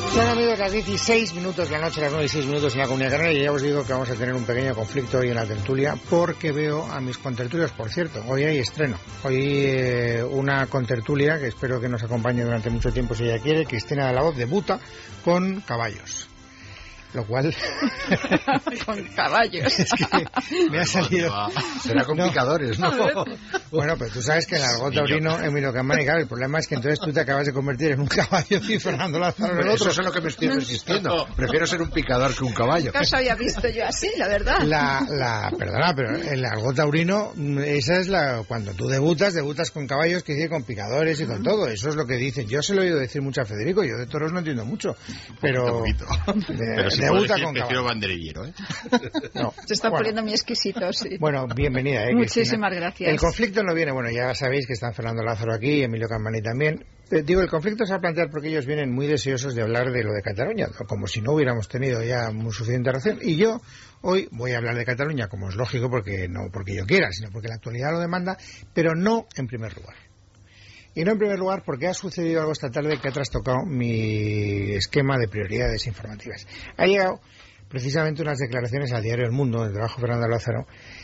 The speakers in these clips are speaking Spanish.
Son, amigos, las 16 minutos de la noche, las 9 y 6 minutos en la Comunidad Canaria, y ya os digo que vamos a tener un pequeño conflicto hoy en la tertulia, porque veo a mis contertulios. Por cierto, hoy hay estreno. Hoy una contertulia que espero que nos acompañe durante mucho tiempo si ella quiere. Cristina de la Hoz debuta con caballos. Lo cual... con caballos. Es que me ha salido... Será con picadores, ¿no? Bueno, pero tú sabes que el argot taurino, Emilio Campani, claro, el problema es que entonces tú te acabas de convertir en un caballo y Fernando Lázaro en el otro. Eso es lo que me estoy resistiendo. Prefiero ser un picador que un caballo. Nunca os había visto yo así, la verdad. Perdona, pero el argot taurino, esa es la... Cuando tú debutas con caballos, que dice con picadores y con todo. Eso es lo que dicen. Yo se lo he oído decir mucho a Federico, yo de toros no entiendo mucho. Pero... Pero si debuta decir, con prefiero banderillero, ¿eh? No. Se está poniendo muy exquisito, sí. Bueno, bienvenida, Muchísimas gracias. El conflicto no viene, bueno, ya sabéis que están Fernando Lázaro aquí y Emilio Campani también. Digo, el conflicto se va a plantear porque ellos vienen muy deseosos de hablar de lo de Cataluña, como si no hubiéramos tenido ya muy suficiente razón. Y yo hoy voy a hablar de Cataluña, como es lógico, porque no porque yo quiera, sino porque la actualidad lo demanda, pero no en primer lugar. Y no en primer lugar porque ha sucedido algo esta tarde que ha trastocado mi esquema de prioridades informativas. Ha llegado precisamente unas declaraciones al diario El Mundo, del trabajo de Fernando Lázaro,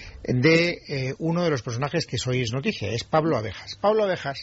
de uno de los personajes que hoy es noticia, es Pablo Abejas. Pablo Abejas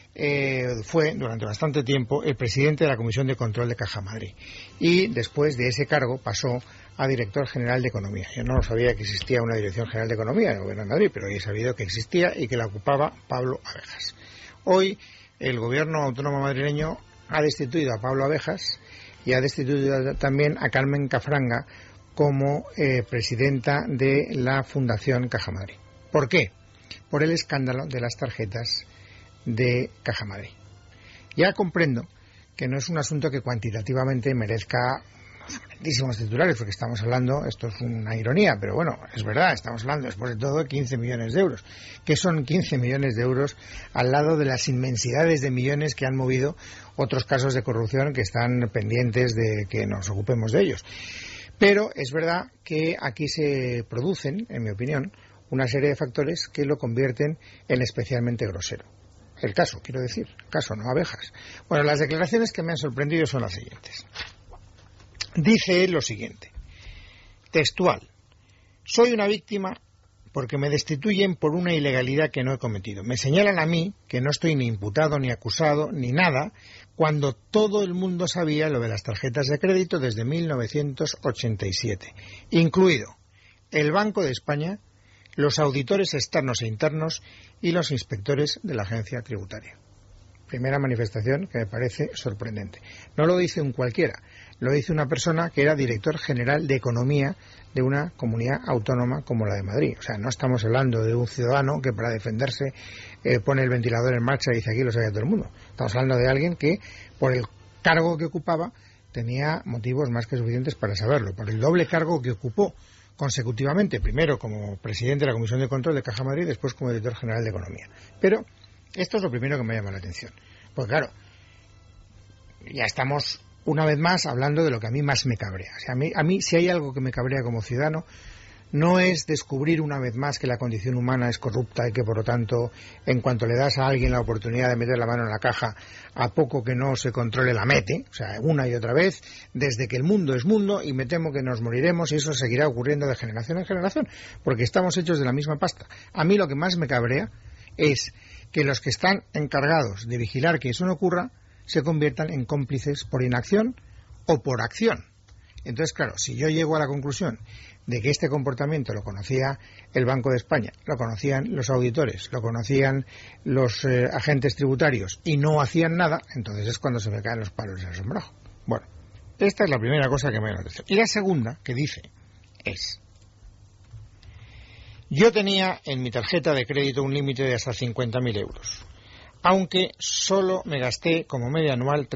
fue durante bastante tiempo el presidente de la Comisión de Control de Caja Madrid y después de ese cargo pasó a director general de Economía. Yo no sabía que existía una dirección general de Economía en el Gobierno de Madrid, pero he sabido que existía y que la ocupaba Pablo Abejas. Hoy el Gobierno autónomo madrileño ha destituido a Pablo Abejas y ha destituido también a Carmen Cafranga como presidenta de la Fundación Caja Madrid. ¿Por qué? Por el escándalo de las tarjetas de Caja Madrid. Ya comprendo que no es un asunto que cuantitativamente merezca grandísimos titulares, porque estamos hablando, esto es una ironía, pero bueno, es verdad, estamos hablando después de todo de 15 millones de euros. ¿Qué son 15 millones de euros al lado de las inmensidades de millones que han movido otros casos de corrupción que están pendientes de que nos ocupemos de ellos? Pero es verdad que aquí se producen, en mi opinión, una serie de factores que lo convierten en especialmente grosero. El caso, quiero decir, el caso, no Abejas. Bueno, las declaraciones que me han sorprendido son las siguientes. Dice él lo siguiente, textual: soy una víctima porque me destituyen por una ilegalidad que no he cometido. Me señalan a mí que no estoy ni imputado, ni acusado, ni nada, cuando todo el mundo sabía lo de las tarjetas de crédito desde 1987, incluido el Banco de España, los auditores externos e internos y los inspectores de la agencia tributaria. Primera manifestación que me parece sorprendente. No lo dice un cualquiera, lo dice una persona que era director general de Economía de una comunidad autónoma como la de Madrid. O sea, no estamos hablando de un ciudadano que para defenderse pone el ventilador en marcha y dice aquí lo sabe todo el mundo. Estamos hablando de alguien que, por el cargo que ocupaba, tenía motivos más que suficientes para saberlo. Por el doble cargo que ocupó consecutivamente, primero como presidente de la Comisión de Control de Caja Madrid, después como director general de Economía. Pero esto es lo primero que me llama la atención. Pues claro, ya estamos una vez más hablando de lo que a mí más me cabrea. O sea, a mí si hay algo que me cabrea como ciudadano, no es descubrir una vez más que la condición humana es corrupta y que por lo tanto, en cuanto le das a alguien la oportunidad de meter la mano en la caja, a poco que no se controle la mete, o sea, una y otra vez, desde que el mundo es mundo, y me temo que nos moriremos y eso seguirá ocurriendo de generación en generación, porque estamos hechos de la misma pasta. A mí lo que más me cabrea es que los que están encargados de vigilar que eso no ocurra se conviertan en cómplices por inacción o por acción. Entonces, claro, si yo llego a la conclusión de que este comportamiento lo conocía el Banco de España, lo conocían los auditores, lo conocían los agentes tributarios y no hacían nada, entonces es cuando se me caen los palos del sombrajo. Bueno, esta es la primera cosa que me da la atención. Y la segunda que dice es: yo tenía en mi tarjeta de crédito un límite de hasta 50.000 euros, aunque solo me gasté como media anual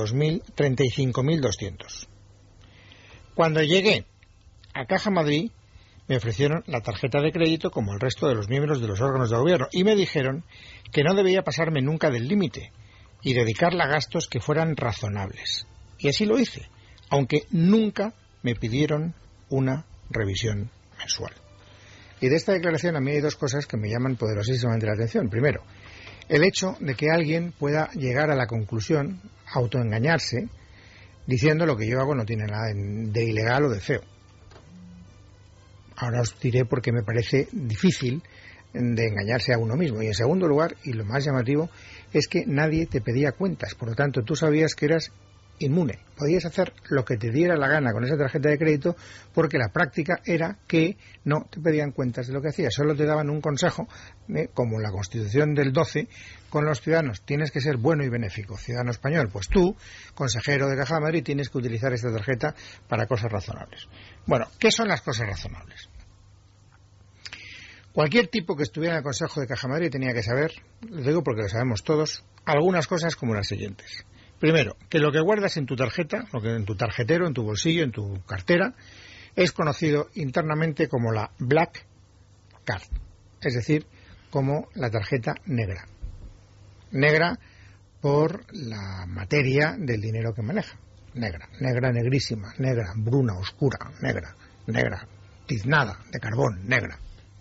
35.200. Cuando llegué a Caja Madrid me ofrecieron la tarjeta de crédito como el resto de los miembros de los órganos de gobierno y me dijeron que no debía pasarme nunca del límite y dedicarla a gastos que fueran razonables. Y así lo hice, aunque nunca me pidieron una revisión mensual. Y de esta declaración a mí hay dos cosas que me llaman poderosísimamente la atención. Primero, el hecho de que alguien pueda llegar a la conclusión, autoengañarse, diciendo lo que yo hago no tiene nada de ilegal o de feo. Ahora os diré por qué me parece difícil de engañarse a uno mismo. Y en segundo lugar, y lo más llamativo, es que nadie te pedía cuentas. Por lo tanto, tú sabías que eras inmune. Podías hacer lo que te diera la gana con esa tarjeta de crédito, porque la práctica era que no te pedían cuentas de lo que hacías. Solo te daban un consejo, como en la Constitución del 12, con los ciudadanos. Tienes que ser bueno y benéfico. Ciudadano español, pues tú, consejero de Caja de Madrid, tienes que utilizar esta tarjeta para cosas razonables. Bueno, ¿qué son las cosas razonables? Cualquier tipo que estuviera en el Consejo de Caja de Madrid tenía que saber, lo digo porque lo sabemos todos, algunas cosas como las siguientes. Primero, que lo que guardas en tu tarjeta, lo que en tu tarjetero, en tu bolsillo, en tu cartera, es conocido internamente como la Black Card, es decir, como la tarjeta negra. Negra por la materia del dinero que maneja. Negra, negrísima, negra, bruna, oscura, negra, tiznada, de carbón, negra.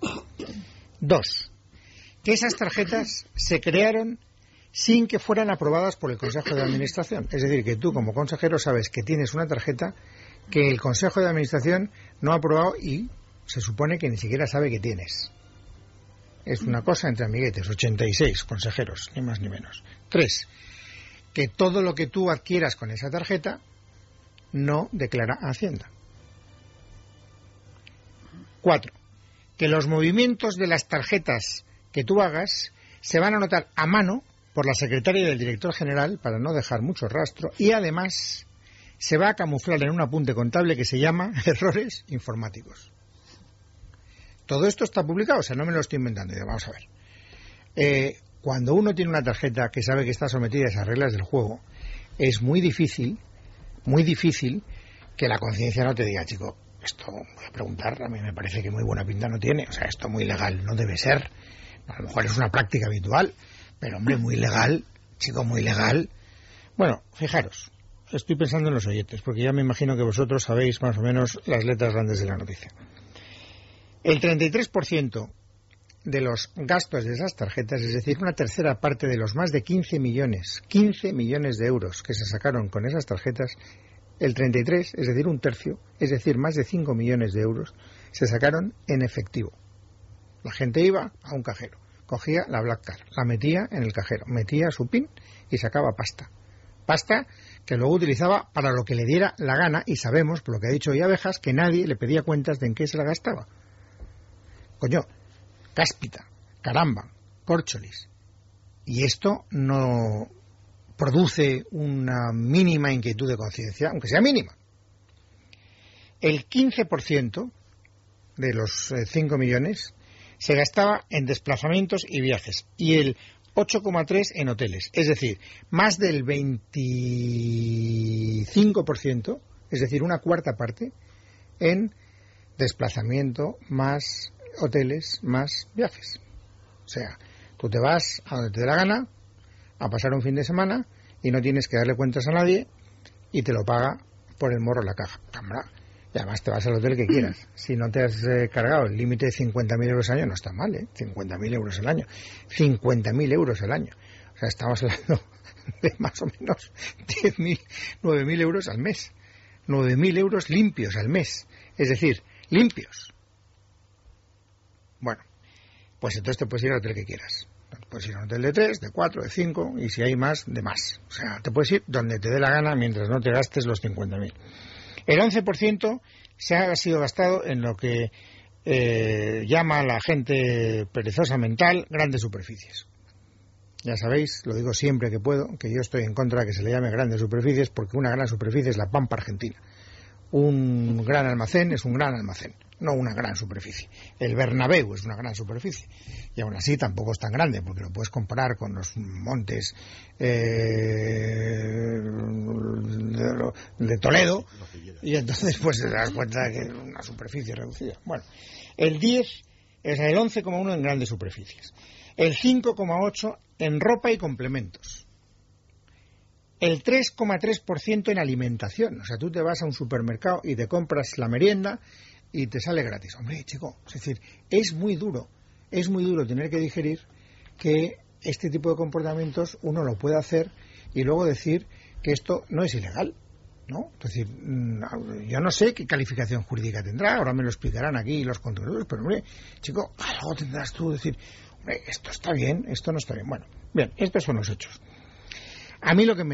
2. Que esas tarjetas se crearon sin que fueran aprobadas por el Consejo de Administración. Es decir, que tú como consejero sabes que tienes una tarjeta que el Consejo de Administración no ha aprobado y se supone que ni siquiera sabe que tienes. Es una cosa entre amiguetes, 86 consejeros, ni más ni menos. 3. Que todo lo que tú adquieras con esa tarjeta no declara a Hacienda. 4. Que los movimientos de las tarjetas que tú hagas se van a anotar a mano por la secretaria del director general para no dejar mucho rastro, y además se va a camuflar en un apunte contable que se llama errores informáticos. Todo esto está publicado, o sea, no me lo estoy inventando. Vamos a ver. Cuando uno tiene una tarjeta que sabe que está sometida a esas reglas del juego, es muy difícil que la conciencia no te diga, chico, esto voy a preguntar, a mí me parece que muy buena pinta no tiene, o sea, esto muy legal no debe ser, a lo mejor es una práctica habitual, pero hombre, muy legal, chico, muy legal. Bueno, fijaros, estoy pensando en los oyentes, porque ya me imagino que vosotros sabéis más o menos las letras grandes de la noticia. El 33% de los gastos de esas tarjetas, es decir, una tercera parte de los más de 15 millones de euros que se sacaron con esas tarjetas, el 33, es decir, un tercio, es decir, más de 5 millones de euros, se sacaron en efectivo. La gente iba a un cajero, cogía la Black Card, la metía en el cajero, metía su PIN y sacaba pasta. Pasta que luego utilizaba para lo que le diera la gana, y sabemos, por lo que ha dicho hoy Abejas, que nadie le pedía cuentas de en qué se la gastaba. Coño, cáspita, caramba, córcholis. Y esto no produce una mínima inquietud de conciencia, aunque sea mínima. El 15% de los 5 millones se gastaba en desplazamientos y viajes, y el 8,3% en hoteles. Es decir, más del 25%, es decir, una cuarta parte, en desplazamiento más hoteles más viajes. O sea, tú te vas a donde te dé la gana a pasar un fin de semana y no tienes que darle cuentas a nadie y te lo paga por el morro la caja. Y además te vas al hotel que quieras. Si no te has cargado el límite de 50.000 euros al año, no está mal, 50.000 euros al año. 50.000 euros al año. O sea, estamos hablando de más o menos 10.000, 9.000 euros al mes. 9.000 euros limpios al mes. Es decir, limpios. Bueno, pues entonces te puedes ir al hotel que quieras. Puedes ir a un hotel de 3, de 4, de 5, y si hay más, de más. O sea, te puedes ir donde te dé la gana mientras no te gastes los 50.000. El 11% se ha sido gastado en lo que llama la gente perezosa mental grandes superficies. Ya sabéis, lo digo siempre que puedo, que yo estoy en contra de que se le llame grandes superficies, porque una gran superficie es la Pampa Argentina. Un gran almacén es un gran almacén, no una gran superficie. El Bernabéu es una gran superficie, y aún así tampoco es tan grande, porque lo puedes comparar con los montes de Toledo, y entonces pues te das cuenta de que es una superficie reducida. Bueno, el 11,1% en grandes superficies, el 5,8% en ropa y complementos, el 3,3% en alimentación. O sea, tú te vas a un supermercado y te compras la merienda y te sale gratis. Hombre, chico, es decir, es muy duro tener que digerir que este tipo de comportamientos uno lo puede hacer y luego decir que esto no es ilegal. ¿no? Es decir, yo no sé qué calificación jurídica tendrá, ahora me lo explicarán aquí los controladores, pero hombre, chico, algo tendrás tú, decir, hombre, esto está bien, esto no está bien. Bueno, bien, estos son los hechos. A mí lo que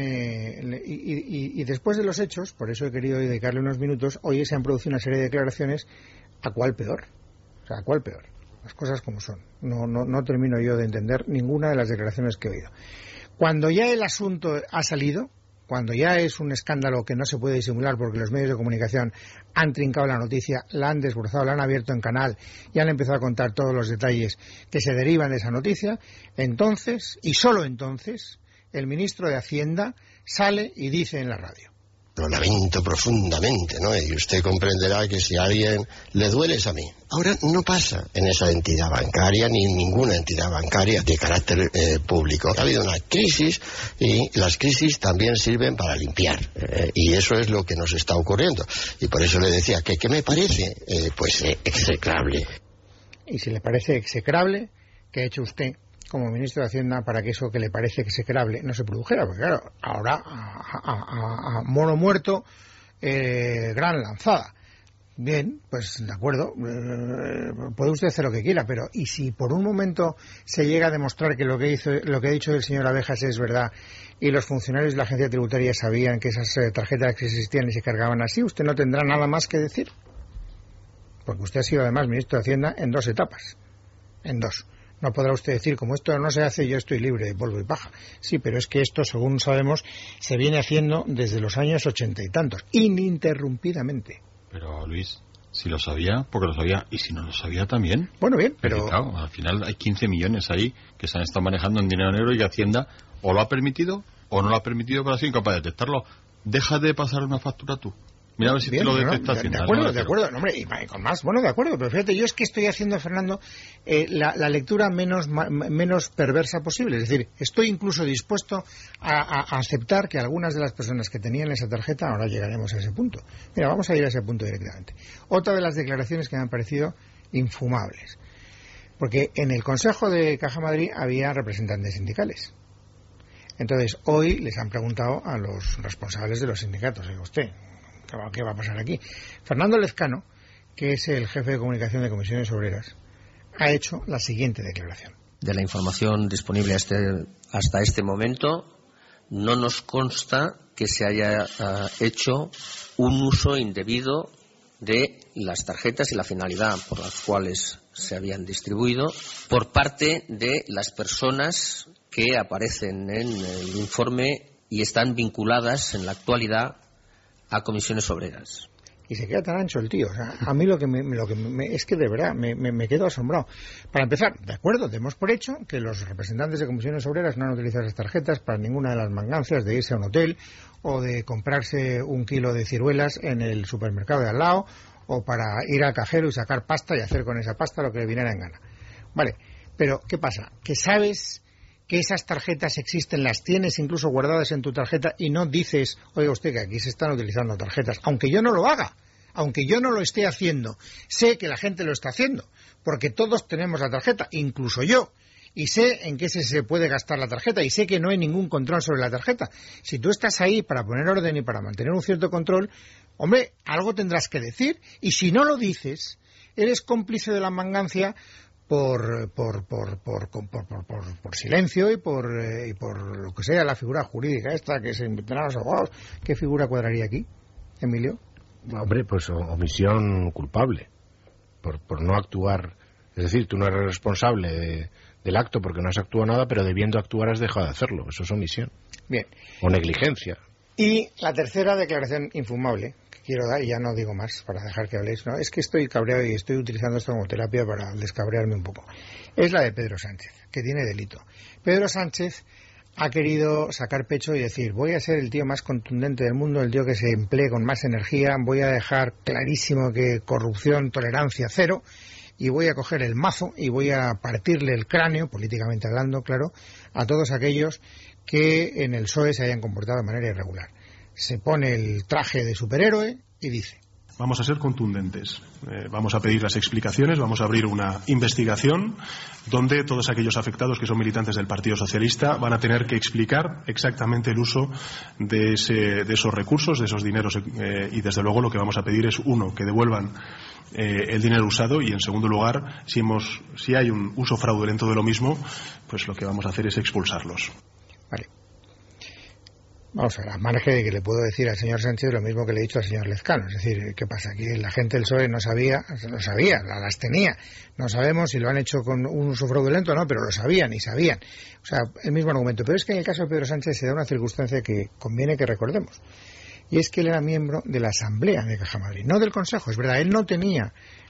y después de los hechos, por eso he querido dedicarle unos minutos, hoy se han producido una serie de declaraciones, ¿a cuál peor? O sea, ¿a cuál peor? Las cosas como son. No termino yo de entender ninguna de las declaraciones que he oído. Cuando ya el asunto ha salido, cuando ya es un escándalo que no se puede disimular porque los medios de comunicación han trincado la noticia, la han desbrozado, la han abierto en canal y han empezado a contar todos los detalles que se derivan de esa noticia, entonces, y solo entonces, el ministro de Hacienda sale y dice en la radio: lo lamento profundamente, ¿no? Y usted comprenderá que si a alguien le duele es a mí. Ahora no pasa en esa entidad bancaria ni en ninguna entidad bancaria de carácter público. Ha habido una crisis y las crisis también sirven para limpiar. Y eso es lo que nos está ocurriendo. Y por eso le decía que ¿qué me parece? Execrable. Y si le parece execrable, ¿qué ha hecho usted como ministro de Hacienda para que eso que le parece execrable no se produjera? Porque claro, ahora a mono muerto, gran lanzada. Bien, pues de acuerdo, puede usted hacer lo que quiera, pero ¿y si por un momento se llega a demostrar que lo que ha dicho el señor Abejas es verdad y los funcionarios de la agencia tributaria sabían que esas tarjetas que existían y se cargaban así? ¿Usted no tendrá nada más que decir? Porque usted ha sido además ministro de Hacienda en 2 etapas, en 2. No podrá usted decir, como esto no se hace, yo estoy libre de polvo y paja. Sí, pero es que esto, según sabemos, se viene haciendo desde los años 80 y tantos, ininterrumpidamente. Pero, Luis, si lo sabía, porque lo sabía, y si no lo sabía también. Bueno, bien, pero... Claro, al final hay 15 millones ahí que se han estado manejando en dinero negro y Hacienda o lo ha permitido o no lo ha permitido, pero ha sido incapaz de detectarlo. Deja de pasar una factura tú. Mira a ver si bien, te lo detecta Hacienda. De acuerdo, no, hombre, y con más, bueno, de acuerdo, pero fíjate, yo es que estoy haciendo, Fernando, la lectura menos perversa posible, es decir, estoy incluso dispuesto a aceptar que algunas de las personas que tenían esa tarjeta, ahora llegaremos a ese punto. Mira, vamos a ir a ese punto directamente. Otra de las declaraciones que me han parecido infumables, porque en el Consejo de Caja Madrid había representantes sindicales. Entonces, hoy les han preguntado a los responsables de los sindicatos, oiga usted, ¿qué va a pasar aquí? Fernando Lezcano, que es el jefe de comunicación de Comisiones Obreras, ha hecho la siguiente declaración. De la información disponible hasta este momento, no nos consta que se haya hecho un uso indebido de las tarjetas y la finalidad por las cuales se habían distribuido por parte de las personas que aparecen en el informe y están vinculadas en la actualidad a Comisiones Obreras. Y se queda tan ancho el tío. O sea, a mí lo que es que de verdad me quedo asombrado. Para empezar, de acuerdo, demos por hecho que los representantes de Comisiones Obreras no han utilizado las tarjetas para ninguna de las mangancias de irse a un hotel o de comprarse 1 kilo de ciruelas en el supermercado de al lado o para ir al cajero y sacar pasta y hacer con esa pasta lo que le viniera en gana. Vale, pero ¿qué pasa? Que sabes que esas tarjetas existen, las tienes incluso guardadas en tu tarjeta y no dices, oiga usted, que aquí se están utilizando tarjetas, aunque yo no lo haga, aunque yo no lo esté haciendo, sé que la gente lo está haciendo, porque todos tenemos la tarjeta, incluso yo, y sé en qué se puede gastar la tarjeta, y sé que no hay ningún control sobre la tarjeta. Si tú estás ahí para poner orden y para mantener un cierto control, hombre, algo tendrás que decir, y si no lo dices, eres cómplice de la mangancia por silencio y por lo que sea la figura jurídica esta que se inventarán los abogados. ¿Qué figura cuadraría aquí, Emilio? Hombre, pues omisión culpable por no actuar. Es decir, tú no eres responsable del acto porque no has actuado nada, pero debiendo actuar has dejado de hacerlo. Eso es omisión. Bien. O negligencia. Y la tercera declaración infumable que quiero dar, y ya no digo más para dejar que habléis, ¿no? Es que estoy cabreado y estoy utilizando esto como terapia para descabrearme un poco. Es la de Pedro Sánchez, que tiene delito. Pedro Sánchez ha querido sacar pecho y decir, voy a ser el tío más contundente del mundo, el tío que se emplee con más energía, voy a dejar clarísimo que corrupción, tolerancia cero, y voy a coger el mazo y voy a partirle el cráneo, políticamente hablando, claro, a todos aquellos que en el PSOE se hayan comportado de manera irregular. Se pone el traje de superhéroe y dice: vamos a ser contundentes. Vamos a pedir las explicaciones, vamos a abrir una investigación donde todos aquellos afectados que son militantes del Partido Socialista van a tener que explicar exactamente el uso de esos recursos, de esos dineros, y desde luego lo que vamos a pedir es, uno, que devuelvan el dinero usado, y en segundo lugar, si hay un uso fraudulento de lo mismo, pues lo que vamos a hacer es expulsarlos. Vale. Vamos a ver, a margen de que le puedo decir al señor Sánchez lo mismo que le he dicho al señor Lezcano. Es decir, ¿qué pasa? Aquí la gente del PSOE no sabía, las tenía. No sabemos si lo han hecho con un uso fraudulento o no, pero lo sabían y sabían. O sea, el mismo argumento. Pero es que en el caso de Pedro Sánchez se da una circunstancia que conviene que recordemos. Y es que él era miembro de la Asamblea de Caja Madrid, no del Consejo. Es verdad, él no tenía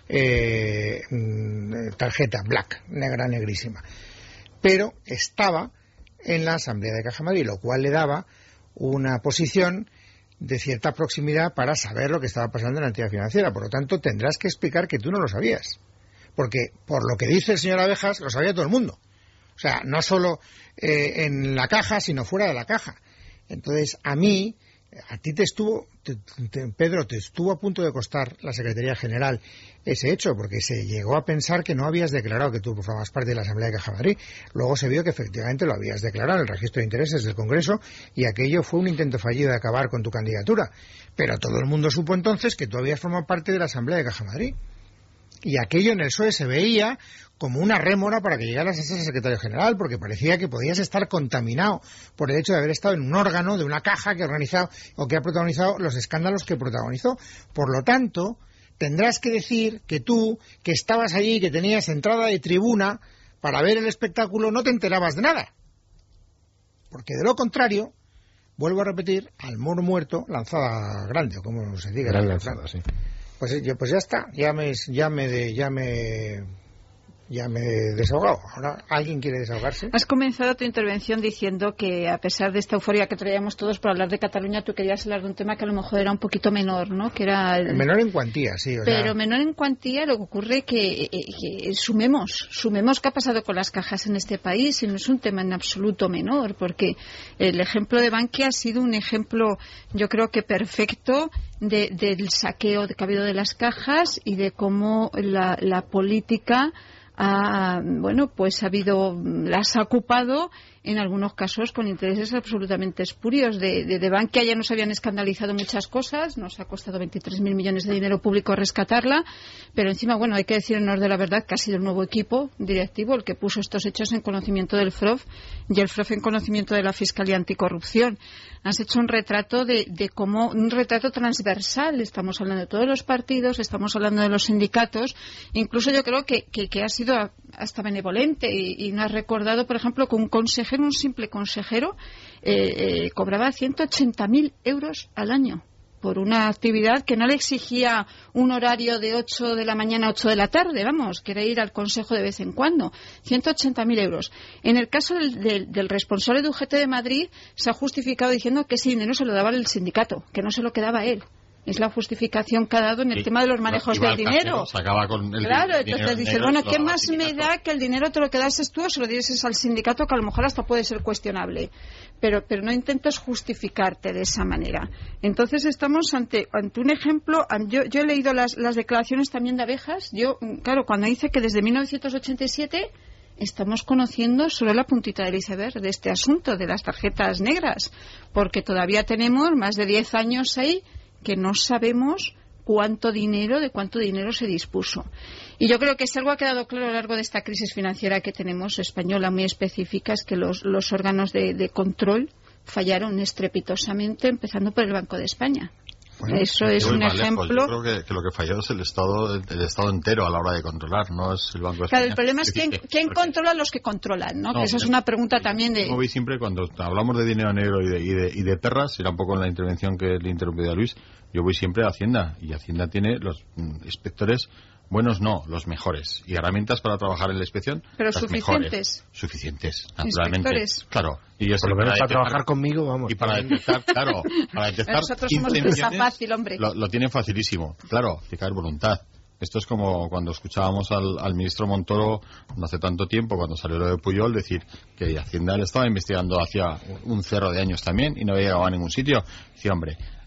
tarjeta black, negra, negrísima. Pero estaba en la Asamblea de Caja Madrid, lo cual le daba una posición de cierta proximidad para saber lo que estaba pasando en la entidad financiera. Por lo tanto, tendrás que explicar que tú no lo sabías. Porque, por lo que dice el señor Abejas, lo sabía todo el mundo. O sea, no solo en la caja, sino fuera de la caja. Entonces, a ti Pedro, te estuvo a punto de costar la Secretaría General ese hecho, porque se llegó a pensar que no habías declarado que tú formabas parte de la Asamblea de Caja Madrid. Luego se vio que efectivamente lo habías declarado en el registro de intereses del Congreso, y aquello fue un intento fallido de acabar con tu candidatura. Pero todo el mundo supo entonces que tú habías formado parte de la Asamblea de Caja Madrid. Y aquello en el PSOE se veía como una rémora para que llegaras a ser secretario general, porque parecía que podías estar contaminado por el hecho de haber estado en un órgano de una caja que ha organizado o que ha protagonizado los escándalos que protagonizó. Por lo tanto, tendrás que decir que tú, que estabas allí, que tenías entrada de tribuna para ver el espectáculo, no te enterabas de nada. Porque de lo contrario, vuelvo a repetir, al moro muerto, lanzada grande, o como se diga. Gran lanzada, sí. Pues ya está, ya me he desahogado. Ahora, ¿alguien quiere desahogarse? Has comenzado tu intervención diciendo que, a pesar de esta euforia que traíamos todos por hablar de Cataluña, tú querías hablar de un tema que a lo mejor era un poquito menor, ¿no? Que era menor en cuantía, sí. Pero menor en cuantía, lo que ocurre que sumemos qué ha pasado con las cajas en este país, y no es un tema en absoluto menor, porque el ejemplo de Bankia ha sido un ejemplo, yo creo que perfecto, del saqueo que ha habido de las cajas y de cómo la política las ha ocupado en algunos casos con intereses absolutamente espurios. De Bankia ya nos habían escandalizado muchas cosas, nos ha costado 23.000 millones de dinero público rescatarla, pero encima, hay que decir en honor de la verdad que ha sido el nuevo equipo directivo el que puso estos hechos en conocimiento del FROF y el FROF en conocimiento de la Fiscalía Anticorrupción. Has hecho un retrato un retrato transversal. Estamos hablando de todos los partidos, estamos hablando de los sindicatos. Incluso yo creo que ha sido hasta benevolente y no has recordado, por ejemplo, que un simple consejero, cobraba 180.000 euros al año por una actividad que no le exigía un horario de 8 de la mañana a 8 de la tarde, que era ir al consejo de vez en cuando. 180.000 euros. En el caso del responsable de UGT de Madrid, se ha justificado diciendo que ese dinero se lo daba el sindicato, que no se lo quedaba él. Es la justificación que ha dado en el tema de los manejos del dinero. Entonces dices, ¿qué más me da que el dinero te lo quedases tú o se lo dieses al sindicato, que a lo mejor hasta puede ser cuestionable? Pero no intentes justificarte de esa manera. Entonces estamos ante un ejemplo. Yo he leído las declaraciones también de Abejas. Cuando dice que desde 1987 estamos conociendo solo la puntita del iceberg de este asunto de las tarjetas negras, porque todavía tenemos más de 10 años ahí que no sabemos de cuánto dinero se dispuso. Y yo creo que si algo ha quedado claro a lo largo de esta crisis financiera que tenemos española muy específica, es que los órganos de control fallaron estrepitosamente, empezando por el Banco de España. Eso es un ejemplo. Yo creo que lo que falló es el Estado entero a la hora de controlar, no es el Banco de España. Claro, el problema es quién controla a los que controlan, ¿no? Que eso es una pregunta también de... Como veis siempre, cuando hablamos de dinero negro y de perras, era un poco en la intervención que le interrumpí a Luis, yo voy siempre a Hacienda, y Hacienda tiene los inspectores buenos, los mejores, y herramientas para trabajar en la inspección. Pero las suficientes. Mejores. Suficientes, naturalmente. Inspectores. Claro. Y por lo menos para trabajar conmigo, vamos. Y para detectar, para detectar. Nosotros somos empresa fácil, hombre. Lo tienen facilísimo. Claro, hay que haber voluntad. Esto es como cuando escuchábamos al ministro Montoro no hace tanto tiempo, cuando salió lo de Pujol, decir que Hacienda le estaba investigando hacía un cerro de años también y no había llegado a ningún sitio. Decía, hombre,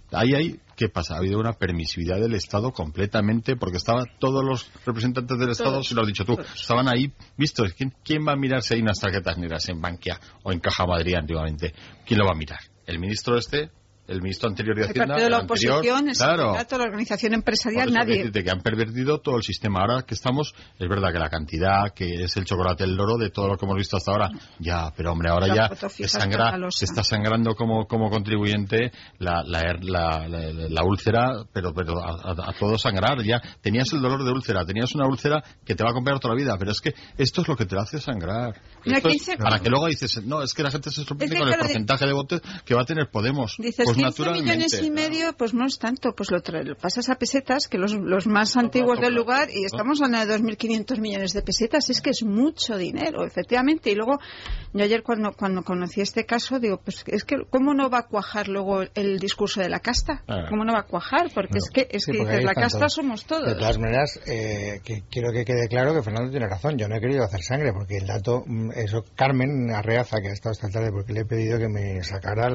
ahí, ¿qué pasa? Ha habido una permisividad del Estado completamente, porque estaban todos los representantes del Estado, si lo has dicho tú, estaban ahí vistos. ¿Quién va a mirar si hay unas tarjetas negras en Bankia o en Caja Madrid antiguamente? ¿Quién lo va a mirar? ¿El ministro el ministro anterior de Hacienda? El partido de la oposición, claro. La organización empresarial, nadie. nadie. Que han pervertido todo el sistema. Ahora que estamos, es verdad que la cantidad, que es el chocolate del loro de todo lo que hemos visto hasta ahora, ya, pero hombre, ahora ya se está sangrando como contribuyente la úlcera, pero a todo sangrar. Ya tenías el dolor de úlcera, tenías una úlcera que te va a acompañar toda la vida, pero es que esto es lo que te hace sangrar. Para que luego dices, no, es que la gente se sorprende con el porcentaje de votos que va a tener Podemos. Dices, pues 15 millones y medio, pues no es tanto, pues lo pasas a pesetas, que los más antiguos del lugar, y estamos hablando de 2.500 millones de pesetas, es que es mucho dinero, efectivamente. Y luego, yo ayer cuando conocí este caso, digo, pues es que, ¿cómo no va a cuajar luego el discurso de la casta? ¿Cómo no va a cuajar? Porque es que dices, la casta somos todos. De todas maneras, que quiero que quede claro que Fernando tiene razón, yo no he querido hacer sangre, porque el dato, eso, Carmen Arreaza, que ha estado esta tarde, porque le he pedido que me sacara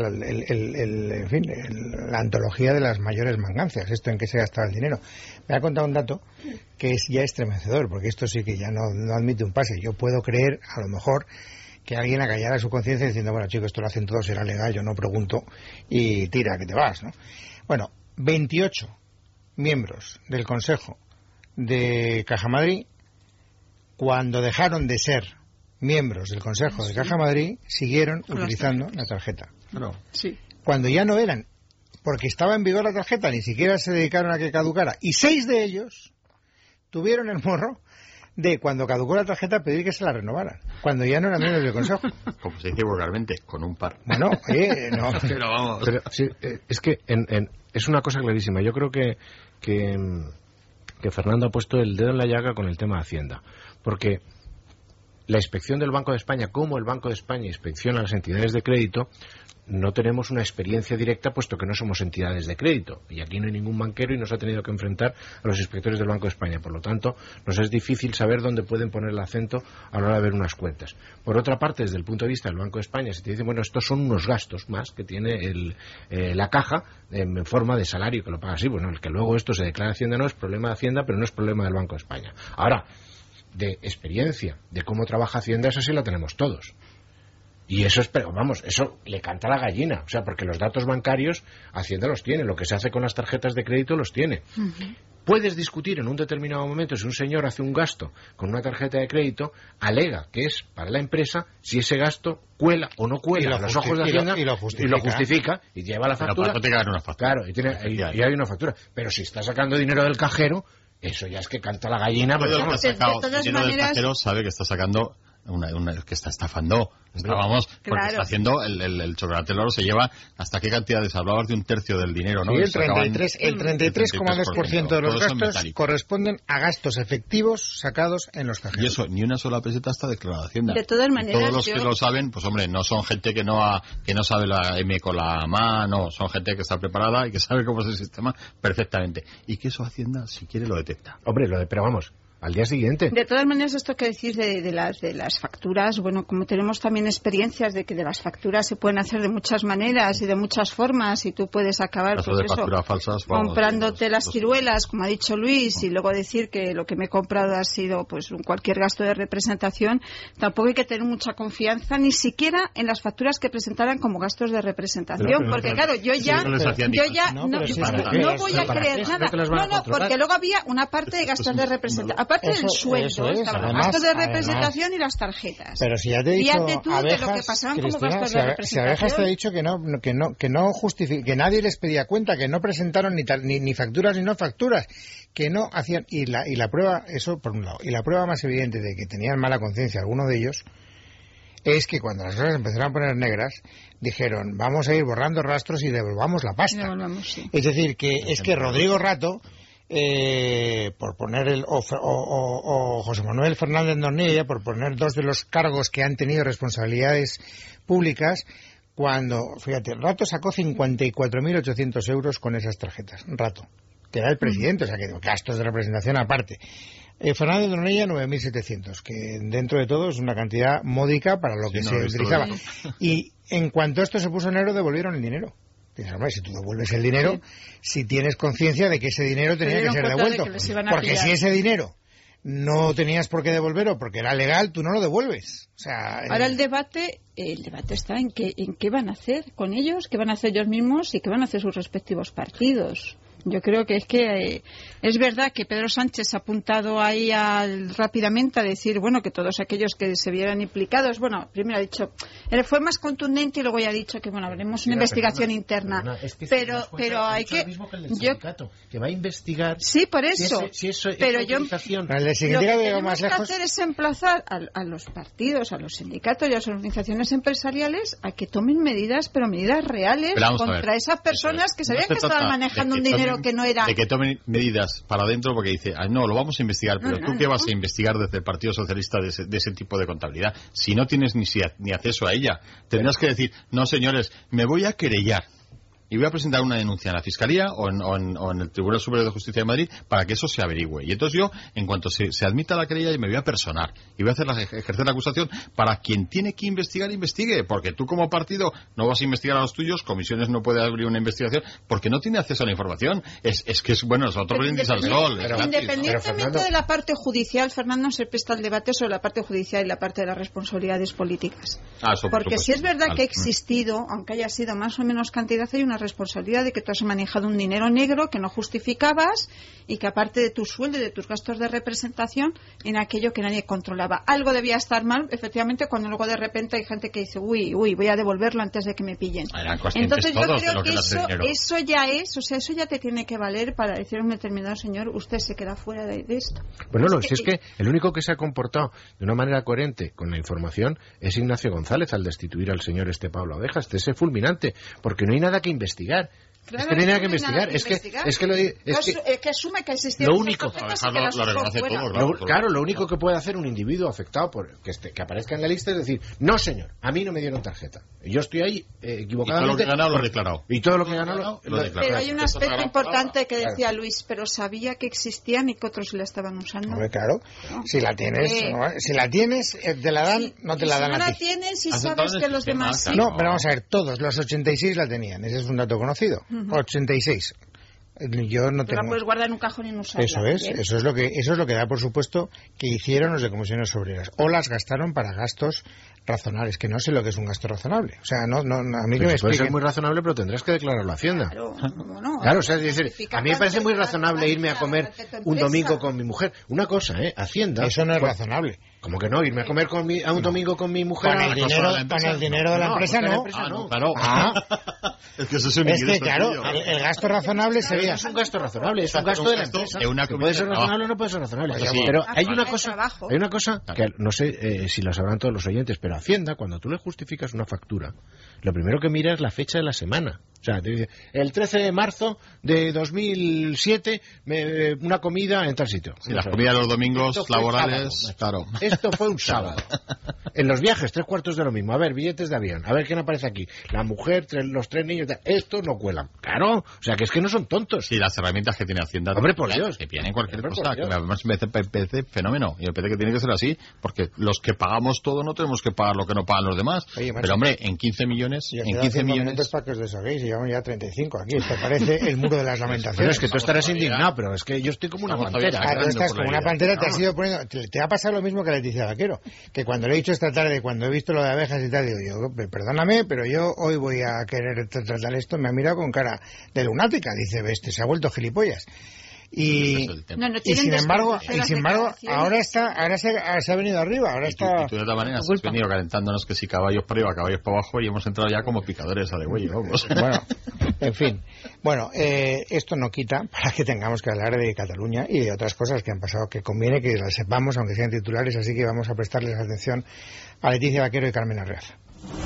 la antología de las mayores mangancias, esto en qué se gastaba el dinero. Me ha contado un dato que es ya estremecedor, porque esto sí que ya no admite un pase. Yo puedo creer, a lo mejor, que alguien acallara su conciencia diciendo, bueno, chicos, esto lo hacen todos, será legal, yo no pregunto, y tira, que te vas, ¿no? Bueno, 28 miembros del Consejo de Caja Madrid, cuando dejaron de ser miembros del Consejo de Caja Madrid, siguieron utilizando la tarjeta. No. Sí. Cuando ya no eran, porque estaba en vigor la tarjeta, ni siquiera se dedicaron a que caducara, y 6 de ellos tuvieron el morro de, cuando caducó la tarjeta, pedir que se la renovaran, cuando ya no eran miembros del Consejo. Como se dice vulgarmente, con un par. Bueno, no. Pero vamos. Pero, sí, es que es una cosa clarísima. Yo creo que Fernando ha puesto el dedo en la llaga con el tema de Hacienda, porque la inspección del Banco de España, como el Banco de España inspecciona las entidades de crédito, no tenemos una experiencia directa, puesto que no somos entidades de crédito, y aquí no hay ningún banquero y nos ha tenido que enfrentar a los inspectores del Banco de España. Por lo tanto, nos es difícil saber dónde pueden poner el acento a la hora de ver unas cuentas. Por otra parte, desde el punto de vista del Banco de España, se te dice, bueno, estos son unos gastos más que tiene la caja en forma de salario, que lo paga así. Bueno, el que luego esto se declara Hacienda no es problema de Hacienda, pero no es problema del Banco de España. Ahora, de experiencia de cómo trabaja Hacienda, esa sí la tenemos todos. Y eso eso le canta a la gallina, o sea, porque los datos bancarios Hacienda los tiene, lo que se hace con las tarjetas de crédito los tiene. Uh-huh. Puedes discutir en un determinado momento si un señor hace un gasto con una tarjeta de crédito, alega que es para la empresa, si ese gasto cuela o no cuela a los ojos de Hacienda y lo justifica y lleva la factura. Pero te queda una factura. Claro, y hay una factura. Pero si está sacando dinero del cajero, eso ya es que canta la gallina. Pero el dinero del cajero sabe que está sacando que está estafando. Vamos, porque claro, está haciendo el chocolate loro, se lleva hasta qué cantidades, hablabas de un tercio del dinero, ¿no? Sí, el 33,2% de los gastos corresponden a gastos efectivos sacados en los cajeros. Y eso, ni una sola peseta está declarada Hacienda. De todas maneras, todos los que lo saben, pues hombre, no son gente que no sabe la M con la MA, no, son gente que está preparada y que sabe cómo es el sistema perfectamente. Y que eso Hacienda, si quiere, lo detecta. Hombre, pero vamos, al día siguiente. De todas maneras, esto que decís de las facturas, bueno, como tenemos también experiencias de que de las facturas se pueden hacer de muchas maneras y de muchas formas, y tú puedes acabar comprándote las ciruelas, como ha dicho Luis, y luego decir que lo que me he comprado ha sido pues cualquier gasto de representación. Tampoco hay que tener mucha confianza ni siquiera en las facturas que presentaran como gastos de representación, porque claro, yo ya no voy a creer nada. No, porque luego había una parte de gastos de representación, aparte del sueldo, estaban los gastos de representación y las tarjetas. Pero si ya te he dicho, de lo que pasaban como gastos de representación. Si Abejas te ha dicho que nadie les pedía cuenta, que no presentaron ni facturas ni no facturas, que no hacían, y la prueba, eso por un lado, y la prueba más evidente de que tenían mala conciencia algunos de ellos, es que cuando las cosas empezaron a poner negras, dijeron, vamos a ir borrando rastros y devolvamos la pasta. Sí. Es decir, que Rodrigo Rato, por poner o José Manuel Fernández Dornella, por poner dos de los cargos que han tenido responsabilidades públicas, cuando, fíjate, Rato sacó 54.800 euros con esas tarjetas. Rato, que era el presidente, o sea, que gastos de representación aparte. Fernández Dornella 9.700, que dentro de todo es una cantidad módica para lo que se utilizaba. Y en cuanto esto se puso en negro, devolvieron el dinero. Dices, hombre, si tú devuelves el dinero, si tienes conciencia de que ese dinero tenía que ser devuelto. Porque si ese dinero no tenías por qué devolverlo porque era legal, tú no lo devuelves. O sea, ahora el debate está en qué van a hacer con ellos, qué van a hacer ellos mismos y qué van a hacer sus respectivos partidos. Yo creo que es verdad que Pedro Sánchez ha apuntado ahí rápidamente a decir, bueno, que todos aquellos que se vieran implicados, bueno, primero ha dicho, él fue más contundente y luego ya ha dicho que, bueno, haremos una investigación interna. Pero hay que... que va a investigar... Sí, por eso. Pero yo... Lo que tenemos que hacer es emplazar a los partidos, a los sindicatos y a las organizaciones empresariales a que tomen medidas, pero medidas reales contra esas personas que sabían que estaban manejando un dinero que no era... De que tomen medidas para adentro porque dice, no, lo vamos a investigar, pero ¿tú qué vas a investigar desde el Partido Socialista de ese tipo de contabilidad? Si no tienes ni acceso a ella, tendrás que decir, no señores, me voy a querellar y voy a presentar una denuncia en la Fiscalía o en el Tribunal Superior de Justicia de Madrid para que eso se averigüe. Y entonces yo, en cuanto se admita la querella, me voy a personar y voy a ejercer la acusación para quien tiene que investigar, investigue. Porque tú como partido no vas a investigar a los tuyos, comisiones no puede abrir una investigación porque no tiene acceso a la información. Es otro brindis al sol. Independientemente de la parte judicial, Fernando se presta el debate sobre la parte judicial y la parte de las responsabilidades políticas. Porque si es verdad que ha existido, aunque haya sido más o menos cantidad, hay una responsabilidad de que tú has manejado un dinero negro que no justificabas y que aparte de tu sueldo y de tus gastos de representación en aquello que nadie controlaba. Algo debía estar mal, efectivamente, cuando luego de repente hay gente que dice, uy, voy a devolverlo antes de que me pillen. Entonces yo creo que eso ya es, o sea, eso ya te tiene que valer para decir a un determinado señor, usted se queda fuera de esto. Bueno, es que el único que se ha comportado de una manera coherente con la información es Ignacio González al destituir al señor Pablo Abejas. Es fulminante, porque no hay nada que investigar. Claro, es que no hay nada que investigar. Que asume que existieron lo único lo único que puede hacer un individuo afectado que aparezca en la lista es decir, no señor, a mí no me dieron tarjeta, yo estoy ahí equivocadamente, y todo lo que he ganado lo he declarado, y todo lo que he ganado lo he declarado. Pero hay un aspecto importante que decía Luis, pero sabía que existían y que otros la estaban usando. Claro, si la tienes te la dan, no te la dan a ti. Si no la tienes, si sabes que los demás sí. No, pero vamos a ver, todos los 86 la tenían, ese es un dato conocido. 86. Yo no tengo. La puedes guardar en un cajón y no usarla. Eso es lo que da por supuesto que hicieron los de Comisiones Obreras. O las gastaron para gastos razonables, que no sé lo que es un gasto razonable. O sea, a mí que me expliquen. Puede ser muy razonable, pero tendrás que declararlo a Hacienda. Claro, o sea, es decir, a mí me parece muy razonable irme a comer un domingo con mi mujer. Una cosa, Hacienda. Eso no es razonable. ¿Cómo que no? Irme a comer a un domingo con mi mujer. Con el dinero de la empresa no. Claro. Es que eso es un claro, el gasto razonable sería. No es un gasto razonable, es un gasto de la empresa. Puede ser razonable o no puede ser razonable. Pero hay una cosa que no sé si lo sabrán todos los oyentes, pero Hacienda, cuando tú le justificas una factura, lo primero que mira es la fecha de la semana. O sea, te dice, el 13 de marzo de 2007, una comida en tal sitio. Sí, las comidas los domingos laborales, claro. Esto fue un sábado. En los viajes, 3/4 de lo mismo. A ver, billetes de avión. A ver quién aparece aquí. La mujer, los 3 niños. Esto no cuelan. Claro. O sea, que es que no son tontos. Sí, las herramientas que tiene Hacienda. Hombre, por Dios. Que tienen cualquier cosa. Que además me parece fenómeno. Y me parece que tiene que ser así. Porque los que pagamos todo no tenemos que pagar lo que no pagan los demás. Oye, pero hombre, en 15 millones... En 15 millones... para que os deshagáis. Y llevamos ya 35 aquí. Esto parece el muro de las lamentaciones. Pero es que tú estarás indignado. Pero es que yo estoy como una pantera. Claro, tú estás como una pantera. Te has ido poniendo... Te ha pasado lo mismo que a Leticia Vaquero. Que cuando le he dicho esta tarde, cuando he visto lo de abejas y tal, digo yo, perdóname, pero yo hoy voy a querer tratar esto. Me ha mirado con cara de lunática. Dice, se ha vuelto gilipollas. Y sin embargo, ahora se ha venido arriba. Ahora está. Y tú de otra manera has venido calentándonos que si caballos para arriba, caballos para abajo, y hemos entrado ya como picadores a de güey, vamos. Bueno, en fin. Bueno, esto no quita para que tengamos que hablar de Cataluña y de otras cosas que han pasado, que conviene que las sepamos, aunque sean titulares, así que vamos a prestarles atención a Leticia Vaquero y Carmen Arreaza.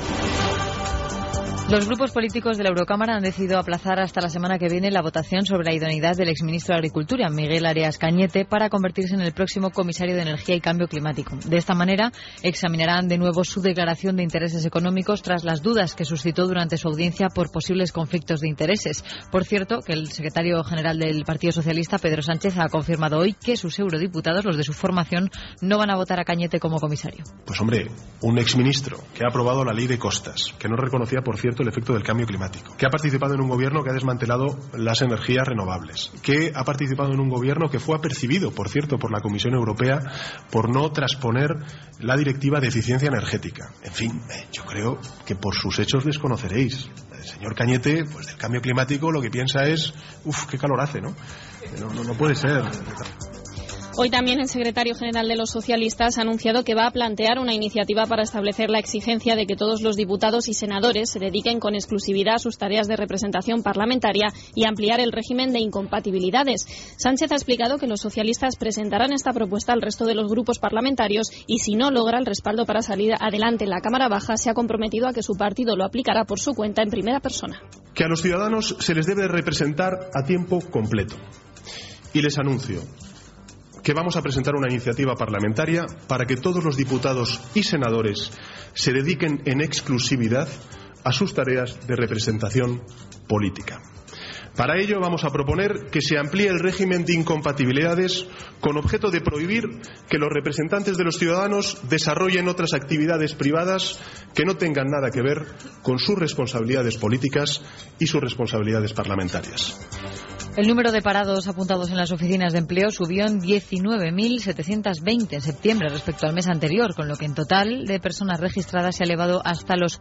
Los grupos políticos de la Eurocámara han decidido aplazar hasta la semana que viene la votación sobre la idoneidad del exministro de Agricultura, Miguel Arias Cañete, para convertirse en el próximo comisario de Energía y Cambio Climático. De esta manera, examinarán de nuevo su declaración de intereses económicos tras las dudas que suscitó durante su audiencia por posibles conflictos de intereses. Por cierto, que el secretario general del Partido Socialista, Pedro Sánchez, ha confirmado hoy que sus eurodiputados, los de su formación, no van a votar a Cañete como comisario. Pues hombre, un exministro que ha aprobado la ley de costas, que no reconocía, por cierto, cierto el efecto del cambio climático, que ha participado en un gobierno que ha desmantelado las energías renovables, que ha participado en un gobierno que fue apercibido, por cierto, por la Comisión Europea por no transponer la directiva de eficiencia energética. En fin, yo creo que por sus hechos les conoceréis. El señor Cañete, pues del cambio climático lo que piensa es, qué calor hace, ¿no? No puede ser. Hoy también el secretario general de los socialistas ha anunciado que va a plantear una iniciativa para establecer la exigencia de que todos los diputados y senadores se dediquen con exclusividad a sus tareas de representación parlamentaria y ampliar el régimen de incompatibilidades. Sánchez ha explicado que los socialistas presentarán esta propuesta al resto de los grupos parlamentarios y si no logra el respaldo para salir adelante en la Cámara Baja, se ha comprometido a que su partido lo aplicará por su cuenta en primera persona. Que a los ciudadanos se les debe representar a tiempo completo. Y les anuncio que vamos a presentar una iniciativa parlamentaria para que todos los diputados y senadores se dediquen en exclusividad a sus tareas de representación política. Para ello vamos a proponer que se amplíe el régimen de incompatibilidades con objeto de prohibir que los representantes de los ciudadanos desarrollen otras actividades privadas que no tengan nada que ver con sus responsabilidades políticas y sus responsabilidades parlamentarias. El número de parados apuntados en las oficinas de empleo subió en 19.720 en septiembre respecto al mes anterior, con lo que en total de personas registradas se ha elevado hasta los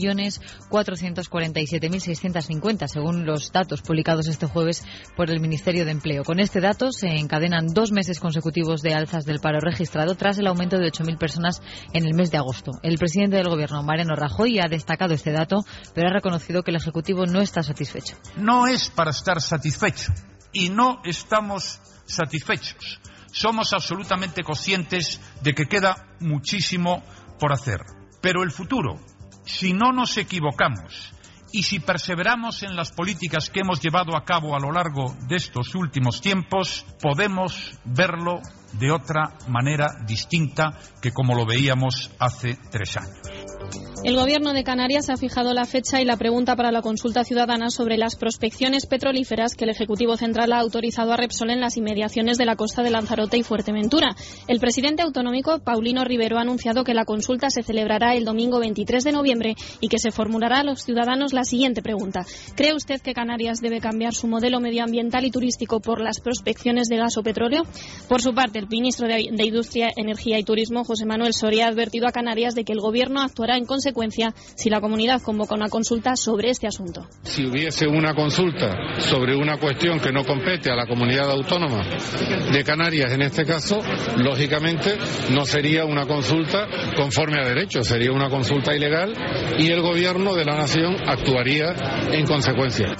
4.447.650, según los datos publicados este jueves por el Ministerio de Empleo. Con este dato se encadenan 2 meses consecutivos de alzas del paro registrado tras el aumento de 8.000 personas en el mes de agosto. El presidente del Gobierno, Mariano Rajoy, ha destacado este dato, pero ha reconocido que el Ejecutivo no está satisfecho. No es para estar satisfecho. Y no estamos satisfechos. Somos absolutamente conscientes de que queda muchísimo por hacer. Pero el futuro, si no nos equivocamos y si perseveramos en las políticas que hemos llevado a cabo a lo largo de estos últimos tiempos, podemos verlo de otra manera distinta que como lo veíamos hace 3 años. El Gobierno de Canarias ha fijado la fecha y la pregunta para la consulta ciudadana sobre las prospecciones petrolíferas que el Ejecutivo Central ha autorizado a Repsol en las inmediaciones de la costa de Lanzarote y Fuerteventura. El presidente autonómico, Paulino Rivero, ha anunciado que la consulta se celebrará el domingo 23 de noviembre y que se formulará a los ciudadanos la siguiente pregunta. ¿Cree usted que Canarias debe cambiar su modelo medioambiental y turístico por las prospecciones de gas o petróleo? Por su parte, el ministro de Industria, Energía y Turismo, José Manuel Soria, ha advertido a Canarias de que el Gobierno actuará en consecuencia si la comunidad convoca una consulta sobre este asunto. Si hubiese una consulta sobre una cuestión que no compete a la comunidad autónoma de Canarias, en este caso, lógicamente no sería una consulta conforme a derecho, sería una consulta ilegal y el Gobierno de la Nación actuaría en consecuencia.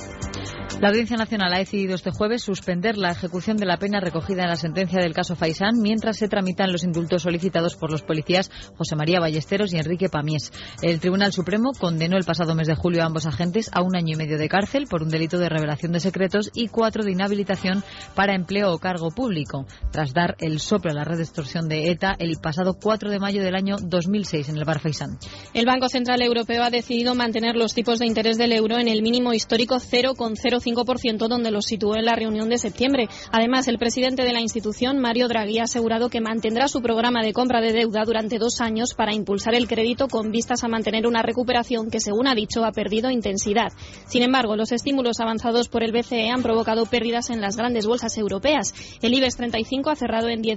La Audiencia Nacional ha decidido este jueves suspender la ejecución de la pena recogida en la sentencia del caso Faisán mientras se tramitan los indultos solicitados por los policías José María Ballesteros y Enrique Pamies. El Tribunal Supremo condenó el pasado mes de julio a ambos agentes a 1 año y medio de cárcel por un delito de revelación de secretos y 4 de inhabilitación para empleo o cargo público, tras dar el soplo a la red de extorsión de ETA el pasado 4 de mayo del año 2006 en el Bar Faisán. El Banco Central Europeo ha decidido mantener los tipos de interés del euro en el mínimo histórico 0,05%, donde los situó en la reunión de septiembre. Además, el presidente de la institución, Mario Draghi, ha asegurado que mantendrá su programa de compra de deuda durante 2 años para impulsar el crédito con vistas a mantener una recuperación que, según ha dicho, ha perdido intensidad. Sin embargo, los estímulos avanzados por el BCE han provocado pérdidas en las grandes bolsas europeas. El IBEX 35 ha cerrado en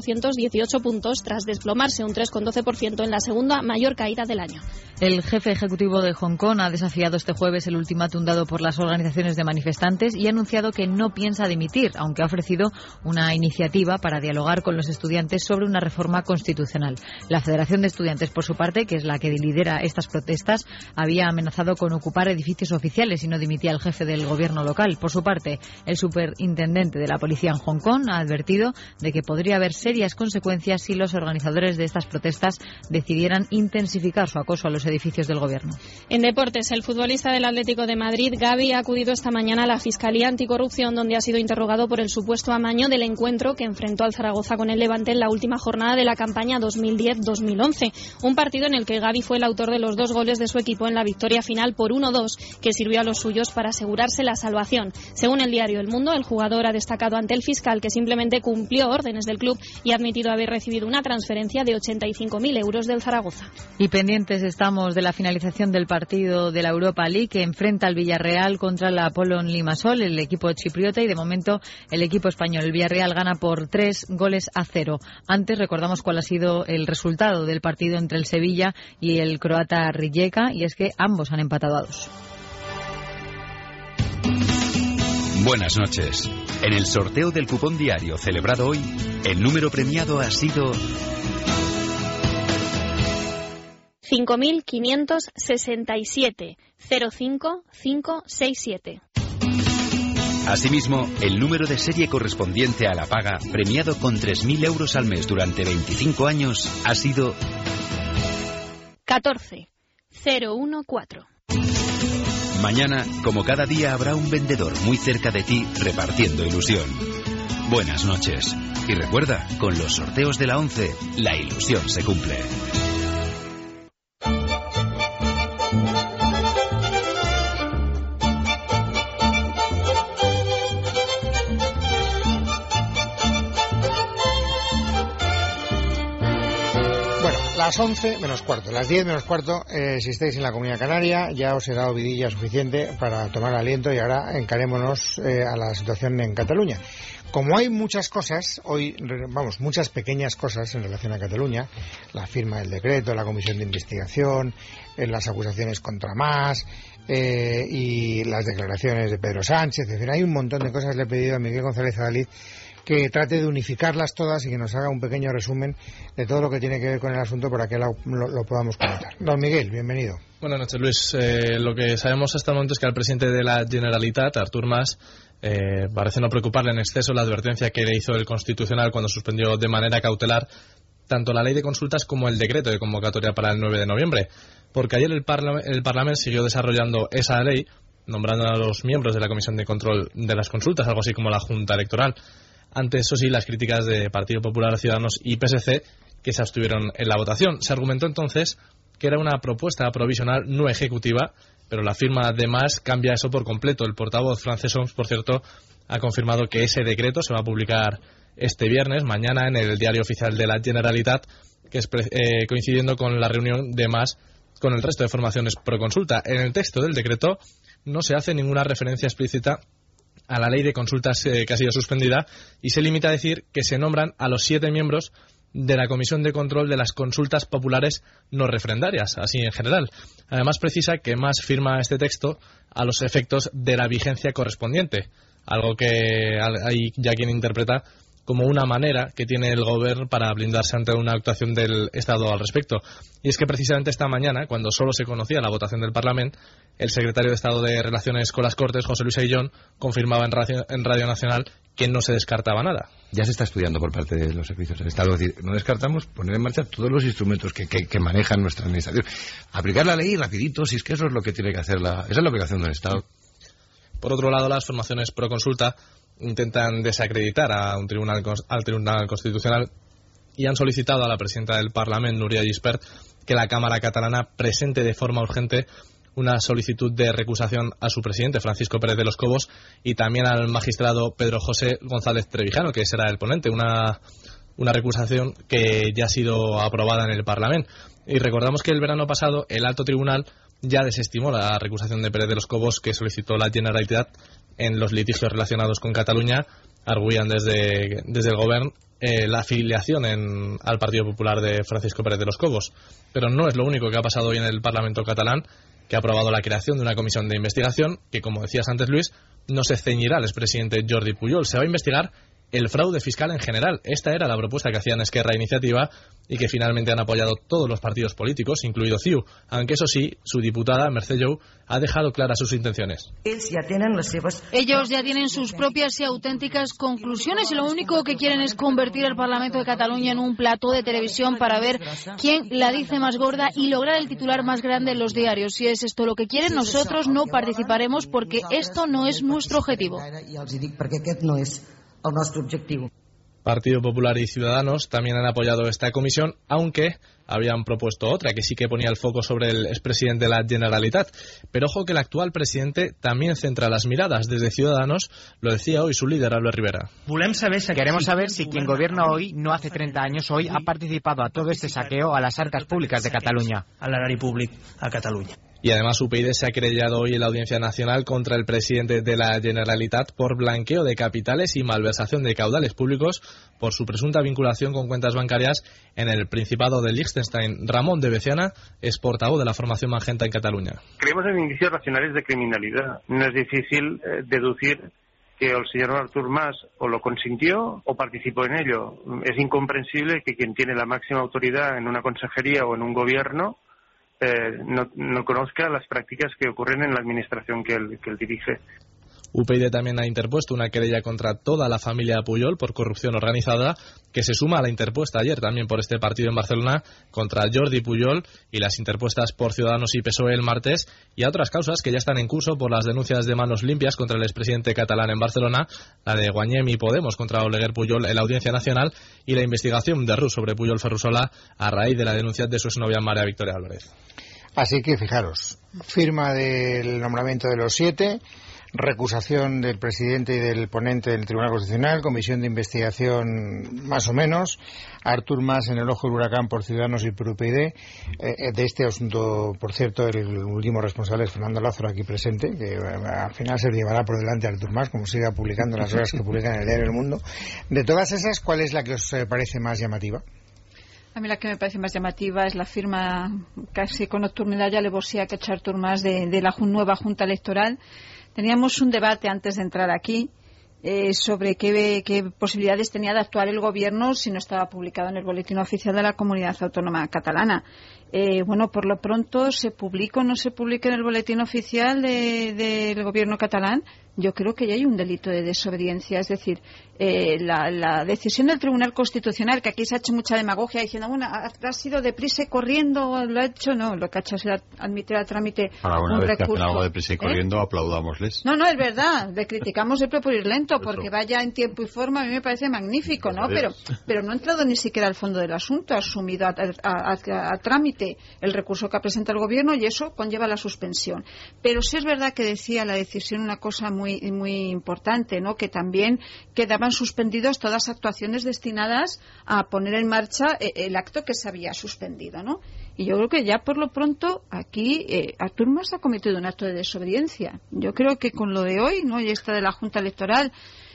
10.418 puntos tras desplomarse un 3,12% en la segunda mayor caída del año. El jefe ejecutivo de Hong Kong ha desafiado este jueves el ultimátum dado por las organizaciones de manifestantes y ha anunciado que no piensa dimitir, aunque ha ofrecido una iniciativa para dialogar con los estudiantes sobre una reforma constitucional. La Federación de Estudiantes, por su parte, que es la que lidera estas protestas, había amenazado con ocupar edificios oficiales si no dimitía el jefe del gobierno local. Por su parte, el superintendente de la policía en Hong Kong ha advertido de que podría haber serias consecuencias si los organizadores de estas protestas decidieran intensificar su acoso a los edificios del gobierno. En deportes, el futbolista del Atlético de Madrid, Gavi, ha acudido esta mañana mañana a la Fiscalía Anticorrupción, donde ha sido interrogado por el supuesto amaño del encuentro que enfrentó al Zaragoza con el Levante en la última jornada de la campaña 2010-2011. Un partido en el que Gavi fue el autor de los 2 goles de su equipo en la victoria final por 1-2, que sirvió a los suyos para asegurarse la salvación. Según el diario El Mundo, el jugador ha destacado ante el fiscal que simplemente cumplió órdenes del club y ha admitido haber recibido una transferencia de 85.000 euros del Zaragoza. Y pendientes estamos de la finalización del partido de la Europa League, que enfrenta al Villarreal contra la Apollon Limassol, el equipo chipriota, y de momento el equipo español. El Villarreal gana por 3-0. Antes recordamos cuál ha sido el resultado del partido entre el Sevilla y el croata Rijeka, y es que ambos han empatado a 2. Buenas noches. En el sorteo del cupón diario celebrado hoy, el número premiado ha sido 5.567 05567. Asimismo, el número de serie correspondiente a la paga, premiado con 3.000 euros al mes durante 25 años, ha sido 14014. Mañana, como cada día, habrá un vendedor muy cerca de ti repartiendo ilusión. Buenas noches. Y recuerda, con los sorteos de la 11, la ilusión se cumple. Las 11 menos cuarto, las 10 menos cuarto, si estáis en la Comunidad Canaria, ya os he dado vidilla suficiente para tomar aliento y ahora encarémonos a la situación en Cataluña. Como hay muchas cosas, hoy, muchas pequeñas cosas en relación a Cataluña, la firma del decreto, la comisión de investigación, las acusaciones contra Mas, y las declaraciones de Pedro Sánchez, en fin, hay un montón de cosas. Le he pedido a Miguel González Adalid que trate de unificarlas todas y que nos haga un pequeño resumen de todo lo que tiene que ver con el asunto para que lo podamos comentar. Don Miguel, bienvenido. Buenas noches, Luis. Lo que sabemos hasta el momento es que al presidente de la Generalitat, Artur Mas, parece no preocuparle en exceso la advertencia que le hizo el Constitucional cuando suspendió de manera cautelar tanto la ley de consultas como el decreto de convocatoria para el 9 de noviembre. Porque ayer el Parlamento siguió desarrollando esa ley, nombrando a los miembros de la Comisión de Control de las Consultas, algo así como la Junta Electoral. Ante eso sí, las críticas de Partido Popular, Ciudadanos y PSC, que se abstuvieron en la votación. Se argumentó entonces que era una propuesta provisional no ejecutiva, pero la firma de Mas cambia eso por completo. El portavoz francés Homs, por cierto, ha confirmado que ese decreto se va a publicar este viernes, mañana, en el Diario Oficial de la Generalitat, que es coincidiendo con la reunión de Mas con el resto de formaciones pro consulta. En el texto del decreto no se hace ninguna referencia explícita a la ley de consultas que ha sido suspendida y se limita a decir que se nombran a los 7 miembros de la Comisión de Control de las Consultas Populares no referendarias, así en general. Además precisa que Mas firma este texto a los efectos de la vigencia correspondiente, algo que hay ya quien interpreta como una manera que tiene el Gobierno para blindarse ante una actuación del Estado al respecto. Y es que precisamente esta mañana, cuando solo se conocía la votación del Parlamento, el secretario de Estado de Relaciones con las Cortes, José Luis Aillón, confirmaba en Radio Nacional que no se descartaba nada. Ya se está estudiando por parte de los servicios del Estado. Es decir, no descartamos poner en marcha todos los instrumentos que manejan nuestra administración. Aplicar la ley rapidito, si es que eso es lo que tiene que hacer esa es la obligación del Estado. Por otro lado, las formaciones pro consulta intentan desacreditar al Tribunal Constitucional y han solicitado a la presidenta del Parlamento, Núria Gispert, que la Cámara catalana presente de forma urgente una solicitud de recusación a su presidente, Francisco Pérez de los Cobos, y también al magistrado Pedro José González Trevijano, que será el ponente, una recusación que ya ha sido aprobada en el Parlamento. Y recordamos que el verano pasado el Alto Tribunal ya desestimó la recusación de Pérez de los Cobos que solicitó la Generalitat en los litigios relacionados con Cataluña. Arguían desde el Gobierno la afiliación al Partido Popular de Francisco Pérez de los Cobos. Pero no es lo único que ha pasado hoy en el Parlamento catalán, que ha aprobado la creación de una comisión de investigación que, como decías antes, Luis, no se ceñirá al expresidente Jordi Pujol. Se va a investigar el fraude fiscal en general. Esta era la propuesta que hacían Esquerra Iniciativa y que finalmente han apoyado todos los partidos políticos, incluido CiU, aunque eso sí, su diputada, Mercè Jou, ha dejado claras sus intenciones. Ellos ya tienen sus propias y auténticas conclusiones y lo único que quieren es convertir el Parlamento de Cataluña en un plató de televisión para ver quién la dice más gorda y lograr el titular más grande en los diarios. Si es esto lo que quieren, nosotros no participaremos porque esto no es nuestro objetivo. Partido Popular y Ciudadanos también han apoyado esta comisión, aunque habían propuesto otra que sí que ponía el foco sobre el expresidente de la Generalitat. Pero ojo que el actual presidente también centra las miradas desde Ciudadanos, lo decía hoy su líder, Albert Rivera. Queremos saber si quien gobierna hoy, no hace 30 años hoy, ha participado a todo este saqueo a las arcas públicas de Cataluña. Y además UPyD se ha querellado hoy en la Audiencia Nacional contra el presidente de la Generalitat por blanqueo de capitales y malversación de caudales públicos por su presunta vinculación con cuentas bancarias en el Principado de Liechtenstein. Ramón de Beciana es portavoz de la formación Magenta en Cataluña. Creemos en indicios racionales de criminalidad. No es difícil deducir que el señor Artur Mas o lo consintió o participó en ello. Es incomprensible que quien tiene la máxima autoridad en una consejería o en un gobierno no conozca las prácticas que ocurren en la administración que él dirige. UPyD también ha interpuesto una querella contra toda la familia Pujol por corrupción organizada, que se suma a la interpuesta ayer también por este partido en Barcelona contra Jordi Pujol y las interpuestas por Ciudadanos y PSOE el martes, y a otras causas que ya están en curso por las denuncias de manos limpias contra el expresidente catalán en Barcelona, la de Guanyem y Podemos contra Oleguer Pujol en la Audiencia Nacional y la investigación de Rus sobre Pujol Ferrusola a raíz de la denuncia de su exnovia María Victoria Álvarez. Así que fijaros, firma del nombramiento de los 7, recusación del presidente y del ponente del Tribunal Constitucional, comisión de investigación más o menos, Artur Mas en el ojo del huracán por Ciudadanos y por UPyD. De este asunto, por cierto, el último responsable es Fernando Lázaro, aquí presente, que al final se llevará por delante a Artur Mas, como siga publicando las horas que publica en el diario El Mundo. De todas esas, ¿cuál es la que os parece más llamativa? A mí la que me parece más llamativa es la firma casi con nocturnidad y alevosía que ha hecho Artur Mas de la nueva Junta Electoral. Teníamos un debate antes de entrar aquí sobre qué posibilidades tenía de actuar el Gobierno si no estaba publicado en el Boletín Oficial de la Comunidad Autónoma Catalana. Bueno, por lo pronto, ¿se publica o no se publica en el Boletín Oficial del Gobierno catalán? Yo creo que ya hay un delito de desobediencia. Es decir, la decisión del Tribunal Constitucional, que aquí se ha hecho mucha demagogia diciendo, bueno, ha sido deprisa y corriendo, lo ha hecho, no, lo que ha hecho es admitir a trámite para una un vez recurso. Que hacen algo deprisa y corriendo, aplaudámosles. No, es verdad, le criticamos siempre por ir lento, porque vaya en tiempo y forma, a mí me parece magnífico, ¿no? Pero no ha entrado ni siquiera al fondo del asunto, ha asumido a trámite el recurso que ha presentado el Gobierno y eso conlleva la suspensión. Pero sí es verdad que decía la decisión una cosa muy importante, ¿no? Que también quedaban suspendidos todas las actuaciones destinadas a poner en marcha el acto que se había suspendido, ¿no? Y yo creo que ya por lo pronto aquí Artur Mas ha cometido un acto de desobediencia. Yo creo que con lo de hoy, ¿no? Y esta de la Junta Electoral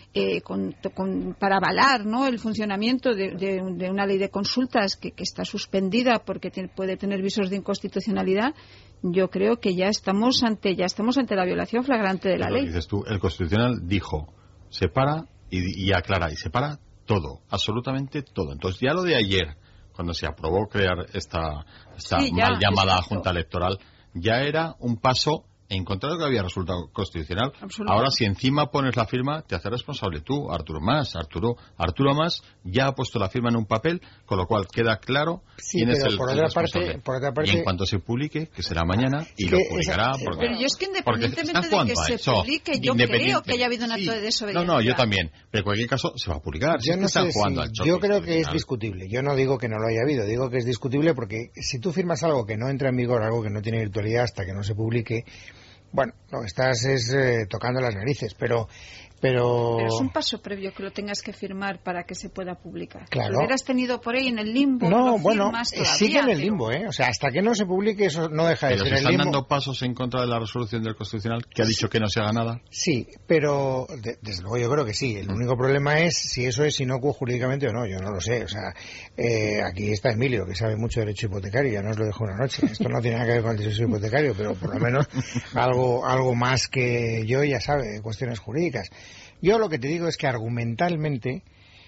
para avalar, ¿no? El funcionamiento de una ley de consultas que está suspendida porque puede tener visos de inconstitucionalidad, yo creo que ya estamos ante la violación flagrante de la ley. Dices tú, el Constitucional dijo, separa y aclara, y separa todo, absolutamente todo. Entonces ya lo de ayer, cuando se aprobó crear esta mal llamada Junta Electoral, ya era un paso en contra de lo que había resultado constitucional. Ahora, si encima pones la firma, te hace responsable tú, Arturo Mas. Arturo Mas ya ha puesto la firma en un papel, con lo cual queda claro quién es el responsable. Por otra parte, y en cuanto se publique, que será mañana, y lo publicará. Pero yo es que independientemente de que se publique, yo creo que haya habido un acto de desobediencia. No, yo también. Pero en cualquier caso, se va a publicar. Yo creo que es discutible. Yo no digo que no lo haya habido, digo que es discutible porque si tú firmas algo que no entra en vigor, algo que no tiene virtualidad hasta que no se publique, bueno, lo que estás es tocando las narices, pero es un paso previo que lo tengas que firmar para que se pueda publicar. Claro. Si lo hubieras tenido por ahí en el limbo, no, bueno, sigue en el limbo, O sea, hasta que no se publique eso no deja de ser el limbo. Pero se están dando pasos en contra de la resolución del Constitucional que ha dicho que no se haga nada. Sí, pero desde luego yo creo que sí. El único problema es si eso es inocuo jurídicamente o no. Yo no lo sé. O sea, aquí está Emilio, que sabe mucho de derecho hipotecario. Ya nos lo dejó una noche. Esto no tiene nada que ver con el derecho hipotecario, pero por lo menos algo más que yo ya sabe de cuestiones jurídicas. Yo lo que te digo es que argumentalmente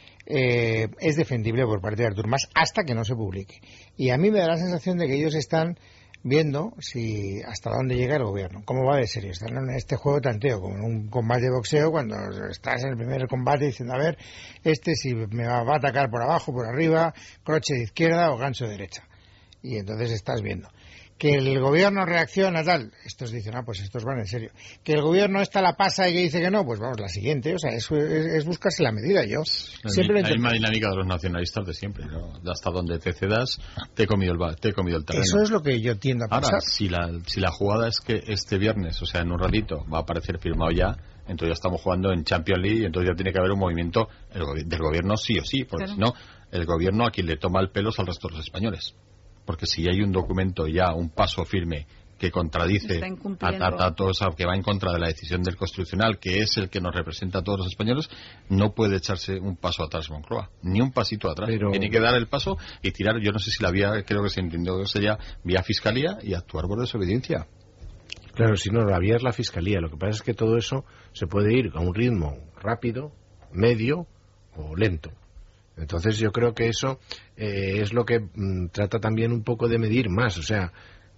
es defendible por parte de Artur Mas hasta que no se publique. Y a mí me da la sensación de que ellos están viendo si hasta dónde llega el gobierno, cómo va de serio. Están en este juego tanteo, como en un combate de boxeo, cuando estás en el primer combate diciendo, a ver, si me va a atacar por abajo, por arriba, croche de izquierda o gancho de derecha. Y entonces estás viendo. Que el gobierno reacciona tal, estos dicen, pues estos van en serio. Que el gobierno la pasa y que dice que no, pues vamos, la siguiente. O sea, es buscarse la medida. Yo siempre la misma dinámica de los nacionalistas de siempre, ¿no? Hasta donde te cedas, te he comido el terreno. Eso es lo que yo tiendo a pensar. Ahora, si la jugada es que este viernes, o sea, en un ratito, va a aparecer firmado ya, entonces ya estamos jugando en Champions League y entonces ya tiene que haber un movimiento del gobierno sí o sí, porque si no, el gobierno a quien le toma el pelo es al resto de los españoles. Porque si hay un documento ya, un paso firme que contradice a todos, que va en contra de la decisión del Constitucional, que es el que nos representa a todos los españoles, no puede echarse un paso atrás Moncloa, ni un pasito atrás. Tiene que dar el paso y tirar, yo no sé si la vía, creo que se entendió que sería vía Fiscalía y actuar por desobediencia. Claro, si no, la vía es la Fiscalía. Lo que pasa es que todo eso se puede ir a un ritmo rápido, medio o lento. Entonces yo creo que eso es lo que trata también un poco de medir más, o sea,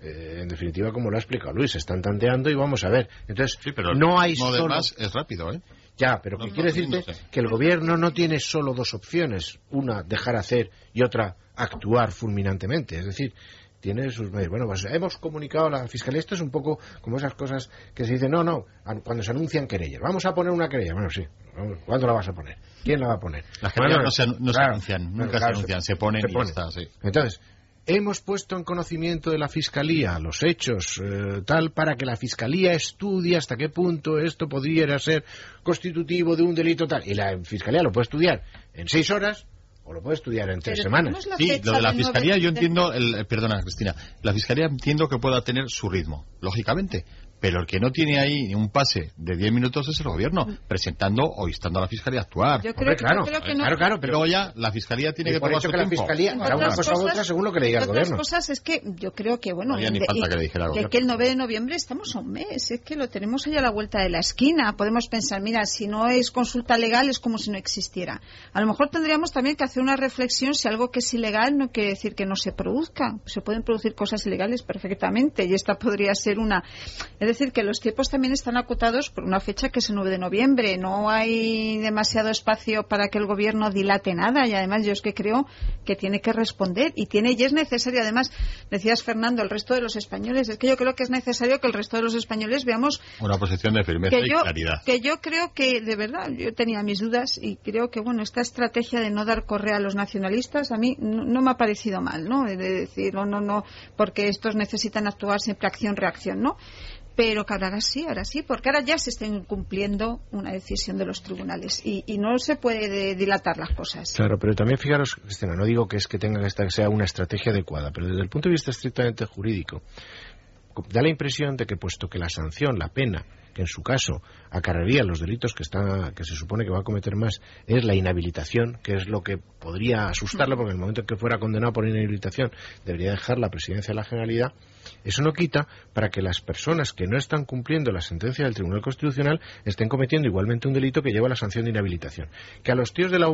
en definitiva, como lo ha explicado Luis, están tanteando y vamos a ver. Entonces, sí, pero no hay solo... Más es rápido, ¿eh? Ya, pero que quiere decirte que el gobierno no tiene solo dos opciones, una dejar hacer y otra actuar fulminantemente, es decir, tiene sus medios. Bueno, pues hemos comunicado a la Fiscalía, esto es un poco como esas cosas que se dicen, no, cuando se anuncian querellas, vamos a poner una querella, bueno, sí, ¿cuándo la vas a poner? ¿Quién la va a poner? Las querellas no se anuncian, nunca se anuncian, se ponen y ya está, sí. Entonces, hemos puesto en conocimiento de la Fiscalía los hechos tal para que la Fiscalía estudie hasta qué punto esto podría ser constitutivo de un delito tal, y la Fiscalía lo puede estudiar en 6 horas o lo puede estudiar en 3 semanas. Sí, lo de la Fiscalía yo entiendo, perdona Cristina, la Fiscalía entiendo que pueda tener su ritmo, lógicamente, pero el que no tiene ahí un pase de 10 minutos es el gobierno, presentando o instando a la Fiscalía a actuar. Yo creo, claro, pero luego ya la Fiscalía tiene que tomar su tiempo. La Fiscalía hará una cosa u otra según lo que le diga el gobierno. Otras cosas es que yo creo que, bueno, no ni falta que le dijera que el 9 de noviembre estamos a un mes, es que lo tenemos ahí a la vuelta de la esquina. Podemos pensar, mira, si no es consulta legal es como si no existiera. A lo mejor tendríamos también que hacer una reflexión si algo que es ilegal no quiere decir que no se produzca. Se pueden producir cosas ilegales perfectamente y esta podría ser una. Es decir, que los tiempos también están acotados por una fecha que es el 9 de noviembre. No hay demasiado espacio para que el gobierno dilate nada y además yo es que creo que tiene que responder y es necesario. Además, decías Fernando, el resto de los españoles, es que yo creo que es necesario que el resto de los españoles veamos una posición de firmeza y claridad. Que yo creo que, de verdad, yo tenía mis dudas y creo que, bueno, esta estrategia de no dar correa a los nacionalistas a mí no me ha parecido mal, ¿no? De decir, no, porque estos necesitan actuar siempre acción-reacción, ¿no? Pero que ahora sí, porque ahora ya se está incumpliendo una decisión de los tribunales y no se puede dilatar las cosas. Claro, pero también fijaros, Cristina, no digo que sea una estrategia adecuada, pero desde el punto de vista estrictamente jurídico, da la impresión de que puesto que la sanción, la pena, que en su caso acarrearía los delitos que se supone que va a cometer más, es la inhabilitación, que es lo que podría asustarlo, porque en el momento en que fuera condenado por inhabilitación debería dejar la presidencia de la Generalidad. Eso no quita para que las personas que no están cumpliendo la sentencia del Tribunal Constitucional estén cometiendo igualmente un delito que lleva a la sanción de inhabilitación. Que a los tíos del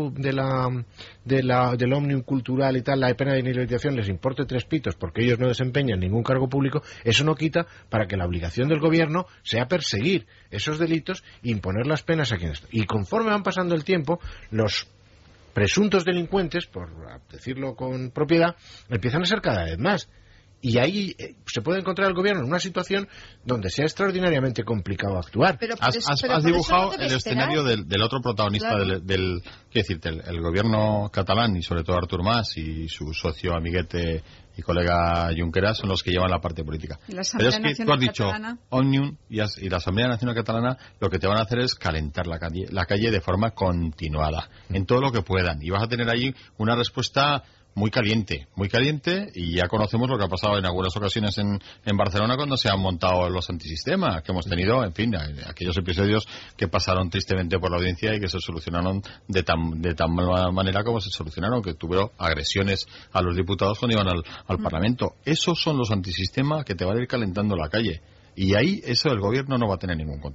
Òmnium Cultural y tal, la pena de inhabilitación les importe 3 pitos porque ellos no desempeñan ningún cargo público, eso no quita para que la obligación del gobierno sea perseguir esos delitos e imponer las penas a quienes. Y conforme van pasando el tiempo, los presuntos delincuentes, por decirlo con propiedad, empiezan a ser cada vez más. Y ahí se puede encontrar el gobierno en una situación donde sea extraordinariamente complicado actuar. Has dibujado el escenario del otro protagonista, claro. Quiero decirte, el gobierno catalán y sobre todo Artur Mas y su socio amiguete y colega Junqueras son los que llevan la parte política. Pero es que tú has dicho Òmnium y la Asamblea Nacional Catalana lo que te van a hacer es calentar la calle de forma continuada, en todo lo que puedan. Y vas a tener ahí una respuesta muy caliente, y ya conocemos lo que ha pasado en algunas ocasiones en Barcelona cuando se han montado los antisistemas, que hemos tenido, en fin, aquellos episodios que pasaron tristemente por la audiencia y que se solucionaron de tan mala manera como se solucionaron, que tuvieron agresiones a los diputados cuando iban al Parlamento. Esos son los antisistemas que te van a ir calentando la calle. Y ahí eso el gobierno no va a tener ningún control.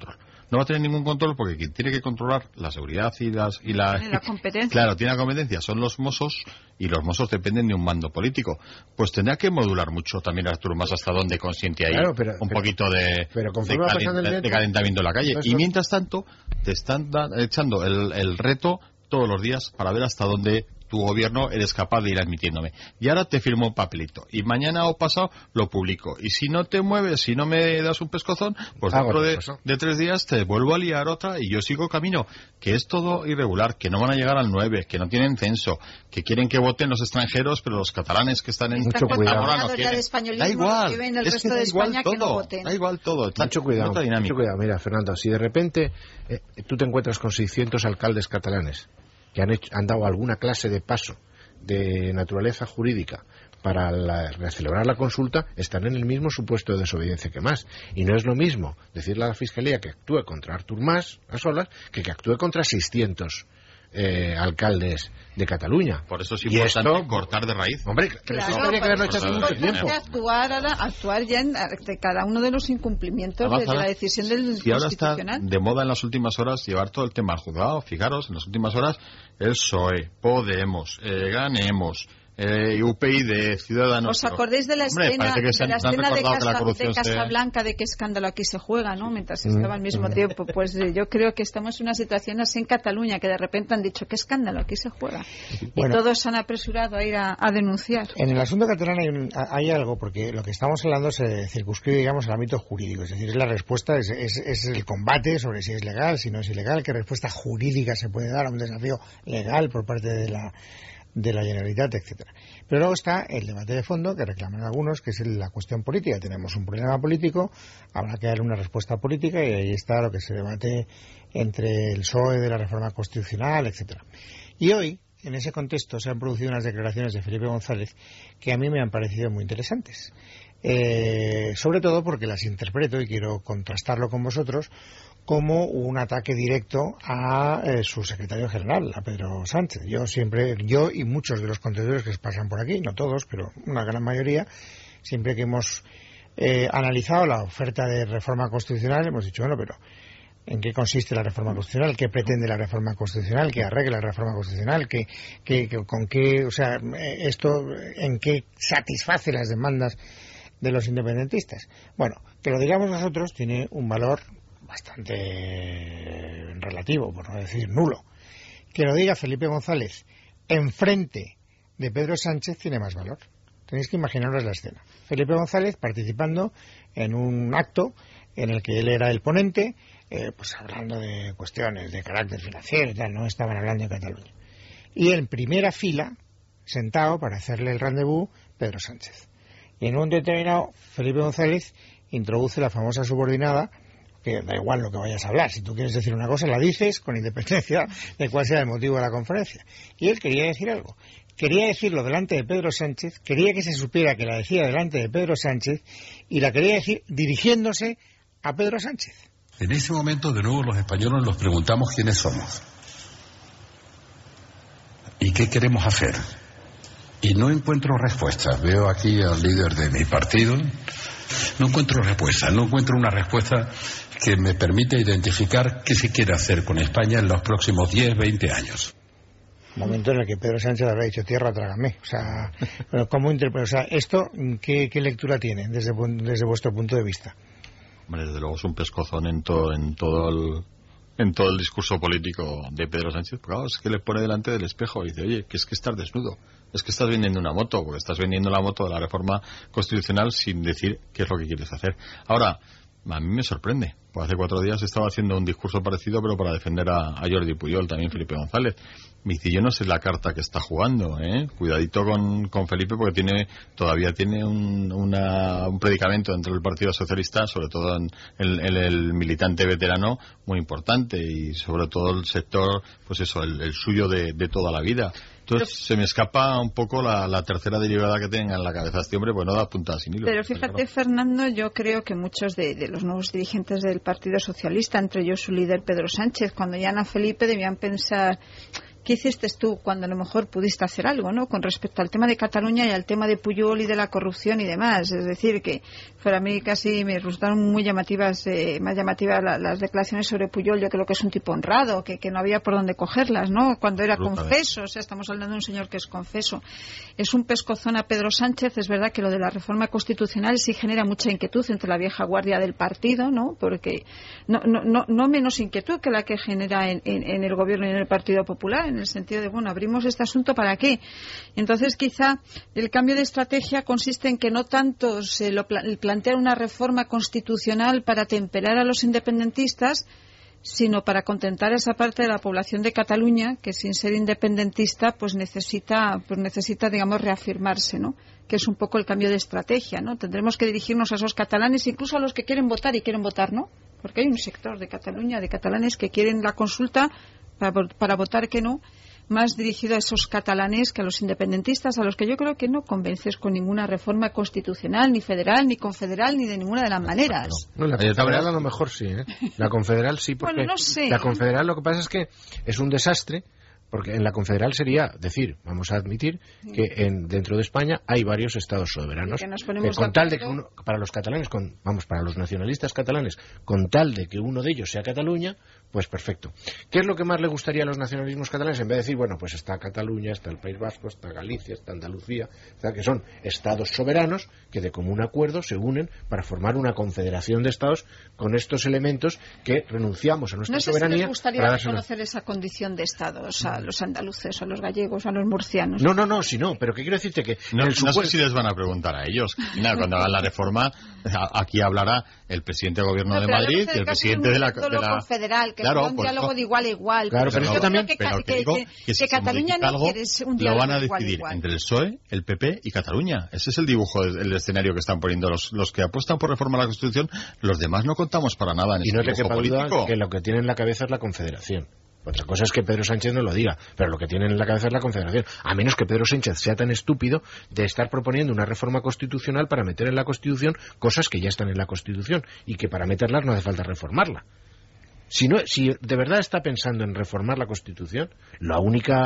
No va a tener ningún control porque quien tiene que controlar la seguridad y la competencia. Claro, tiene la competencia, son los Mossos, y los Mossos dependen de un mando político. Pues tendrá que modular mucho también Artur Mas hasta donde consiente ahí poquito de calentamiento en la calle. Y mientras tanto, te están echando el reto todos los días para ver hasta dónde tu gobierno eres capaz de ir admitiéndome. Y ahora te firmo un papelito. Y mañana o pasado lo publico. Y si no te mueves, si no me das un pescozón, pues dentro de 3 días te vuelvo a liar otra y yo sigo camino. Que es todo irregular, que no van a llegar al 9, que no tienen censo, que quieren que voten los extranjeros, pero los catalanes que están en mucho cuidado. No quieren. Da igual, es que da igual todo. Da igual todo. Mucho cuidado. Mira, Fernando, si de repente tú te encuentras con 600 alcaldes catalanes que han dado alguna clase de paso de naturaleza jurídica para celebrar la consulta, están en el mismo supuesto de desobediencia que Mas. Y no es lo mismo decirle a la Fiscalía que actúe contra Artur Mas a solas que actúe contra 600 alcaldes de Cataluña. Por eso es importante cortar de raíz. Hombre, pero eso habría que haberlo hecho hace mucho tiempo. Actuar ya de cada uno de los incumplimientos de la decisión del Constitucional. Y ahora está de moda en las últimas horas llevar todo el tema al juzgado. Fijaros, en las últimas horas el PSOE, Podemos, Ganemos, UPyD, Ciudadanos. ¿Os acordáis de la escena de Casablanca, de qué escándalo aquí se juega, ¿no? Mientras estaba al mismo tiempo. Pues yo creo que estamos en una situación así en Cataluña, que de repente han dicho, ¿qué escándalo aquí se juega? Y todos se han apresurado a ir a denunciar. En el asunto catalán hay algo, porque lo que estamos hablando se circunscribe, digamos, al ámbito jurídico. Es decir, es la respuesta, es el combate sobre si es legal, si no es ilegal, qué respuesta jurídica se puede dar a un desafío legal por parte de la Generalitat, etcétera. Pero luego está el debate de fondo que reclaman algunos, que es la cuestión política. Tenemos un problema político, habrá que darle una respuesta política, y ahí está lo que se debate entre el PSOE de la reforma constitucional, etcétera. Y hoy, en ese contexto, se han producido unas declaraciones de Felipe González que a mí me han parecido muy interesantes. Sobre todo porque las interpreto, y quiero contrastarlo con vosotros, como un ataque directo a su secretario general, a Pedro Sánchez. Yo y muchos de los contenedores que pasan por aquí, no todos, pero una gran mayoría, siempre que hemos analizado la oferta de reforma constitucional, hemos dicho, bueno, pero ¿en qué consiste la reforma constitucional? ¿Qué pretende la reforma constitucional? ¿Qué arregla la reforma constitucional? ¿Con qué, o sea, esto en qué satisface las demandas de los independentistas? Bueno, que lo digamos nosotros tiene un valor bastante relativo, por no decir nulo. Que lo diga Felipe González enfrente de Pedro Sánchez tiene más valor. Tenéis que imaginaros la escena. Felipe González participando en un acto en el que él era el ponente, pues hablando de cuestiones de carácter financiero y tal, no estaban hablando de Cataluña. Y en primera fila, sentado para hacerle el rendezvous, Pedro Sánchez. Y en un determinado, Felipe González introduce la famosa subordinada, que da igual lo que vayas a hablar, si tú quieres decir una cosa la dices con independencia de cuál sea el motivo de la conferencia. Y él quería decir algo, quería decirlo delante de Pedro Sánchez, quería que se supiera que la decía delante de Pedro Sánchez, y la quería decir dirigiéndose a Pedro Sánchez. En ese momento, de nuevo, los españoles nos preguntamos quiénes somos y qué queremos hacer. Y no encuentro respuestas. Veo aquí al líder de mi partido. No encuentro respuesta, no encuentro una respuesta que me permita identificar qué se quiere hacer con España en los próximos 10, 20 años. Momento en el que Pedro Sánchez habrá dicho tierra, trágame. O sea, ¿cómo interpreto? O sea, ¿esto qué lectura tiene desde vuestro punto de vista? Hombre, desde luego es un pescozón en todo el discurso político de Pedro Sánchez. Claro, es que le pone delante del espejo y dice, oye, que es que estás desnudo. Es que estás vendiendo una moto, porque estás vendiendo la moto de la reforma constitucional sin decir qué es lo que quieres hacer. Ahora, a mí me sorprende, pues hace 4 días estaba haciendo un discurso parecido, pero para defender a Jordi Pujol, también Felipe González. Me dice, yo no sé la carta que está jugando, Cuidadito con Felipe, porque todavía tiene un predicamento dentro del Partido Socialista, sobre todo en el militante veterano, muy importante, y sobre todo el sector, pues eso, el suyo de toda la vida. Entonces se me escapa un poco la tercera derivada que tenga en la cabeza este hombre, pues no da puntada sin hilo. Pero fíjate, Fernando, yo creo que muchos de los nuevos dirigentes del Partido Socialista, entre ellos su líder Pedro Sánchez, cuando llaman a Felipe debían pensar, ¿qué hiciste tú cuando a lo mejor pudiste hacer algo, ¿no? Con respecto al tema de Cataluña y al tema de Pujol y de la corrupción y demás. Es decir, que para mí casi me resultaron muy llamativas, más llamativas las declaraciones sobre Pujol. Yo creo que es un tipo honrado, que no había por dónde cogerlas, ¿no? Cuando era confeso, o sea, estamos hablando de un señor que es confeso. Es un pescozón a Pedro Sánchez. Es verdad que lo de la reforma constitucional sí genera mucha inquietud entre la vieja guardia del partido, ¿no? Porque no menos inquietud que la que genera en el gobierno y en el Partido Popular, en el sentido de, bueno, abrimos este asunto ¿para qué? Entonces, quizá el cambio de estrategia consiste en que no tanto se plantea una reforma constitucional para temperar a los independentistas, sino para contentar a esa parte de la población de Cataluña que, sin ser independentista, pues necesita, digamos, reafirmarse, ¿no? Que es un poco el cambio de estrategia, ¿no? Tendremos que dirigirnos a esos catalanes, incluso a los que quieren votar y quieren votar, ¿no? Porque hay un sector de Cataluña, de catalanes que quieren la consulta para votar que no, más dirigido a esos catalanes que a los independentistas, a los que yo creo que no convences con ninguna reforma constitucional, ni federal, ni confederal, ni de ninguna de las maneras. No, la confederal a lo mejor sí, ¿eh? La confederal sí, porque bueno, no sé. La confederal lo que pasa es que es un desastre. Porque en la confederal sería decir, vamos a admitir que dentro de España hay varios estados soberanos. Con tal de que para los catalanes, para los nacionalistas catalanes, con tal de que uno de ellos sea Cataluña, pues perfecto. ¿Qué es lo que más le gustaría a los nacionalismos catalanes? En vez de decir, bueno, pues está Cataluña, está el País Vasco, está Galicia, está Andalucía, que son estados soberanos que de común acuerdo se unen para formar una confederación de estados con estos elementos que renunciamos a nuestra soberanía. No sé si les gustaría reconocer esa condición de estados a los andaluces, a los gallegos, a los murcianos. No, pero que quiero decirte que no sé si les van a preguntar a ellos. Cuando hagan la reforma, aquí hablará el presidente del gobierno de Madrid y el presidente de la confederal, que claro, es un diálogo de igual a igual. Claro, pero esto también que Cataluña no quiere un diálogo lo van a decidir entre el PSOE, el PP y Cataluña. Ese es el dibujo, el escenario que están poniendo los que apuestan por reformar la Constitución. Los demás no contamos para nada en ese dibujo político. Y no te quepa duda que lo que tiene en la cabeza es la confederación. Otra cosa es que Pedro Sánchez no lo diga, pero lo que tienen en la cabeza es la confederación. A menos que Pedro Sánchez sea tan estúpido de estar proponiendo una reforma constitucional para meter en la Constitución cosas que ya están en la Constitución y que para meterlas no hace falta reformarla. Si de verdad está pensando en reformar la Constitución, lo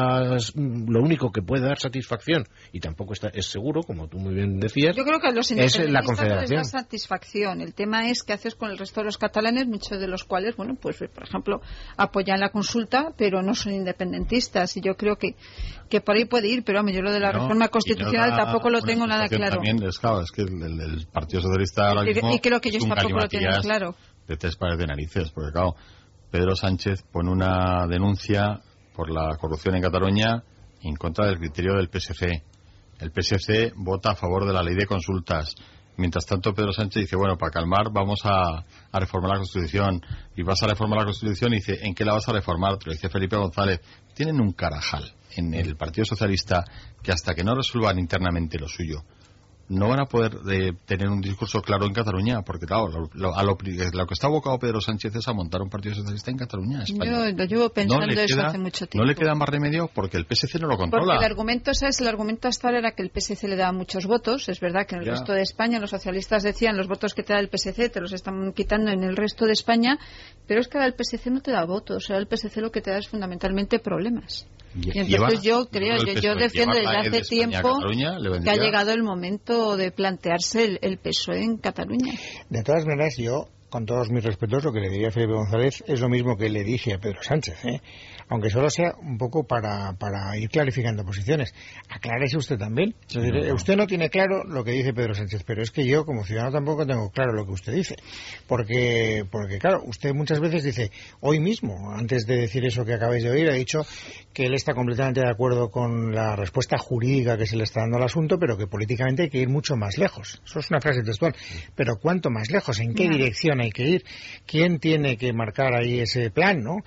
único que puede dar satisfacción, y tampoco es seguro, como tú muy bien decías, yo creo que a los es la Confederación. No les da satisfacción. El tema es qué haces con el resto de los catalanes, muchos de los cuales, bueno, pues por ejemplo, apoyan la consulta, pero no son independentistas. Y yo creo que por ahí puede ir, pero hombre, yo lo de la reforma constitucional tampoco lo tengo nada claro. También es que el Partido Socialista ahora mismo y creo que ellos tampoco lo tienen claro. De tres pares de narices, porque claro, Pedro Sánchez pone una denuncia por la corrupción en Cataluña en contra del criterio del PSC. El PSC vota a favor de la ley de consultas. Mientras tanto, Pedro Sánchez dice, bueno, para calmar vamos a reformar la Constitución. Y vas a reformar la Constitución y dice, ¿en qué la vas a reformar? Te lo dice Felipe González. Tienen un carajal en el Partido Socialista que hasta que no resuelvan internamente lo suyo, no van a poder tener un discurso claro en Cataluña, porque claro, lo que está abocado Pedro Sánchez es a montar un Partido Socialista en Cataluña, España. Yo lo llevo pensando eso hace mucho tiempo. No le queda más remedio porque el PSC no lo controla. Porque el argumento hasta ahora era que el PSC le daba muchos votos. Es verdad que en el resto de España los socialistas decían los votos que te da el PSC te los están quitando en el resto de España, pero es que ahora el PSC no te da votos. Ahora el PSC lo que te da es fundamentalmente problemas. Y entonces yo defiendo desde hace tiempo que ha llegado el momento de plantearse el PSOE en Cataluña. De todas maneras, yo, con todos mis respetos, lo que le diría a Felipe González es lo mismo que le dije a Pedro Sánchez, aunque solo sea un poco para ir clarificando posiciones. Aclárese usted también. Es decir, usted no tiene claro lo que dice Pedro Sánchez, pero es que yo, como ciudadano, tampoco tengo claro lo que usted dice. Porque claro, usted muchas veces dice, hoy mismo, antes de decir eso que acabáis de oír, ha dicho que él está completamente de acuerdo con la respuesta jurídica que se le está dando al asunto, pero que políticamente hay que ir mucho más lejos. Eso es una frase textual. Pero ¿cuánto más lejos? ¿En qué dirección hay que ir? ¿Quién tiene que marcar ahí ese plan, no?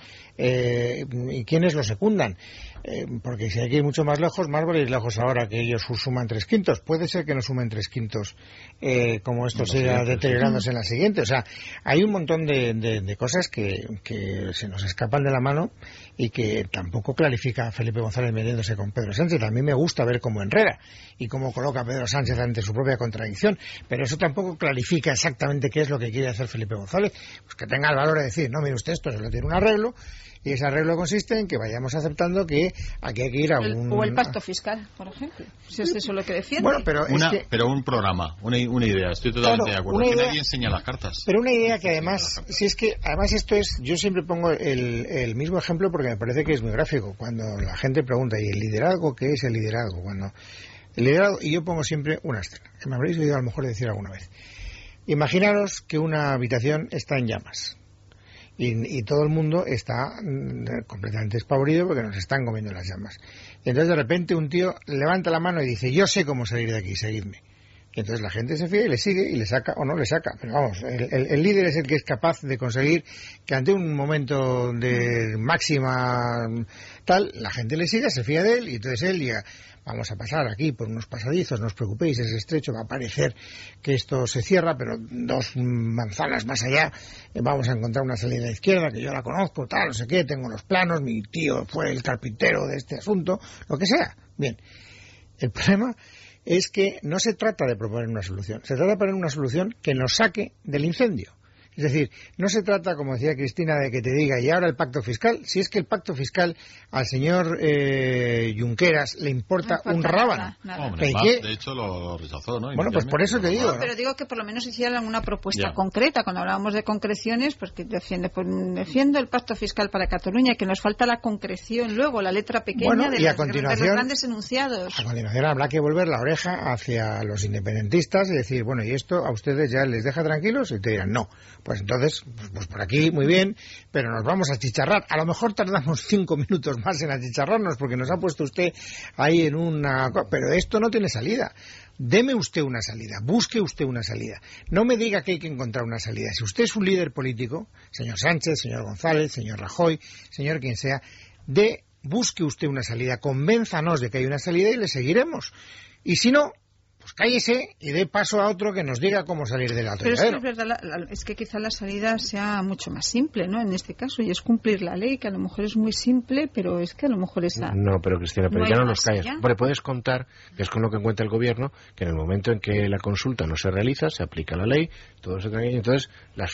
¿Y quiénes lo secundan? Porque si hay que ir mucho más lejos, más vale ir lejos ahora que ellos suman 3/5. Puede ser que no sumen 3/5 como esto siga deteriorándose en la siguiente. O sea, hay un montón de cosas que se nos escapan de la mano y que tampoco clarifica Felipe González metiéndose con Pedro Sánchez. A mí me gusta ver cómo enreda y cómo coloca a Pedro Sánchez ante su propia contradicción, pero eso tampoco clarifica exactamente qué es lo que quiere hacer Felipe González. Pues que tenga el valor de decir, no, mire usted, esto se lo tiene un arreglo Y ese arreglo consiste en que vayamos aceptando que aquí hay que ir a un... O el pacto fiscal, por ejemplo. Si es eso lo que defiende. Bueno, pero un programa, una idea. Estoy totalmente de acuerdo. Que nadie enseña las cartas. Pero una idea que además, si es que además esto es, yo siempre pongo el mismo ejemplo porque me parece que es muy gráfico. Cuando la gente pregunta, ¿y el liderazgo qué es el liderazgo? Cuando el liderazgo, y yo pongo siempre una escena, que me habréis oído a lo mejor decir alguna vez. Imaginaros que una habitación está en llamas. Y todo el mundo está completamente espavorido porque nos están comiendo las llamas. Y entonces de repente un tío levanta la mano y dice, yo sé cómo salir de aquí, seguidme. Y entonces la gente se fía y le sigue y le saca o no le saca. Pero vamos, el líder es el que es capaz de conseguir que ante un momento de máxima tal, la gente le siga, se fía de él y entonces él diga, vamos a pasar aquí por unos pasadizos, no os preocupéis, es estrecho, va a parecer que esto se cierra, pero 2 manzanas más allá vamos a encontrar una salida a la izquierda, que yo la conozco, tal, no sé qué, tengo los planos, mi tío fue el carpintero de este asunto, lo que sea. Bien, el problema es que no se trata de proponer una solución, se trata de poner una solución que nos saque del incendio. Es decir, no se trata, como decía Cristina, de que te diga, y ahora el pacto fiscal, si es que el pacto fiscal al señor Junqueras le importa un rábano. Hombre, de hecho lo rechazó, ¿no? Bueno, pues por eso te digo. No, pero digo que por lo menos hicieran una propuesta concreta. Cuando hablábamos de concreciones, pues que defiendo el pacto fiscal para Cataluña, que nos falta la concreción luego, la letra pequeña de los grandes enunciados. A continuación habrá que volver la oreja hacia los independentistas y decir, bueno, ¿y esto a ustedes ya les deja tranquilos? Y te dirán, no. Pues entonces, pues por aquí, muy bien, pero nos vamos a achicharrar. A lo mejor tardamos 5 minutos más en achicharrarnos porque nos ha puesto usted ahí en una... Pero esto no tiene salida. Deme usted una salida, busque usted una salida. No me diga que hay que encontrar una salida. Si usted es un líder político, señor Sánchez, señor González, señor Rajoy, señor quien sea, busque usted una salida, convénzanos de que hay una salida y le seguiremos. Y si no, pues cállese y dé paso a otro que nos diga cómo salir del atolladero. Pero es verdad, es que quizá la salida sea mucho más simple, ¿no? En este caso, y es cumplir la ley, que a lo mejor es muy simple, pero es que a lo mejor esa... No, pero Cristina, pero ya no nos calles. Porque puedes contar, que es con lo que cuenta el gobierno, que en el momento en que la consulta no se realiza, se aplica la ley, todo se tranquiliza, entonces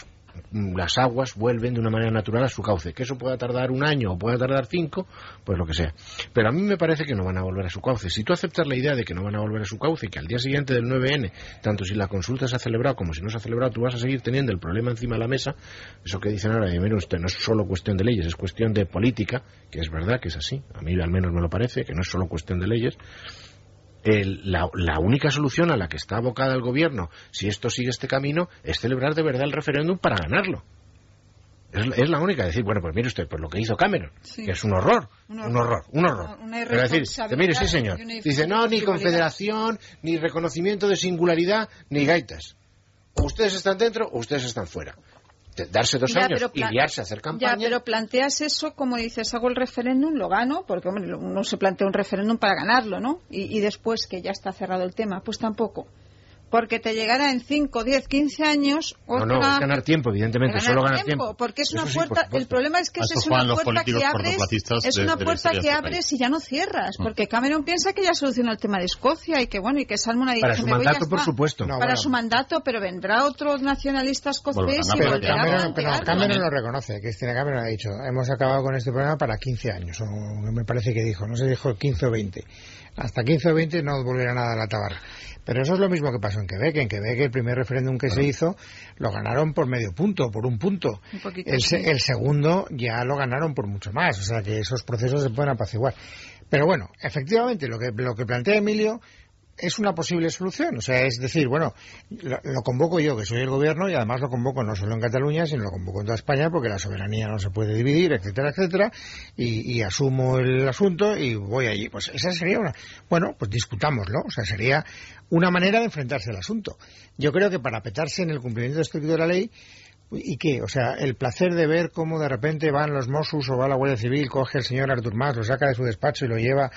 las aguas vuelven de una manera natural a su cauce. Que eso pueda tardar 1 año o pueda tardar 5, pues lo que sea. Pero a mí me parece que no van a volver a su cauce. Si tú aceptas la idea de que no van a volver a su cauce y que al día siguiente del 9N, tanto si la consulta se ha celebrado como si no se ha celebrado, tú vas a seguir teniendo el problema encima de la mesa, eso que dicen ahora, mire usted, no es solo cuestión de leyes, es cuestión de política, que es verdad que es así, a mí al menos me lo parece, que no es solo cuestión de leyes. La única solución a la que está abocada el gobierno, si esto sigue este camino, es celebrar de verdad el referéndum para ganarlo. Es la única. Decir, bueno, pues mire usted, pues lo que hizo Cameron, que es un horror. Pero decir, mire, sí señor, dice, no, ni confederación, ni reconocimiento de singularidad, ni gaitas. O ustedes están dentro o ustedes están fuera. Darse 2 años y liarse a hacer campaña. Ya, pero planteas eso como dices, hago el referéndum, lo gano, porque hombre, uno se plantea un referéndum para ganarlo, ¿no? Y después que ya está cerrado el tema, pues tampoco. Porque te llegará en 5, 10, 15 años otra... No, es ganar tiempo, evidentemente, solo ganar tiempo. Porque es una puerta, el problema es que es una puerta que abres y ya no cierras, porque Cameron piensa que ya solucionó el tema de Escocia y que bueno, y que Salmon ha dicho... Para su mandato, por supuesto. Para su mandato, pero vendrá otro nacionalista escocés y volverá a plantearlo. Cameron lo reconoce, Cristina Cameron ha dicho, hemos acabado con este problema para 15 años, o me parece que dijo, no se dijo 15 o 20. Hasta 15 o 20 no volverá nada a la tabarra. Pero eso es lo mismo que pasó en Quebec. En Quebec el primer referéndum que se hizo lo ganaron por medio punto, por 1 punto. El segundo ya lo ganaron por mucho más. O sea que esos procesos se pueden apaciguar. Pero bueno, efectivamente lo que plantea Emilio es una posible solución. O sea, es decir, bueno, lo convoco yo, que soy el gobierno, y además lo convoco no solo en Cataluña, sino lo convoco en toda España, porque la soberanía no se puede dividir, etcétera, etcétera, y asumo el asunto y voy allí. Pues esa sería bueno, pues discutámoslo. O sea, sería una manera de enfrentarse al asunto. Yo creo que para petarse en el cumplimiento estricto de la ley, ¿y qué? O sea, el placer de ver cómo de repente van los Mossos o va la Guardia Civil, coge al señor Artur Mas, lo saca de su despacho y lo lleva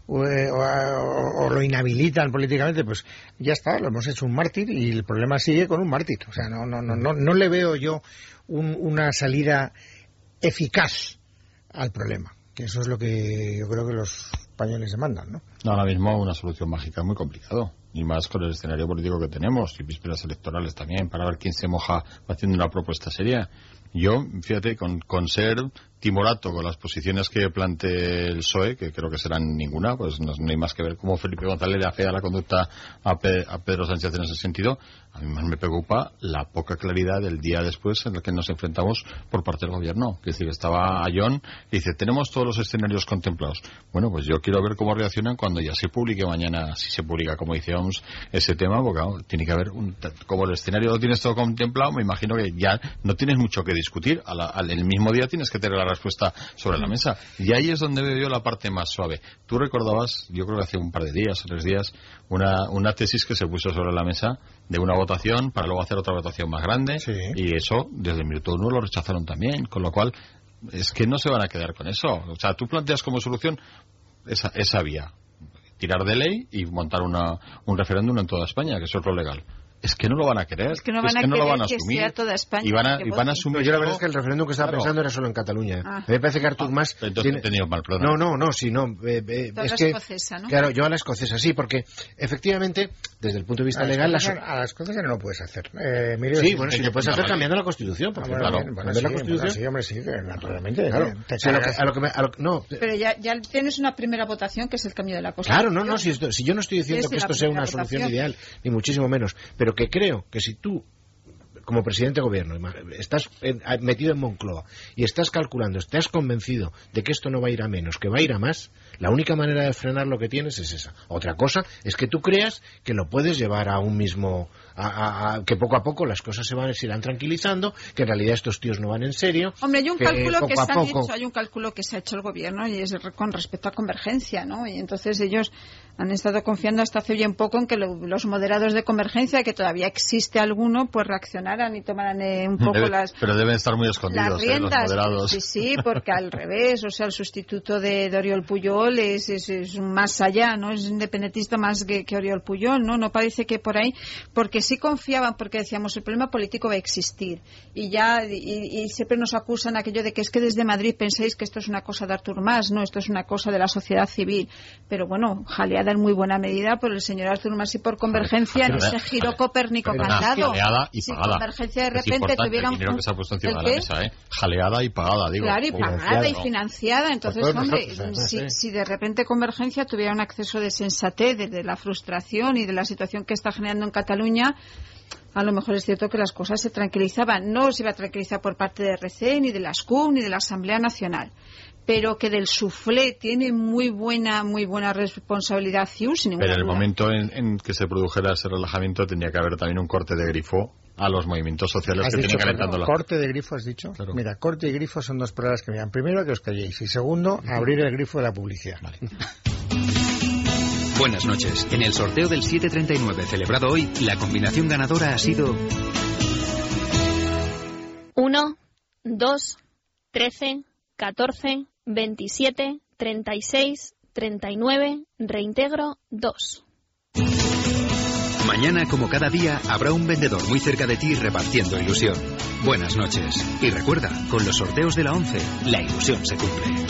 o lo inhabilitan políticamente, pues ya está, lo hemos hecho un mártir y el problema sigue con un mártir. O sea, no le veo yo una salida eficaz al problema, que eso es lo que yo creo que los españoles demandan, ¿no? No, ahora mismo una solución mágica es muy complicado, y más con el escenario político que tenemos y vísperas electorales también, para ver quién se moja haciendo una propuesta seria. Yo, fíjate, con ser timorato con las posiciones que plantee el PSOE, que creo que serán ninguna, pues no hay más que ver cómo Felipe González le afea la conducta a Pedro Sánchez en ese sentido. A mí más me preocupa la poca claridad del día después en el que nos enfrentamos por parte del gobierno. Es decir, estaba Ayón y dice, tenemos todos los escenarios contemplados. Bueno, pues yo quiero ver cómo reaccionan cuando ya se publique mañana, si se publica, como decíamos, ese tema, porque claro, tiene que haber, como el escenario lo tienes todo contemplado, me imagino que ya no tienes mucho que discutir. El mismo día tienes que tener la respuesta sobre la mesa. Y ahí es donde veo yo la parte más suave. Tú recordabas, yo creo que hace un par de días o 3 días, una tesis que se puso sobre la mesa de una votación para luego hacer otra votación más grande, y eso desde el minuto 1 lo rechazaron también, con lo cual es que no se van a quedar con eso. O sea, tú planteas como solución esa vía, tirar de ley y montar un referéndum en toda España, que eso es lo legal. Es que no lo van a querer. Es que no van a querer lo van a que asumir. Sea toda España. Y van a asumir. Yo la verdad es que el referéndum que estaba pensando era solo en Cataluña. A mí me parece que Artur Mas... Entonces he tenido mal, perdón. No, sí, no. Es que, escocesa, ¿no? Claro, yo a la escocesa sí, porque efectivamente, desde el punto de vista legal... A la escocesa no lo puedes hacer. Emilio, sí, bueno, si lo puedes hacer cambiando la Constitución. Porque, claro, cambiar la Constitución... Sí, hombre, sí, naturalmente. Claro. Pero ya tienes una primera votación, que es el cambio de la Constitución. Claro, no, si yo no estoy diciendo que esto sea una solución ideal, ni muchísimo menos, pero que creo que si tú, como presidente de gobierno, estás metido en Moncloa y estás calculando, estás convencido de que esto no va a ir a menos, que va a ir a más, la única manera de frenar lo que tienes es esa. Otra cosa es que tú creas que lo puedes llevar a un mismo... que poco a poco las cosas se irán tranquilizando, que en realidad estos tíos no van en serio. Hombre, hay un cálculo que se ha hecho, hay un cálculo que se ha hecho el gobierno, y es con respecto a Convergencia, ¿no? Y entonces ellos han estado confiando hasta hace bien poco en que los moderados de Convergencia, que todavía existe alguno, pues reaccionaran y tomaran un poco pero deben estar muy escondidos, las riendas. Los moderados. Sí, porque al revés, o sea, el sustituto de Oriol Pujol es más allá, ¿no? Es independentista más que Oriol Pujol, ¿no? No parece que por ahí, porque sí confiaban, porque decíamos, el problema político va a existir, y siempre nos acusan aquello de que es que desde Madrid pensáis que esto es una cosa de Artur Mas, no, esto es una cosa de la sociedad civil, pero bueno, jaleada en muy buena medida por el señor Artur Mas y por Convergencia en ese giro copérnico cantado. Jaleada y pagada. Convergencia de repente tuviera un dinero que se ha puesto encima de la mesa, jaleada y pagada, digo. Claro, y pagada y financiada. Entonces, hombre, si de repente Convergencia tuviera un acceso de sensatez, de la frustración y de la situación que está generando en Cataluña, a lo mejor es cierto que las cosas se tranquilizaban. No se iba a tranquilizar por parte de RC, ni de la SCUP, ni de la Asamblea Nacional, pero que del suflé tiene muy buena responsabilidad CiU, sin ninguna duda. Pero en el momento en que se produjera ese relajamiento tendría que haber también un corte de grifo a los movimientos sociales que tienen calentando la... ¿Corte de grifo has dicho? Claro. Mira, corte y grifo son dos palabras que me dan. Primero, que os calléis, y segundo, abrir el grifo de la publicidad. Vale. Buenas noches. En el sorteo del 739 celebrado hoy, la combinación ganadora ha sido 1, 2, 13, 14, 27, 36, 39, reintegro 2. Mañana, como cada día, habrá un vendedor muy cerca de ti repartiendo ilusión. Buenas noches. Y recuerda, con los sorteos de la 11, la ilusión se cumple.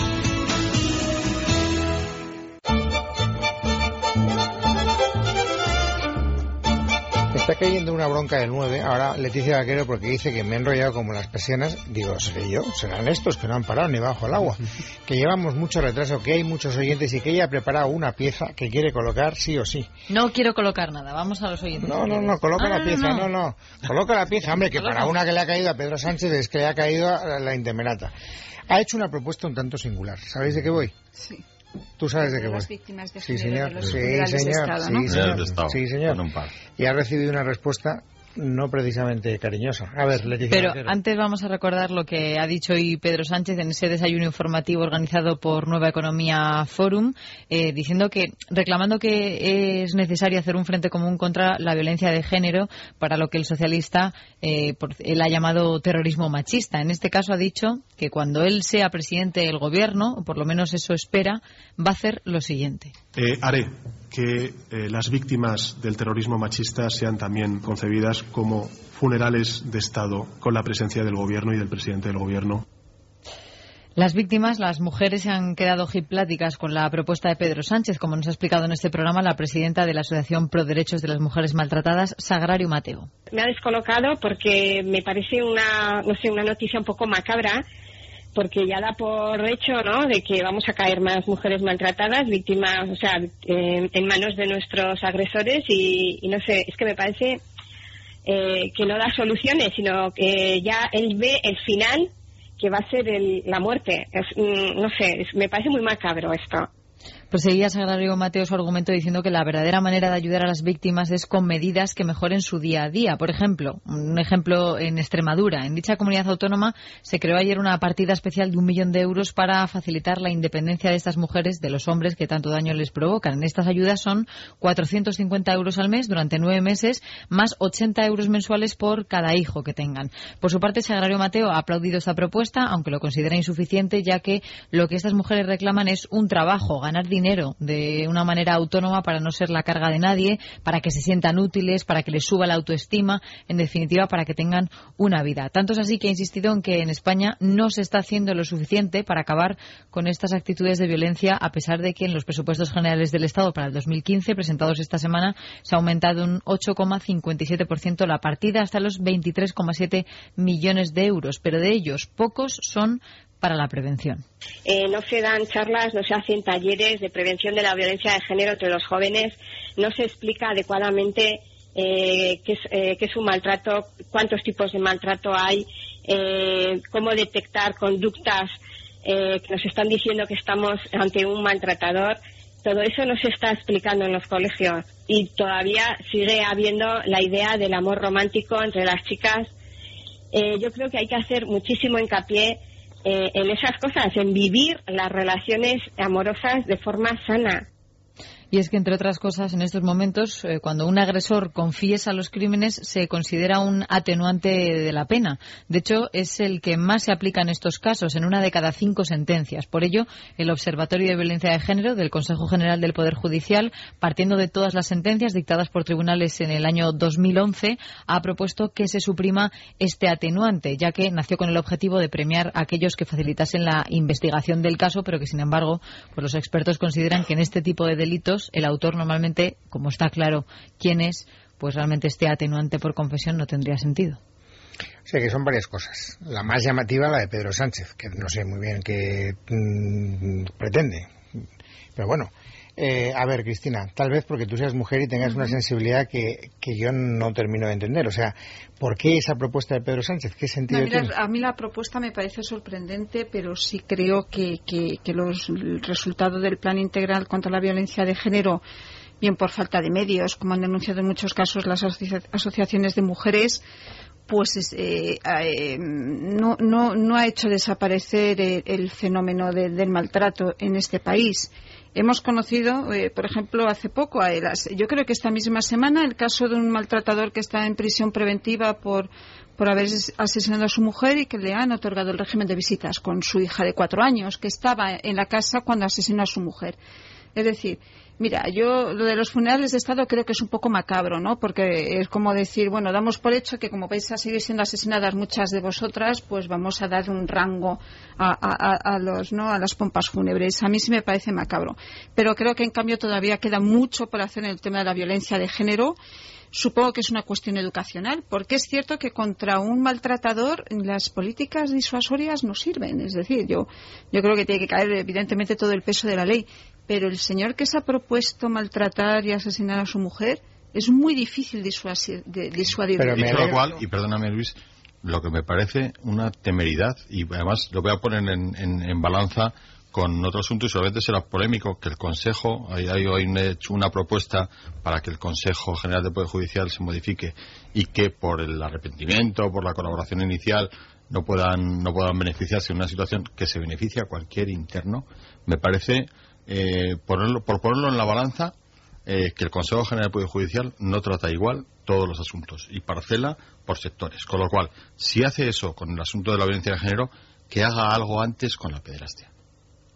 Está cayendo una bronca del 9, ahora Leticia Vaquero, porque dice que me he enrollado como las persianas. Digo, ¿seré yo? ¿Serán estos que no han parado ni bajo el agua? Que llevamos mucho retraso, que hay muchos oyentes y que ella ha preparado una pieza que quiere colocar sí o sí. No quiero colocar nada, vamos a los oyentes. No, coloca la pieza, no. Coloca la pieza, hombre, que para una que le ha caído a Pedro Sánchez es que le ha caído a la Intemerata. Ha hecho una propuesta un tanto singular. ¿Sabéis de qué voy? Sí. ¿Tú sabes de qué voy? Las víctimas de sí, género, señor. De los Sí, señor. Estado, ¿no? Sí, señor. Con un par. Y ha recibido una respuesta no precisamente cariñosa. A ver, Leticia. Pero antes vamos a recordar lo que ha dicho hoy Pedro Sánchez en ese desayuno informativo organizado por Nueva Economía Forum, reclamando que es necesario hacer un frente común contra la violencia de género, para lo que el socialista él ha llamado terrorismo machista. En este caso ha dicho que cuando él sea presidente del gobierno, o por lo menos eso espera, va a hacer lo siguiente. Haré que las víctimas del terrorismo machista sean también concebidas como funerales de Estado, con la presencia del Gobierno y del presidente del Gobierno. Las víctimas, las mujeres, se han quedado ojipláticas con la propuesta de Pedro Sánchez, como nos ha explicado en este programa la presidenta de la Asociación Pro Derechos de las Mujeres Maltratadas, Sagrario Mateo. Me ha descolocado porque me parece una noticia un poco macabra, porque ya da por hecho, ¿no?, de que vamos a caer más mujeres maltratadas, víctimas, o sea, en manos de nuestros agresores y no sé, es que me parece que no da soluciones, sino que ya él ve el final, que va a ser la muerte. No sé, me parece muy macabro esto. Proseguía Sagrario Mateo su argumento diciendo que la verdadera manera de ayudar a las víctimas es con medidas que mejoren su día a día. Por ejemplo, un ejemplo en Extremadura. En dicha comunidad autónoma se creó ayer una partida especial de 1 millón de euros para facilitar la independencia de estas mujeres de los hombres que tanto daño les provocan. Estas ayudas son 450 euros al mes durante 9 meses, más 80 euros mensuales por cada hijo que tengan. Por su parte, Sagrario Mateo ha aplaudido esta propuesta, aunque lo considera insuficiente, ya que lo que estas mujeres reclaman es un trabajo, ganar dinero de una manera autónoma para no ser la carga de nadie, para que se sientan útiles, para que les suba la autoestima, en definitiva, para que tengan una vida. Tanto es así que ha insistido en que en España no se está haciendo lo suficiente para acabar con estas actitudes de violencia, a pesar de que en los presupuestos generales del Estado para el 2015, presentados esta semana, se ha aumentado un 8,57% la partida hasta los 23,7 millones de euros, pero de ellos pocos son para la prevención. No se dan charlas, no se hacen talleres de prevención de la violencia de género entre los jóvenes, no se explica adecuadamente qué es un maltrato, cuántos tipos de maltrato hay, cómo detectar conductas que nos están diciendo que estamos ante un maltratador. Todo eso no se está explicando en los colegios y todavía sigue habiendo la idea del amor romántico entre las chicas. Yo creo que hay que hacer muchísimo hincapié en esas cosas, en vivir las relaciones amorosas de forma sana. Y es que, entre otras cosas, en estos momentos, cuando un agresor confiesa los crímenes, se considera un atenuante de la pena. De hecho, es el que más se aplica en estos casos, en 1 de cada 5 sentencias. Por ello, el Observatorio de Violencia de Género del Consejo General del Poder Judicial, partiendo de todas las sentencias dictadas por tribunales en el año 2011, ha propuesto que se suprima este atenuante, ya que nació con el objetivo de premiar a aquellos que facilitasen la investigación del caso, pero que, sin embargo, pues los expertos consideran que en este tipo de delitos el autor normalmente, como está claro quién es, pues realmente este atenuante por confesión no tendría sentido. O sea que son varias cosas. La más llamativa, la de Pedro Sánchez, que no sé muy bien qué pretende. Pero bueno, a ver, Cristina, tal vez porque tú seas mujer y tengas una sensibilidad que yo no termino de entender. O sea, ¿por qué esa propuesta de Pedro Sánchez? ¿Qué sentido tiene? A mí la propuesta me parece sorprendente, pero sí creo que el resultado del plan integral contra la violencia de género, bien por falta de medios, como han denunciado en muchos casos las asociaciones de mujeres, pues no ha hecho desaparecer el fenómeno del maltrato en este país. Hemos conocido, por ejemplo, hace poco, yo creo que esta misma semana, el caso de un maltratador que está en prisión preventiva por haber asesinado a su mujer y que le han otorgado el régimen de visitas con su hija de 4 años, que estaba en la casa cuando asesinó a su mujer. Es decir, mira, yo lo de los funerales de Estado creo que es un poco macabro, ¿no? Porque es como decir, bueno, damos por hecho que como vais a seguir siendo asesinadas muchas de vosotras, pues vamos a dar un rango a las pompas fúnebres. A mí sí me parece macabro. Pero creo que en cambio todavía queda mucho por hacer en el tema de la violencia de género. Supongo que es una cuestión educacional, porque es cierto que contra un maltratador las políticas disuasorias no sirven. Es decir, yo creo que tiene que caer evidentemente todo el peso de la ley, pero el señor que se ha propuesto maltratar y asesinar a su mujer es muy difícil disuadir. Pero dicho lo cual, y perdóname Luis, lo que me parece una temeridad, y además lo voy a poner en balanza con otro asunto, y solamente será polémico, que el Consejo, hay hecho una propuesta para que el Consejo General del Poder Judicial se modifique y que por el arrepentimiento, por la colaboración inicial, no puedan beneficiarse de una situación que se beneficia a cualquier interno. Me parece, por ponerlo en la balanza, que el Consejo General del Poder Judicial no trata igual todos los asuntos y parcela por sectores. Con lo cual, si hace eso con el asunto de la violencia de género, que haga algo antes con la pederastia.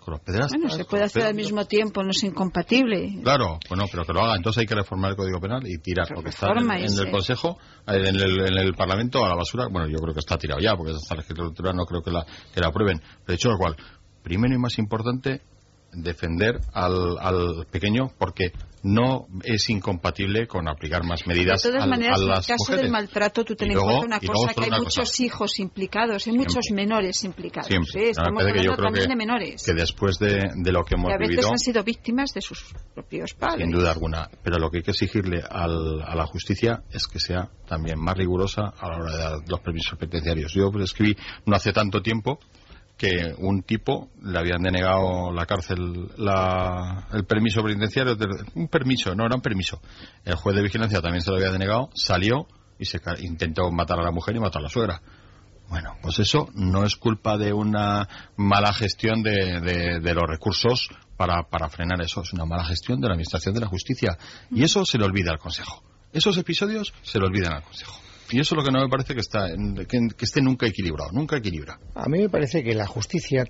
con los pederastas. Bueno, se puede hacer al mismo tiempo, no es incompatible. Claro, bueno, pero que lo haga. Entonces hay que reformar el Código Penal y tirar, porque está en el Consejo, en el Parlamento, a la basura. Bueno, yo creo que está tirado ya, porque esta legislatura no creo que la aprueben. De hecho, lo cual, primero y más importante, defender al pequeño, porque no es incompatible con aplicar más medidas de todas maneras, a las en el caso mujeres. Del maltrato, tú ten en cuenta una cosa, que hay muchos hijos implicados, hay muchos menores implicados. Siempre. Estamos hablando también de menores. Que después de lo que hemos vivido, a veces vivido, han sido víctimas de sus propios padres. Sin duda alguna. Pero lo que hay que exigirle a la justicia es que sea también más rigurosa a la hora de dar los permisos penitenciarios. Yo escribí no hace tanto tiempo que un tipo le habían denegado la cárcel el permiso penitenciario, un permiso, no era un permiso. El juez de vigilancia también se lo había denegado, salió y intentó matar a la mujer y matar a la suegra. Bueno, pues eso no es culpa de una mala gestión de los recursos para frenar eso, es una mala gestión de la Administración de la Justicia. Y eso se le olvida al Consejo. Esos episodios se le olvidan al Consejo. Y eso es lo que no me parece que esté nunca equilibrado, nunca equilibra. A mí me parece que la justicia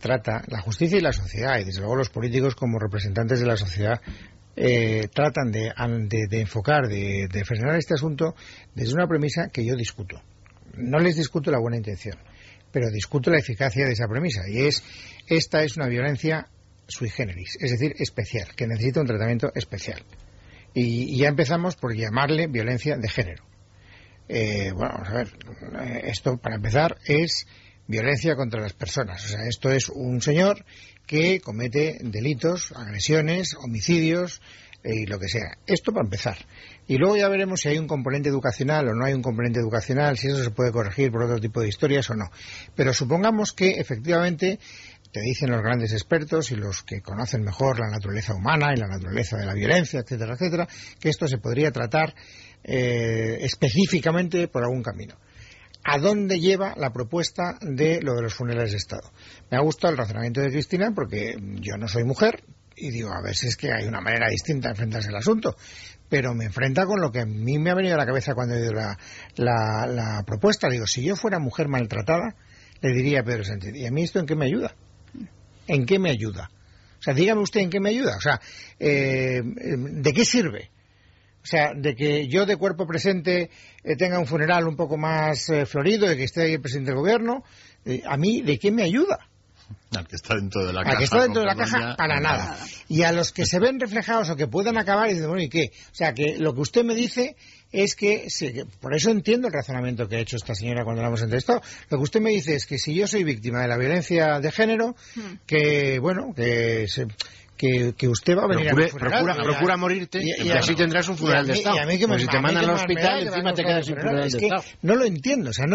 y la sociedad, y desde luego los políticos como representantes de la sociedad, tratan de enfocar, de frenar este asunto desde una premisa que yo discuto. No les discuto la buena intención, pero discuto la eficacia de esa premisa, y esta es una violencia sui generis, es decir, especial, que necesita un tratamiento especial. Y ya empezamos por llamarle violencia de género. Bueno, vamos a ver, esto para empezar es violencia contra las personas. O sea, esto es un señor que comete delitos, agresiones, homicidios y lo que sea. Esto para empezar. Y luego ya veremos si hay un componente educacional o no hay un componente educacional, si eso se puede corregir por otro tipo de historias o no. Pero supongamos que efectivamente te dicen los grandes expertos y los que conocen mejor la naturaleza humana y la naturaleza de la violencia, etcétera, etcétera, que esto se podría tratar específicamente por algún camino. ¿A dónde lleva la propuesta de lo de los funerales de Estado? Me ha gustado el razonamiento de Cristina, porque yo no soy mujer y digo, a ver si es que hay una manera distinta de enfrentarse al asunto, pero me enfrenta con lo que a mí me ha venido a la cabeza cuando he oído la propuesta. Digo, si yo fuera mujer maltratada, le diría a Pedro Sánchez, ¿y a mí esto en qué me ayuda? ¿En qué me ayuda? O sea, dígame usted en qué me ayuda. O sea, ¿de qué sirve? O sea, de que yo de cuerpo presente tenga un funeral un poco más florido, de que esté ahí el presidente del gobierno, ¿a mí de qué me ayuda? Al que está dentro de la caja. Al que está dentro de la caja, para nada. Y a los que se ven reflejados o que puedan acabar, y dicen, bueno, ¿y qué? O sea, que lo que usted me dice es que por eso entiendo el razonamiento que ha hecho esta señora cuando la hemos entrevistado. Lo que usted me dice es que si yo soy víctima de la violencia de género, que, bueno, que usted va a venir a mi funeral. Procura morirte y así tendrás un funeral de Estado. Pues si te mandan al hospital, encima te quedas sin funeral de Estado. No lo entiendo, o sea,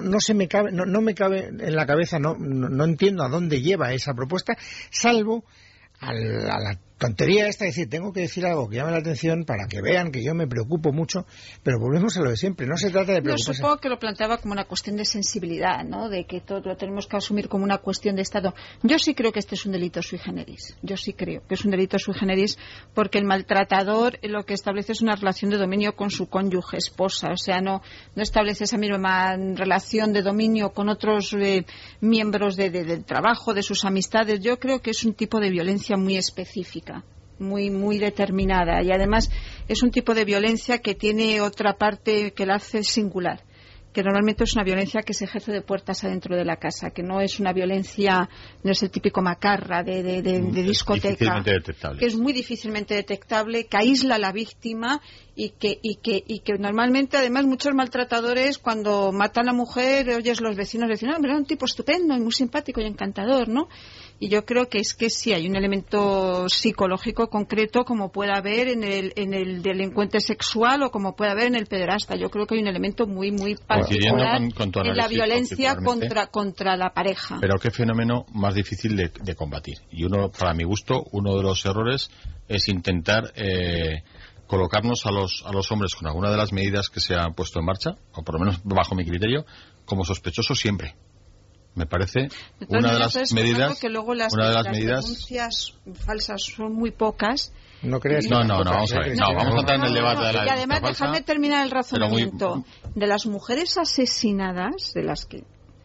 no me cabe en la cabeza, no entiendo a dónde lleva esa propuesta, salvo a la tontería esta de decir, tengo que decir algo que llame la atención para que vean que yo me preocupo mucho, pero volvemos a lo de siempre, no se trata de preocuparse. Yo supongo que lo planteaba como una cuestión de sensibilidad, ¿no? De que todo lo tenemos que asumir como una cuestión de Estado. Yo sí creo que este es un delito sui generis. Yo sí creo que es un delito sui generis porque el maltratador lo que establece es una relación de dominio con su cónyuge, esposa. O sea, no establece esa misma relación de dominio con otros miembros del trabajo, de sus amistades. Yo creo que es un tipo de violencia muy específica, muy determinada, y además es un tipo de violencia que tiene otra parte que la hace singular, que normalmente es una violencia que se ejerce de puertas adentro de la casa, que no es una violencia, no es el típico macarra de discoteca, que es muy difícilmente detectable, que aísla a la víctima y que normalmente además muchos maltratadores cuando matan a la mujer, oyes los vecinos decir, pero era un tipo estupendo y muy simpático y encantador, ¿no? Y yo creo que sí hay un elemento psicológico concreto como puede haber en el delincuente sexual o como puede haber en el pederasta. Yo creo que hay un elemento muy particular con en la violencia contra la pareja. Pero qué fenómeno más difícil de combatir. Y para mi gusto, uno de los errores es intentar colocarnos a los hombres con alguna de las medidas que se han puesto en marcha, o por lo menos bajo mi criterio, como sospechosos siempre. Me parece una de las medidas que luego las denuncias falsas son muy pocas. No crees. No, vamos a ver. Vamos a entrar en el debate de la. Y además, dejadme terminar el razonamiento. De las mujeres asesinadas, de las que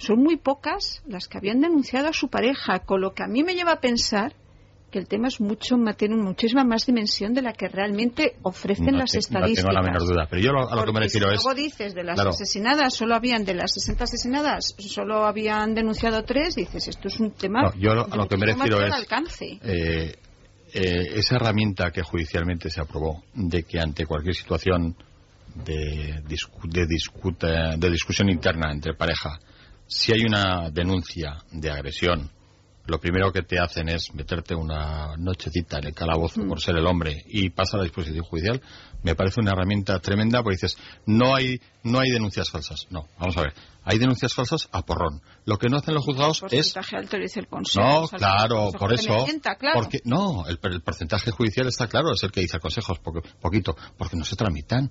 son muy pocas las que habían denunciado a su pareja, con lo que a mí me lleva a pensar que el tema es tiene muchísima más dimensión de la que realmente ofrecen las estadísticas. No tengo la menor duda, pero yo a lo que me refiero es... Luego dices, de las asesinadas, de las 60 asesinadas, solo habían denunciado 3, dices, esto es un tema... No, yo a lo que me refiero es... alcance. Esa herramienta que judicialmente se aprobó, de que ante cualquier situación de discusión interna entre pareja, si hay una denuncia de agresión, lo primero que te hacen es meterte una nochecita en el calabozo por ser el hombre y pasar a la disposición judicial, me parece una herramienta tremenda, porque dices, no hay denuncias falsas. No, vamos a ver, hay denuncias falsas a porrón. Lo que no hacen los juzgados es... porcentaje alto dice el Consejo. No, claro, por eso... Claro. Porque, no, el porcentaje judicial está claro, es el que dice el Consejo, poquito, porque no se tramitan.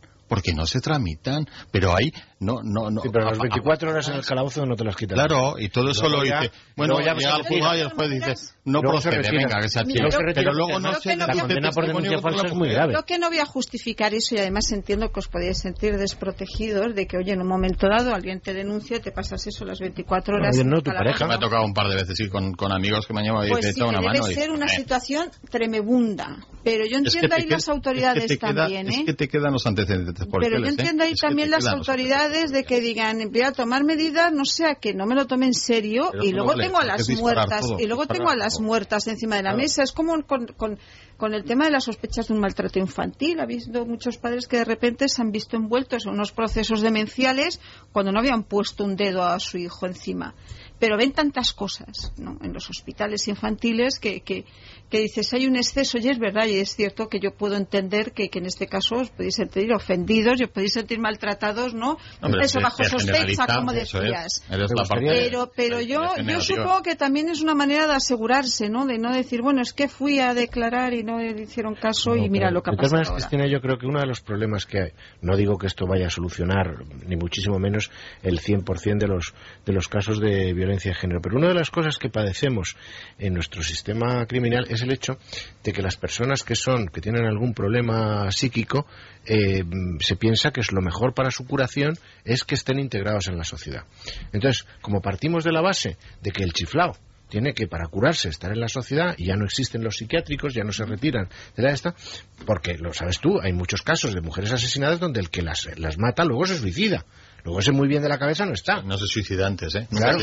Pero ahí no. Sí, pero las 24 horas en el calabozo no te las quitan. Claro, y todo eso lo dice. Bueno, ya llega al juzgado y el juez dice, no procede, venga, que se atiende. Pero luego no se... La condena por denuncia falsa es muy grave. Lo que no voy a justificar eso, y además entiendo que os podéis sentir desprotegidos de que, oye, en un momento dado alguien te denuncia y te pasas eso las 24 horas. No, tu pareja. Me ha tocado un par de veces ir con amigos que me han llamado y pues te sí, una mano. Debe ser una situación tremebunda. Pero yo entiendo ahí las autoridades también, Es que te quedan los antecedentes policiales. Pero yo entiendo ahí también las autoridades de que digan, voy a tomar medidas, no sea que no me lo tome en serio, pero y luego tengo a las muertas, encima de la mesa. Es como con el tema de las sospechas de un maltrato infantil. Ha habido muchos padres que de repente se han visto envueltos en unos procesos demenciales cuando no habían puesto un dedo a su hijo encima. Pero ven tantas cosas, ¿no?, en los hospitales infantiles que dices, hay un exceso, y es verdad, y es cierto que yo puedo entender que en este caso os podéis sentir ofendidos, os podéis sentir maltratados, ¿no? Hombre, eso bajo sospecha, como decías. Pero yo supongo que también es una manera de asegurarse, ¿no?, de no decir, bueno, es que fui a declarar y no le hicieron caso y mira lo que ha pasado. De todas maneras, Cristina, yo creo que uno de los problemas que hay, no digo que esto vaya a solucionar, ni muchísimo menos el 100% de los casos de violencia de género, pero una de las cosas que padecemos en nuestro sistema criminal es el hecho de que las personas que tienen algún problema psíquico, se piensa que es lo mejor para su curación es que estén integrados en la sociedad. Entonces, como partimos de la base de que el chiflao tiene que, para curarse, estar en la sociedad, y ya no existen los psiquiátricos, ya no se retiran de la esta, porque lo sabes tú, hay muchos casos de mujeres asesinadas donde el que las mata luego se suicida. Luego ese muy bien de la cabeza no está. No se suicida antes, ¿eh? Claro.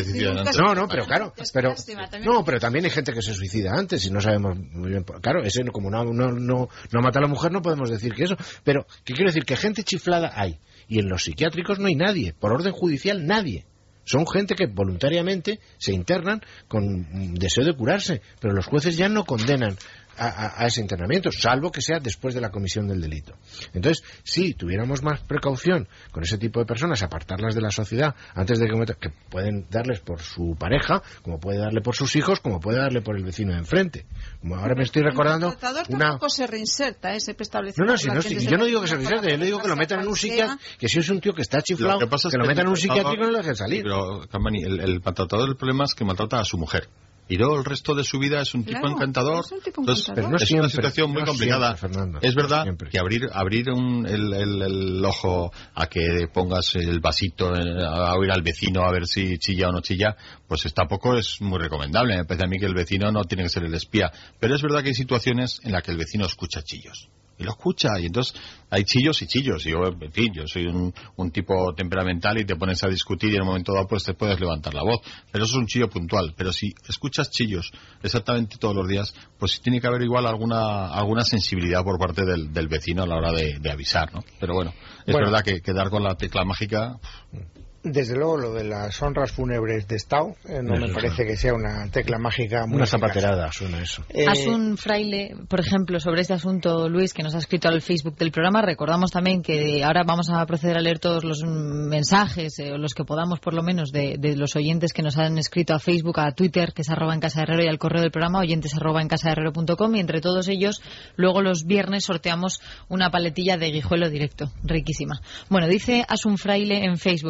Pero también hay gente que se suicida antes y no sabemos muy bien. Claro, ese como no mata a la mujer, no podemos decir que eso. Pero, ¿qué quiero decir? Que gente chiflada hay. Y en los psiquiátricos no hay nadie. Por orden judicial, nadie. Son gente que voluntariamente se internan con deseo de curarse. Pero los jueces ya no condenan a ese internamiento, salvo que sea después de la comisión del delito. Entonces, si tuviéramos más precaución con ese tipo de personas, apartarlas de la sociedad antes de que pueden darles por su pareja, como puede darle por sus hijos, como puede darle por el vecino de enfrente. Como ahora me estoy recordando tampoco se reinserta, se establece. Yo no digo que se reinserte, yo le digo que lo metan en un psiquiatra, que si es un tío que está chiflado, que lo metan en un psiquiátrico y no lo dejen salir. Pero, Campani, el maltratador, el problema es que maltrata a su mujer. Y luego el resto de su vida es un tipo encantador. Entonces, pero no es siempre, una situación muy complicada. Siempre, es verdad siempre. Que abrir el ojo a que pongas el vasito a oír al vecino a ver si chilla o no chilla, pues tampoco es muy recomendable. Me parece a mí que el vecino no tiene que ser el espía. Pero es verdad que hay situaciones en las que el vecino escucha chillos. Y lo escucha, y entonces hay chillos y chillos. Y yo soy un tipo temperamental y te pones a discutir y en un momento dado pues te puedes levantar la voz. Pero eso es un chillo puntual. Pero si escuchas chillos exactamente todos los días, pues tiene que haber igual alguna sensibilidad por parte del vecino a la hora de avisar, ¿no? Pero bueno, es verdad que dar con la tecla mágica... Desde luego, lo de las honras fúnebres de Estado no me parece que sea una tecla mágica muy una zapaterada, suena eso. Asun Fraile, por ejemplo, sobre este asunto, Luis, que nos ha escrito al Facebook del programa. Recordamos también que ahora vamos a proceder a leer todos los mensajes, los que podamos por lo menos, de los oyentes que nos han escrito a Facebook, a Twitter, que es @encasaherrero, y al correo del programa, oyentes @encasaherrero.com, y entre todos ellos, luego los viernes sorteamos una paletilla de guijuelo directo, riquísima. Bueno, dice Asun Fraile en Facebook: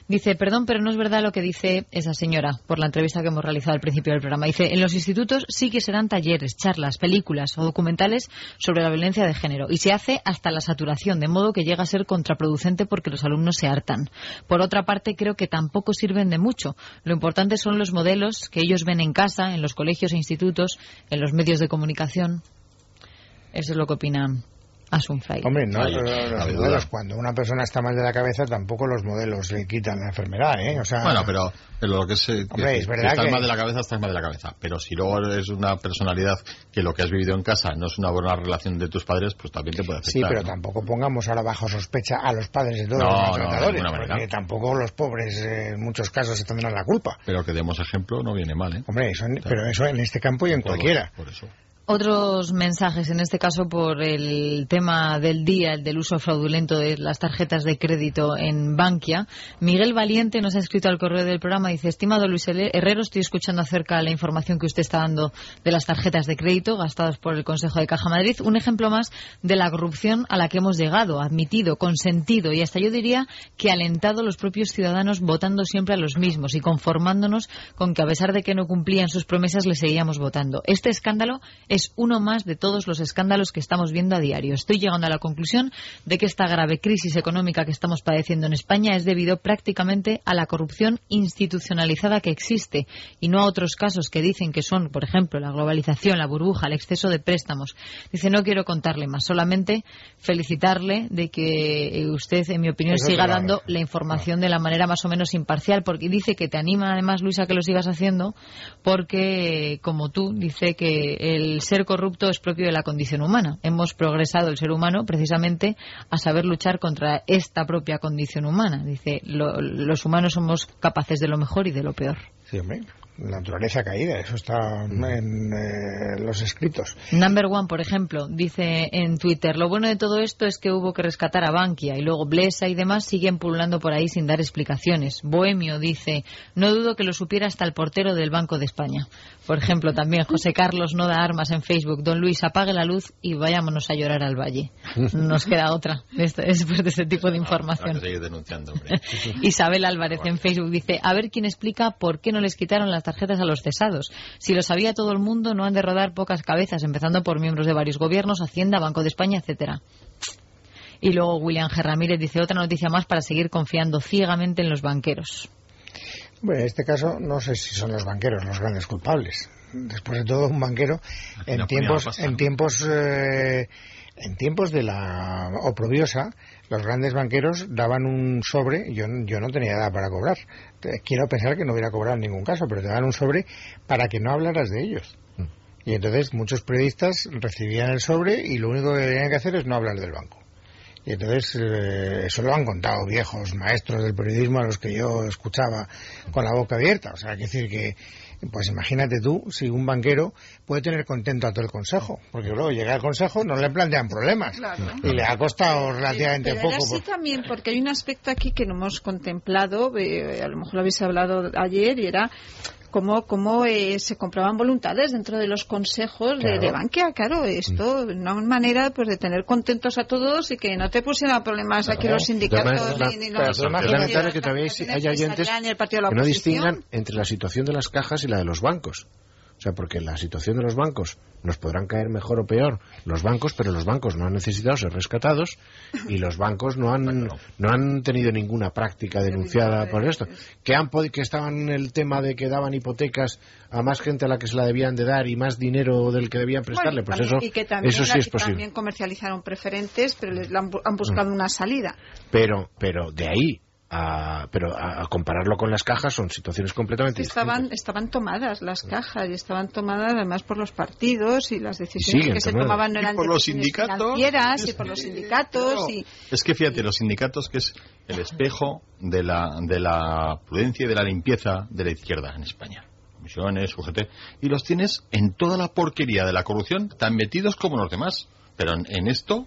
Dice, perdón, pero no es verdad lo que dice esa señora por la entrevista que hemos realizado al principio del programa. Dice, en los institutos sí que serán talleres, charlas, películas o documentales sobre la violencia de género y se hace hasta la saturación, de modo que llega a ser contraproducente porque los alumnos se hartan. Por otra parte, creo que tampoco sirven de mucho. Lo importante son los modelos que ellos ven en casa, en los colegios e institutos, en los medios de comunicación. Eso es lo que opina Asun Fraile. Hombre, no, los modelos, cuando una persona está mal de la cabeza, tampoco los modelos le quitan la enfermedad, ¿eh? O sea, bueno, pero lo que es, hombre, es verdad que estás mal de la cabeza, estás mal de la cabeza. Pero si luego eres una personalidad que lo que has vivido en casa no es una buena relación de tus padres, pues también te puede afectar. Sí, pero ¿no? Tampoco pongamos ahora bajo sospecha a los padres de todos los maltratadores, porque tampoco los pobres en muchos casos se tendrán la culpa. Pero que demos ejemplo no viene mal, ¿eh? Hombre, pero eso en este campo y en cualquiera. Por eso. Otros mensajes, en este caso por el tema del día, el del uso fraudulento de las tarjetas de crédito en Bankia. Miguel Valiente nos ha escrito al correo del programa, dice, estimado Luis Herrero, estoy escuchando acerca de la información que usted está dando de las tarjetas de crédito gastadas por el Consejo de Caja Madrid. Un ejemplo más de la corrupción a la que hemos llegado, admitido, consentido y hasta yo diría que alentado los propios ciudadanos votando siempre a los mismos y conformándonos con que a pesar de que no cumplían sus promesas les seguíamos votando. Este escándalo es uno más de todos los escándalos que estamos viendo a diario. Estoy llegando a la conclusión de que esta grave crisis económica que estamos padeciendo en España es debido prácticamente a la corrupción institucionalizada que existe y no a otros casos que dicen que son, por ejemplo, la globalización, la burbuja, el exceso de préstamos. Dice, no quiero contarle más, solamente felicitarle de que usted, en mi opinión, siga dando la información de la manera más o menos imparcial, porque dice que te anima además, Luisa, que lo sigas haciendo, porque, como tú, dice que el ser corrupto es propio de la condición humana. Hemos progresado el ser humano precisamente a saber luchar contra esta propia condición humana. Dice, los humanos somos capaces de lo mejor y de lo peor. Sí, hombre. La naturaleza caída, eso está en los escritos. Number One, por ejemplo, dice en Twitter, lo bueno de todo esto es que hubo que rescatar a Bankia y luego Blesa y demás siguen pululando por ahí sin dar explicaciones. Bohemio dice, no dudo que lo supiera hasta el portero del Banco de España. Por ejemplo, también José Carlos no da armas en Facebook. Don Luis, apague la luz y vayámonos a llorar al valle. Nos queda otra después de ese tipo de información. Hay que seguir denunciando, hombre. Isabel Álvarez en Facebook dice, a ver quién explica por qué no les quitaron las tarjetas a los cesados. Si lo sabía todo el mundo, no han de rodar pocas cabezas, empezando por miembros de varios gobiernos, Hacienda, Banco de España, etcétera. Y luego William G. Ramírez dice, otra noticia más para seguir confiando ciegamente en los banqueros. Bueno, en este caso no sé si son los banqueros los grandes culpables. Después de todo, un banquero en tiempos de la oprobiosa, los grandes banqueros daban un sobre, yo no tenía edad para cobrar. Quiero pensar que no hubiera cobrado en ningún caso, pero te daban un sobre para que no hablaras de ellos. Y entonces muchos periodistas recibían el sobre y lo único que tenían que hacer es no hablar del banco. Y entonces eso lo han contado viejos maestros del periodismo a los que yo escuchaba con la boca abierta. O sea, hay que decir que, pues imagínate tú, si un banquero puede tener contento a todo el consejo, porque luego llega al consejo, no le plantean problemas. Claro. Y le ha costado relativamente poco. Pero sí también, porque hay un aspecto aquí que no hemos contemplado, a lo mejor lo habéis hablado ayer, y era cómo se comprobaban voluntades dentro de los consejos de Bankia. Claro, esto una manera pues de tener contentos a todos y que no te pusieran problemas aquí los sindicatos ni los... Es lamentable que todavía haya oyentes que no distingan entre la situación de las cajas y la de los bancos. O sea, porque la situación de los bancos nos podrán caer mejor o peor los bancos, pero los bancos no han necesitado ser rescatados y los bancos no han tenido ninguna práctica denunciada por esto. Que estaban en el tema de que daban hipotecas a más gente a la que se la debían de dar y más dinero del que debían prestarle, pues eso sí es posible. También comercializaron preferentes, pero han buscado una salida. Pero de ahí a compararlo con las cajas son situaciones completamente distintas. Estaban tomadas las cajas y estaban tomadas además por los partidos y las decisiones que se tomaban no eran por los sindicatos financieras y por los sindicatos. Es que fíjate, los sindicatos que es el espejo de la prudencia y de la limpieza de la izquierda en España. Comisiones, UGT, y los tienes en toda la porquería de la corrupción tan metidos como los demás. Pero en esto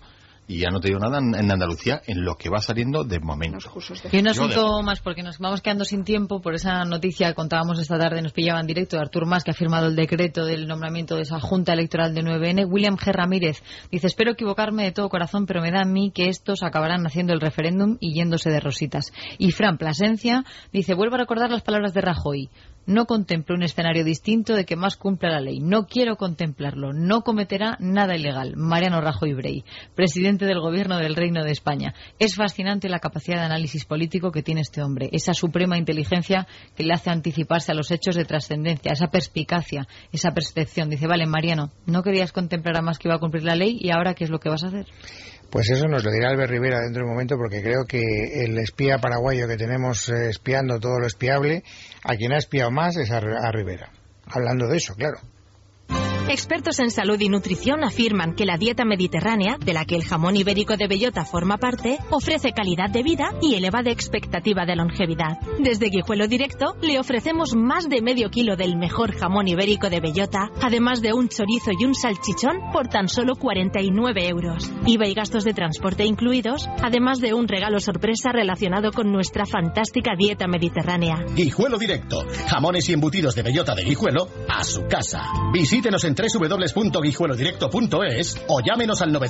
Y ya no te digo nada en Andalucía, en lo que va saliendo de momento. Y un asunto más, porque nos vamos quedando sin tiempo por esa noticia que contábamos esta tarde, nos pillaba en directo, de Artur Mas, que ha firmado el decreto del nombramiento de esa Junta Electoral de 9N. William G. Ramírez dice: espero equivocarme de todo corazón, pero me da a mí que estos acabarán haciendo el referéndum y yéndose de rositas. Y Fran Plasencia dice: vuelvo a recordar las palabras de Rajoy. No contemplo un escenario distinto de que Mas cumpla la ley. No quiero contemplarlo. No cometerá nada ilegal. Mariano Rajoy Brey, presidente del Gobierno del Reino de España. Es fascinante la capacidad de análisis político que tiene este hombre. Esa suprema inteligencia que le hace anticiparse a los hechos de trascendencia. Esa perspicacia, esa percepción. Dice: vale, Mariano, no querías contemplar a Mas que iba a cumplir la ley, ¿y ahora qué es lo que vas a hacer? Pues eso nos lo dirá Albert Rivera dentro de un momento, porque creo que el espía paraguayo que tenemos espiando todo lo espiable, a quien ha espiado más es a Rivera. Hablando de eso, claro. Expertos en salud y nutrición afirman que la dieta mediterránea, de la que el jamón ibérico de bellota forma parte, ofrece calidad de vida y elevada expectativa de longevidad. Desde Guijuelo Directo le ofrecemos más de medio kilo del mejor jamón ibérico de bellota, además de un chorizo y un salchichón por tan solo 49 euros. IVA y gastos de transporte incluidos, además de un regalo sorpresa relacionado con nuestra fantástica dieta mediterránea. Guijuelo Directo, jamones y embutidos de bellota de Guijuelo a su casa. Visítenos en www.guijuelodirecto.es o llámenos al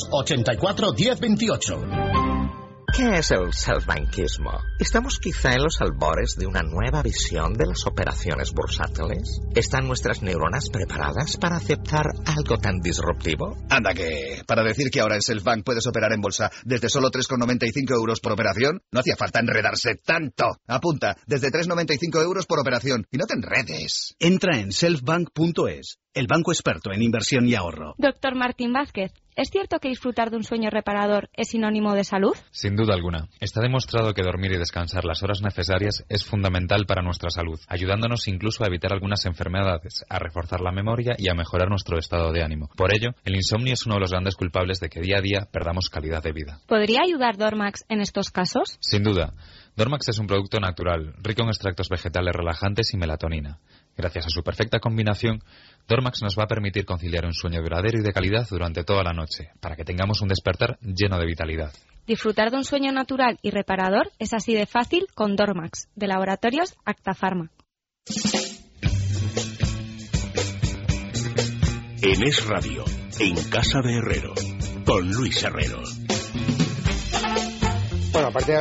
984 1028. ¿Qué es el selfbanquismo? ¿Estamos quizá en los albores de una nueva visión de las operaciones bursátiles? ¿Están nuestras neuronas preparadas para aceptar algo tan disruptivo? Anda que, para decir que ahora en Selfbank puedes operar en bolsa desde solo 3,95 euros por operación, no hacía falta enredarse tanto. Apunta, desde 3,95 euros por operación, y no te enredes. Entra en selfbank.es, el banco experto en inversión y ahorro. Doctor Martín Vázquez, ¿es cierto que disfrutar de un sueño reparador es sinónimo de salud? Sin duda alguna. Está demostrado que dormir y descansar las horas necesarias es fundamental para nuestra salud, ayudándonos incluso a evitar algunas enfermedades, a reforzar la memoria y a mejorar nuestro estado de ánimo. Por ello, el insomnio es uno de los grandes culpables de que día a día perdamos calidad de vida. ¿Podría ayudar Dormax en estos casos? Sin duda. Dormax es un producto natural, rico en extractos vegetales relajantes y melatonina. Gracias a su perfecta combinación, Dormax nos va a permitir conciliar un sueño duradero y de calidad durante toda la noche, para que tengamos un despertar lleno de vitalidad. Disfrutar de un sueño natural y reparador es así de fácil con Dormax, de Laboratorios Acta Pharma. En Es Radio, en Casa de Herrero, con Luis Herrero. Bueno, aparte de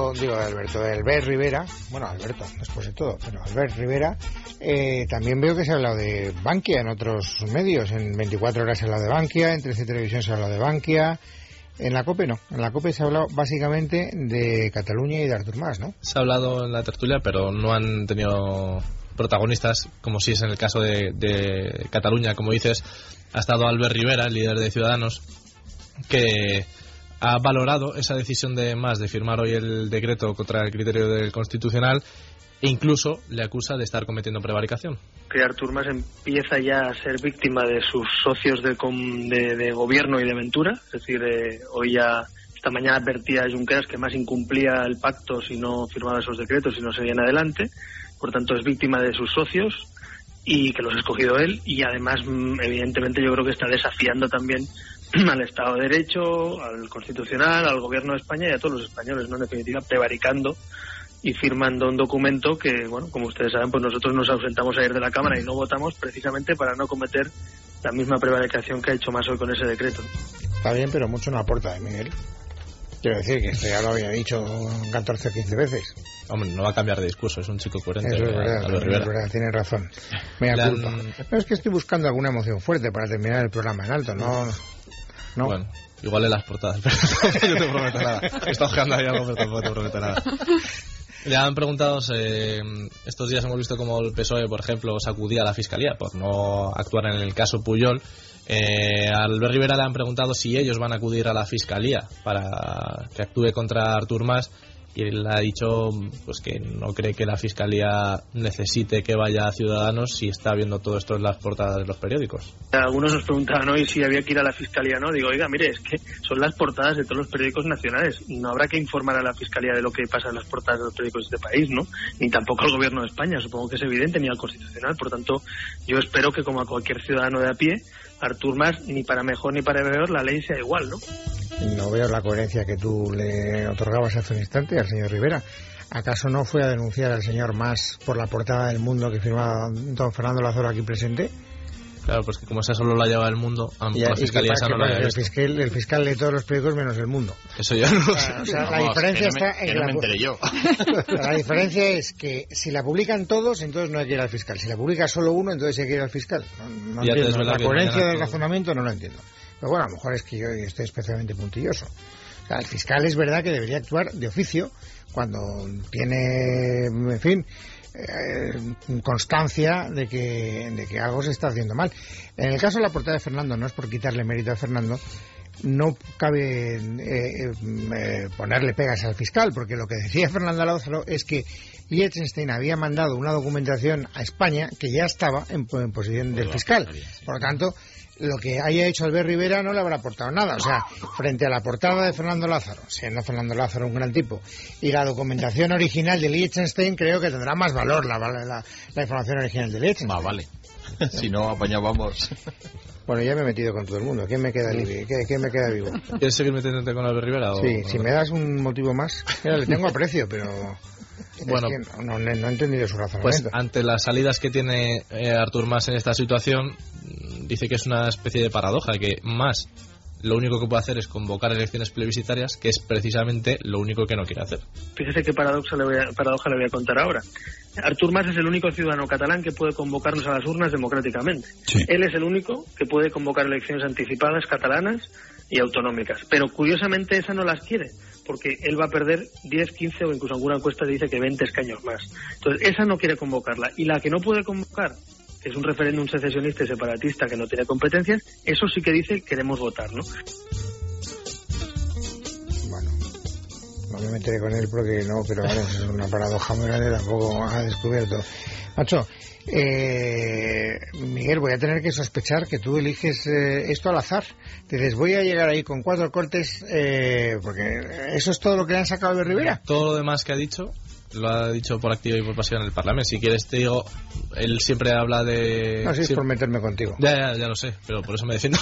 Albert Rivera, después de todo, pero Albert Rivera, también veo que se ha hablado de Bankia en otros medios. En 24 horas se ha hablado de Bankia, en 13 Televisión se ha hablado de Bankia. En la COPE no, en la COPE se ha hablado básicamente de Cataluña y de Artur Mas, ¿no? Se ha hablado en la tertulia, pero no han tenido protagonistas, como si es en el caso de Cataluña. Como dices, ha estado Albert Rivera, el líder de Ciudadanos, que ha valorado esa decisión de Mas de firmar hoy el decreto contra el criterio del Constitucional, e incluso le acusa de estar cometiendo prevaricación. Que Artur Mas empieza ya a ser víctima de sus socios de gobierno y de aventura, es decir, hoy ya, esta mañana advertía a Junqueras que Mas incumplía el pacto si no firmaba esos decretos y no seguían adelante, por tanto es víctima de sus socios y que los ha escogido él, y además evidentemente yo creo que está desafiando también al Estado de Derecho, al Constitucional, al Gobierno de España y a todos los españoles, ¿no? En definitiva, prevaricando y firmando un documento que, bueno, como ustedes saben, pues nosotros nos ausentamos ayer de la Cámara y no votamos precisamente para no cometer la misma prevaricación que ha hecho Mas hoy con ese decreto. Está bien, pero mucho no aporta, Miguel. Quiero decir que este ya lo había dicho 14 o 15 veces. Hombre, no va a cambiar de discurso, es un chico coherente. Eso es verdad, tienes razón. Me da culpa. No, es que estoy buscando alguna emoción fuerte para terminar el programa en alto, ¿no? Bueno, igual en las portadas, pero yo te prometo nada. He estado buscando ahí algo, pero tampoco te prometo nada. Le han preguntado, estos días hemos visto como el PSOE, por ejemplo, sacudía a la Fiscalía por no actuar en el caso Pujol. A Albert Rivera le han preguntado si ellos van a acudir a la Fiscalía para que actúe contra Artur Mas, y él ha dicho pues que no cree que la Fiscalía necesite que vaya a Ciudadanos si está viendo todo esto en las portadas de los periódicos. Algunos nos preguntaban hoy si había que ir a la Fiscalía, ¿no? Digo, oiga, mire, es que son las portadas de todos los periódicos nacionales. No habrá que informar a la Fiscalía de lo que pasa en las portadas de los periódicos de este país, ¿no? Ni tampoco al Gobierno de España, supongo que es evidente, ni al Constitucional. Por tanto, yo espero que, como a cualquier ciudadano de a pie, Artur Mas, ni para mejor ni para peor, la ley sea igual, ¿no? no veo la coherencia que tú le otorgabas hace un instante al señor Rivera. ¿Acaso no fue a denunciar al señor Mas por la portada del Mundo que firmaba don Fernando Lázaro aquí presente? Claro, pues que como esa solo la lleva El Mundo, a la fiscalía esa no la lleva. El fiscal lee todos los periódicos menos El Mundo. Eso ya no lo sé. O sea, la diferencia está en que no me enteré yo. La diferencia es que si la publican todos, entonces no hay que ir al fiscal. Si la publica solo uno, entonces hay que ir al fiscal. No entiendo. La coherencia del razonamiento no lo entiendo. Pero bueno, a lo mejor es que yo estoy especialmente puntilloso. O sea, el fiscal es verdad que debería actuar de oficio cuando tiene, en fin, constancia de que algo se está haciendo mal. En el caso de la portada de Fernando, no es por quitarle mérito a Fernando, no cabe ponerle pegas al fiscal, porque lo que decía Fernando Lázaro es que Liechtenstein había mandado una documentación a España que ya estaba en posesión del fiscal. Por lo tanto, lo que haya hecho Albert Rivera no le habrá aportado nada. O sea, frente a la portada de Fernando Lázaro, siendo Fernando Lázaro un gran tipo, y la documentación original de Liechtenstein, creo que tendrá más valor la información original de Liechtenstein. Vale. Si no, apañábamos. Bueno, ya me he metido con todo el mundo. ¿Quién me queda libre? ¿Quién me queda vivo? ¿Quieres seguir metiéndote con Albert Rivera? Sí, si me das un motivo más. Le tengo aprecio, pero... Bueno, es que no he entendido su razonamiento. Pues ante las salidas que tiene Artur Mas en esta situación, dice que es una especie de paradoja, que Mas lo único que puede hacer es convocar elecciones plebiscitarias, que es precisamente lo único que no quiere hacer. Fíjese qué paradoja le voy a contar ahora. Artur Mas es el único ciudadano catalán que puede convocarnos a las urnas democráticamente. Sí. Él es el único que puede convocar elecciones anticipadas catalanas y autonómicas. Pero curiosamente esa no las quiere, porque él va a perder 10, 15 o incluso alguna encuesta dice que 20 escaños más. Entonces esa no quiere convocarla. Y la que no puede convocar, que es un referéndum secesionista y separatista que no tiene competencias, eso sí que dice queremos votar, ¿no? Bueno, no me meteré con él porque no, pero bueno, es una paradoja muy grande, tampoco ha descubierto. Macho, Miguel, voy a tener que sospechar que tú eliges esto al azar. Dices, voy a llegar ahí con 4 cortes, porque eso es todo lo que le han sacado de Rivera. Todo lo demás que ha dicho lo ha dicho por activa y por pasiva en el Parlamento. Si quieres te digo, él siempre habla de... No, sí, es por meterme contigo. Ya lo sé, pero por eso me defiendo.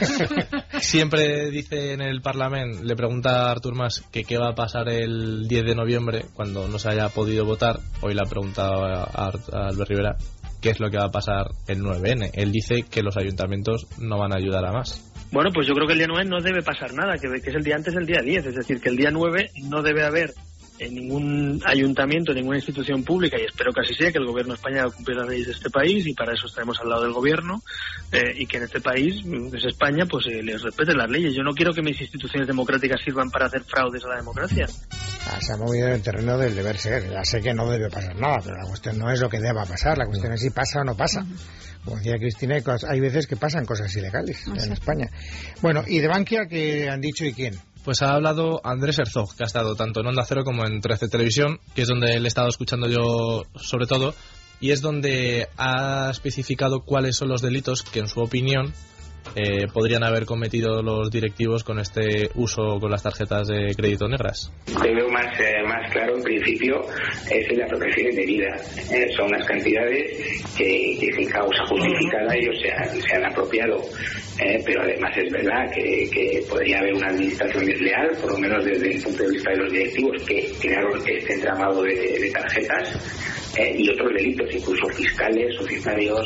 Siempre dice en el Parlamento, le pregunta a Artur Mas que qué va a pasar el 10 de noviembre cuando no se haya podido votar. Hoy le ha preguntado a Albert Rivera qué es lo que va a pasar el 9N. Él dice que los ayuntamientos no van a ayudar a Mas. Bueno, pues yo creo que el día 9 no debe pasar nada, que es el día antes del día 10. Es decir, que el día 9 no debe haber en ningún ayuntamiento, ninguna institución pública, y espero que así sea, que el gobierno de España cumpla las leyes de este país, y para eso estaremos al lado del gobierno, y que en este país, que es España, pues les respeten las leyes. Yo no quiero que mis instituciones democráticas sirvan para hacer fraudes a la democracia. Se ha movido en el terreno del deber ser. Ya sé que no debe pasar nada, pero la cuestión no es lo que deba pasar, la cuestión es si pasa o no pasa. Como decía Cristina, hay veces que pasan cosas ilegales en España. Bueno, ¿y de Bankia qué han dicho y quién? Pues ha hablado Andrés Herzog, que ha estado tanto en Onda Cero como en 13 Televisión, que es donde le he estado escuchando yo sobre todo, y es donde ha especificado cuáles son los delitos que en su opinión podrían haber cometido los directivos con este uso con las tarjetas de crédito negras. Lo que veo más claro en principio es la apropiación indebida. Son las cantidades que sin causa justificada ellos se han apropiado. Pero además es verdad que podría haber una administración desleal, por lo menos desde el punto de vista de los directivos que crearon este entramado de tarjetas, y otros delitos, incluso fiscales, societarios.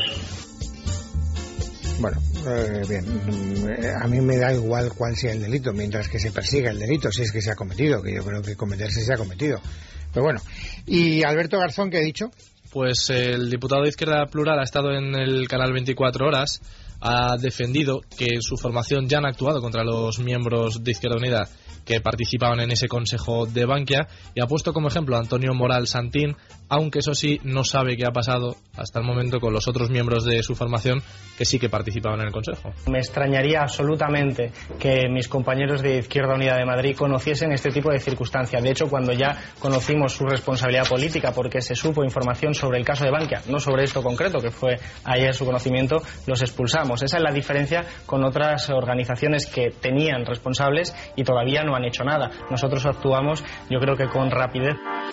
Bueno, bien, a mí me da igual cuál sea el delito, mientras que se persiga el delito, si es que se ha cometido, que yo creo que cometerse se ha cometido. Pero bueno, ¿y Alberto Garzón qué ha dicho? Pues el diputado de Izquierda Plural ha estado en el canal 24 Horas, ha defendido que en su formación ya han actuado contra los miembros de Izquierda Unida que participaban en ese consejo de Bankia, y ha puesto como ejemplo a Antonio Moral Santín, aunque eso sí no sabe qué ha pasado hasta el momento con los otros miembros de su formación que sí que participaban en el consejo. Me extrañaría absolutamente que mis compañeros de Izquierda Unida de Madrid conociesen este tipo de circunstancias. De hecho, cuando ya conocimos su responsabilidad política, porque se supo información sobre el caso de Bankia, no sobre esto concreto, que fue ayer su conocimiento, los expulsamos. Esa es la diferencia con otras organizaciones que tenían responsables y todavía no han hecho nada. Nosotros actuamos, yo creo que con rapidez.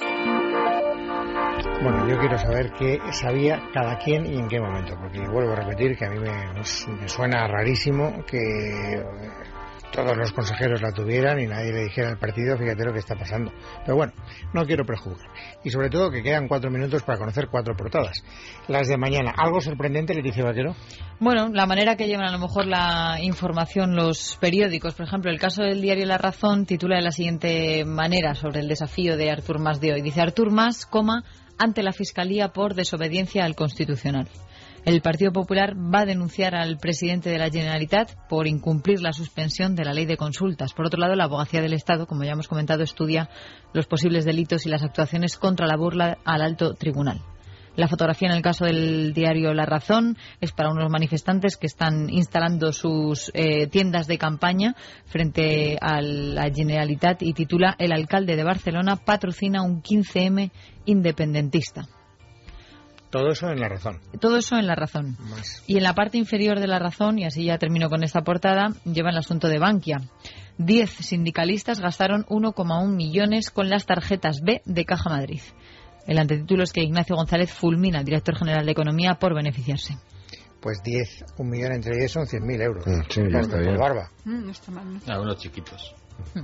Bueno, yo quiero saber qué sabía cada quien y en qué momento, porque vuelvo a repetir que a mí me suena rarísimo que todos los consejeros la tuvieran y nadie le dijera al partido, fíjate lo que está pasando. Pero bueno, no quiero prejuzgar. Y sobre todo que quedan 4 minutos para conocer 4 portadas. Las de mañana. ¿Algo sorprendente, Leticia Vaquero? Bueno, la manera que llevan a lo mejor la información los periódicos. Por ejemplo, el caso del diario La Razón titula de la siguiente manera sobre el desafío de Artur Mas de hoy. Dice: Artur Mas, ante la Fiscalía por desobediencia al Constitucional. El Partido Popular va a denunciar al presidente de la Generalitat por incumplir la suspensión de la ley de consultas. Por otro lado, la Abogacía del Estado, como ya hemos comentado, estudia los posibles delitos y las actuaciones contra la burla al alto tribunal. La fotografía en el caso del diario La Razón es para unos manifestantes que están instalando sus tiendas de campaña frente a la Generalitat y titula: El alcalde de Barcelona patrocina un 15M independentista. Todo eso en La Razón. Todo eso en La Razón. Y en la parte inferior de La Razón, y así ya termino con esta portada, lleva el asunto de Bankia. 10 sindicalistas gastaron 1,1 millones con las tarjetas B de Caja Madrid. El antetítulo es que Ignacio González fulmina al director general de Economía por beneficiarse. Pues 1 millón entre 10 son 100.000 euros. Sí, ya está bien. Por barba. No está mal, ¿no? Algunos chiquitos.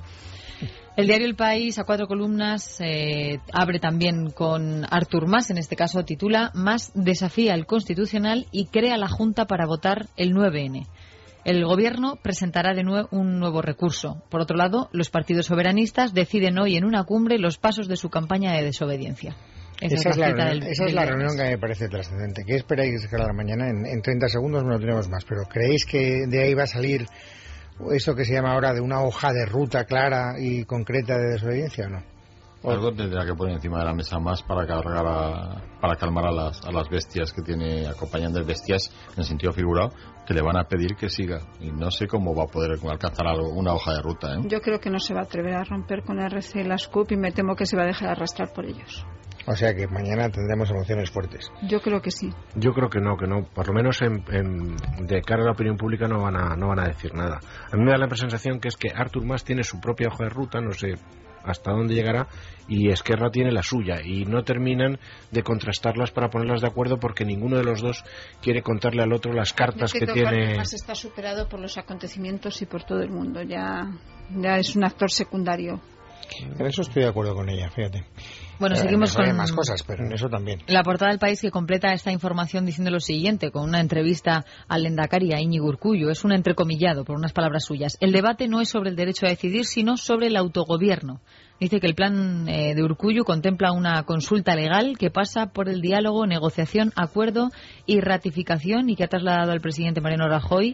El diario El País, a 4 columnas, abre también con Artur Mas. En este caso titula: Mas desafía al Constitucional y crea la Junta para votar el 9N. El Gobierno presentará de nuevo un nuevo recurso. Por otro lado, los partidos soberanistas deciden hoy en una cumbre los pasos de su campaña de desobediencia. Esa es la reunión que me parece trascendente. ¿Qué esperáis que la mañana? En 30 segundos no lo tenemos más, pero ¿creéis que de ahí va a salir eso que se llama ahora de una hoja de ruta clara y concreta de desobediencia o no? Algo tendrá que poner encima de la mesa más para calmar a las bestias que tiene, acompañando bestias en el sentido figurado, que le van a pedir que siga. Y no sé cómo va a poder alcanzar una hoja de ruta, ¿eh? Yo creo que no se va a atrever a romper con RC y las CUP y me temo que se va a dejar arrastrar por ellos. O sea que mañana tendremos emociones fuertes. Yo creo que sí. Yo creo que no. Por lo menos de cara a la opinión pública no van a decir nada. A mí me da la sensación que es que Artur Mas tiene su propia hoja de ruta, no sé hasta dónde llegará, y Esquerra tiene la suya, y no terminan de contrastarlas para ponerlas de acuerdo porque ninguno de los dos quiere contarle al otro las cartas que tiene. Artur Mas está superado por los acontecimientos y por todo el mundo. Ya es un actor secundario. En eso estoy de acuerdo con ella, fíjate. Bueno, seguimos con más cosas, pero en eso también. La portada del País, que completa esta información diciendo lo siguiente, con una entrevista al Lehendakari, a Íñigo Urkullu. Es un entrecomillado, por unas palabras suyas. El debate no es sobre el derecho a decidir, sino sobre el autogobierno. Dice que el plan de Urkullu contempla una consulta legal que pasa por el diálogo, negociación, acuerdo y ratificación, y que ha trasladado al presidente Mariano Rajoy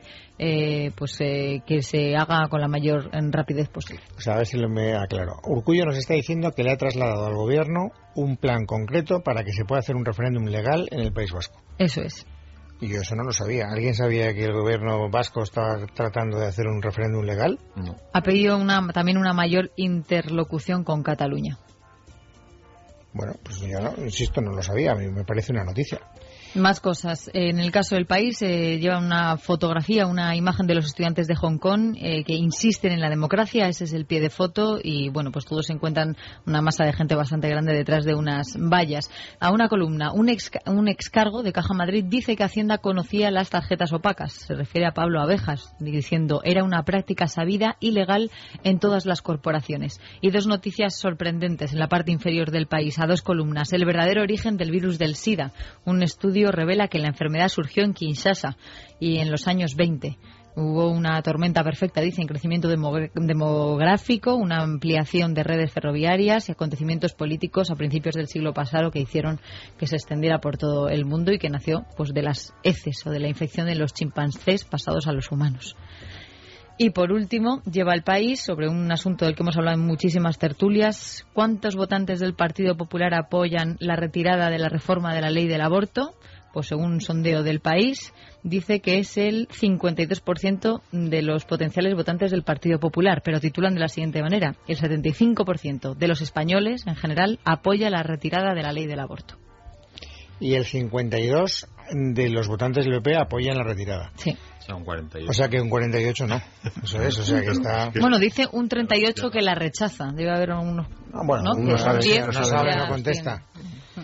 que se haga con la mayor rapidez posible. Pues a ver si me aclaro. Urkullu nos está diciendo que le ha trasladado al gobierno un plan concreto para que se pueda hacer un referéndum legal en el País Vasco. Eso es. Y yo eso no lo sabía. ¿Alguien sabía que el gobierno vasco estaba tratando de hacer un referéndum legal? No. Ha pedido también una mayor interlocución con Cataluña. Bueno, pues yo insisto, no lo sabía. A mí me parece una noticia. Más cosas. En el caso del País lleva una fotografía, una imagen de los estudiantes de Hong Kong que insisten en la democracia. Ese es el pie de foto y bueno, pues todos se encuentran una masa de gente bastante grande detrás de unas vallas. A una columna, un excargo de Caja Madrid dice que Hacienda conocía las tarjetas opacas. Se refiere a Pablo Abejas, diciendo era una práctica sabida y legal en todas las corporaciones. Y 2 noticias sorprendentes en la parte inferior del País, a 2 columnas. El verdadero origen del virus del SIDA. Un estudio revela que la enfermedad surgió en Kinshasa y en los años 20. Hubo una tormenta perfecta, dicen, crecimiento demográfico, una ampliación de redes ferroviarias y acontecimientos políticos a principios del siglo pasado que hicieron que se extendiera por todo el mundo y que nació pues de las heces o de la infección de los chimpancés pasados a los humanos. Y por último, lleva el País sobre un asunto del que hemos hablado en muchísimas tertulias. ¿Cuántos votantes del Partido Popular apoyan la retirada de la reforma de la ley del aborto? Pues según un sondeo del País, dice que es el 52% de los potenciales votantes del Partido Popular, pero titulan de la siguiente manera: el 75% de los españoles, en general, apoya la retirada de la ley del aborto. Y el 52% de los votantes del PP apoyan la retirada. Sí. Un 48. O sea que un 48 no. Eso es, o sea que está... Bueno, dice un 38 que la rechaza. Debe haber unos... bueno, ¿no? uno sabe, no contesta.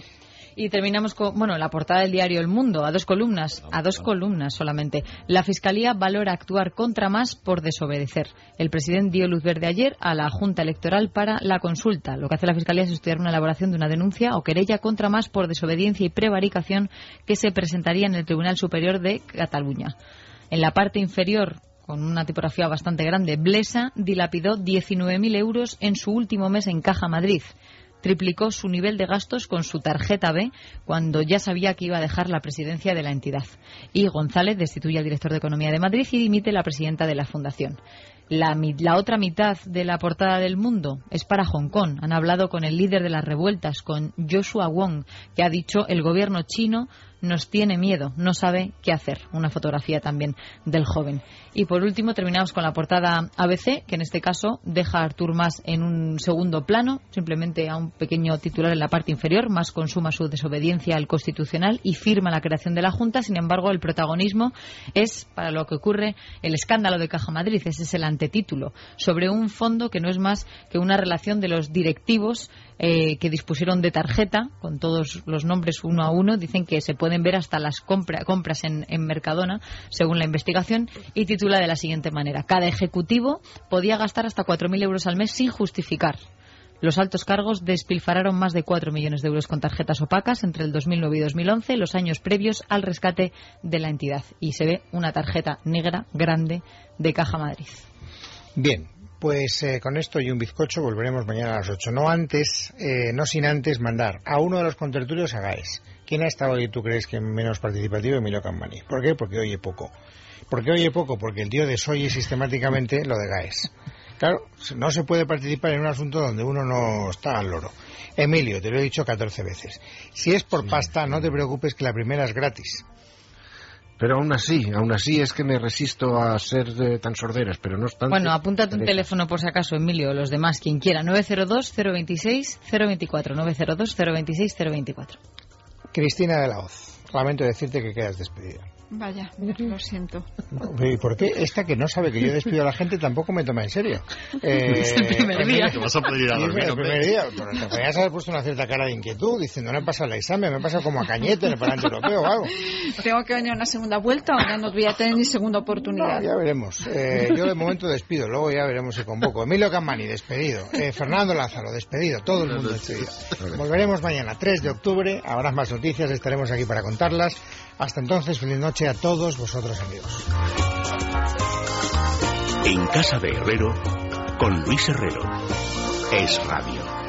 Y terminamos con, la portada del diario El Mundo, a dos columnas solamente. La Fiscalía valora actuar contra Mas por desobedecer. El presidente dio luz verde ayer a la Junta Electoral para la consulta. Lo que hace la Fiscalía es estudiar una elaboración de una denuncia o querella contra Mas por desobediencia y prevaricación que se presentaría en el Tribunal Superior de Cataluña. En la parte inferior, con una tipografía bastante grande, Blesa dilapidó 19.000 euros en su último mes en Caja Madrid. Triplicó su nivel de gastos con su tarjeta B cuando ya sabía que iba a dejar la presidencia de la entidad. Y González destituye al director de Economía de Madrid y dimite la presidenta de la Fundación. La otra mitad de la portada del Mundo es para Hong Kong. Han hablado con el líder de las revueltas, con Joshua Wong, que ha dicho: el gobierno chino nos tiene miedo, no sabe qué hacer. Una fotografía también del joven. Y por último terminamos con la portada ABC, que en este caso deja a Artur Mas en un segundo plano, simplemente a un pequeño titular en la parte inferior. Mas consuma su desobediencia al Constitucional y firma la creación de la Junta. Sin embargo, el protagonismo es para lo que ocurre el escándalo de Caja Madrid. Ese es el antetítulo, sobre un fondo que no es más que una relación de los directivos que dispusieron de tarjeta, con todos los nombres uno a uno. Dicen que se pueden ver hasta las compras en Mercadona, según la investigación, y titula de la siguiente manera: cada ejecutivo podía gastar hasta 4.000 euros al mes sin justificar. Los altos cargos despilfarraron más de 4 millones de euros con tarjetas opacas entre el 2009 y 2011, los años previos al rescate de la entidad. Y se ve una tarjeta negra grande de Caja Madrid. Bien, pues con esto y un bizcocho volveremos mañana a las 8. No sin antes mandar a uno de los contertulios a Gaes. ¿Quién ha estado hoy, tú crees, que menos participativo? Emilio Campani. ¿Por qué? Porque oye poco. ¿Por qué oye poco? Porque el tío desoye sistemáticamente lo de Gaes. Claro, no se puede participar en un asunto donde uno no está al loro. Emilio, te lo he dicho 14 veces. Si es por pasta, no te preocupes, que la primera es gratis. Pero aún así es que me resisto a ser tan sorderas, pero no obstante... Bueno, apúntate un teléfono por si acaso, Emilio, los demás, quien quiera, 902-026-024, 902-026-024. Cristina de la Hoz, lamento decirte que quedas despedida. Vaya, lo siento. ¿Y por qué esta que no sabe que yo despido a la gente tampoco me toma en serio? Es el primer día. Que vas a poder ir a dormir, el primer día. Pero te podrías haber puesto una cierta cara de inquietud, diciendo: no he pasado el examen, me he pasado como a Cañete en el Parlamento Europeo o algo. Tengo que venir a una segunda vuelta o ya no voy a tener ni segunda oportunidad. No, ya veremos. Yo de momento despido, luego ya veremos si convoco. Emilio Campani, despedido. Fernando Lázaro, despedido. Todo el mundo despedido. Volveremos mañana, 3 de octubre. Habrá más noticias, estaremos aquí para contarlas. Hasta entonces, feliz noche a todos vosotros, amigos. En Casa de Herrero, con Luis Herrero. Es Radio.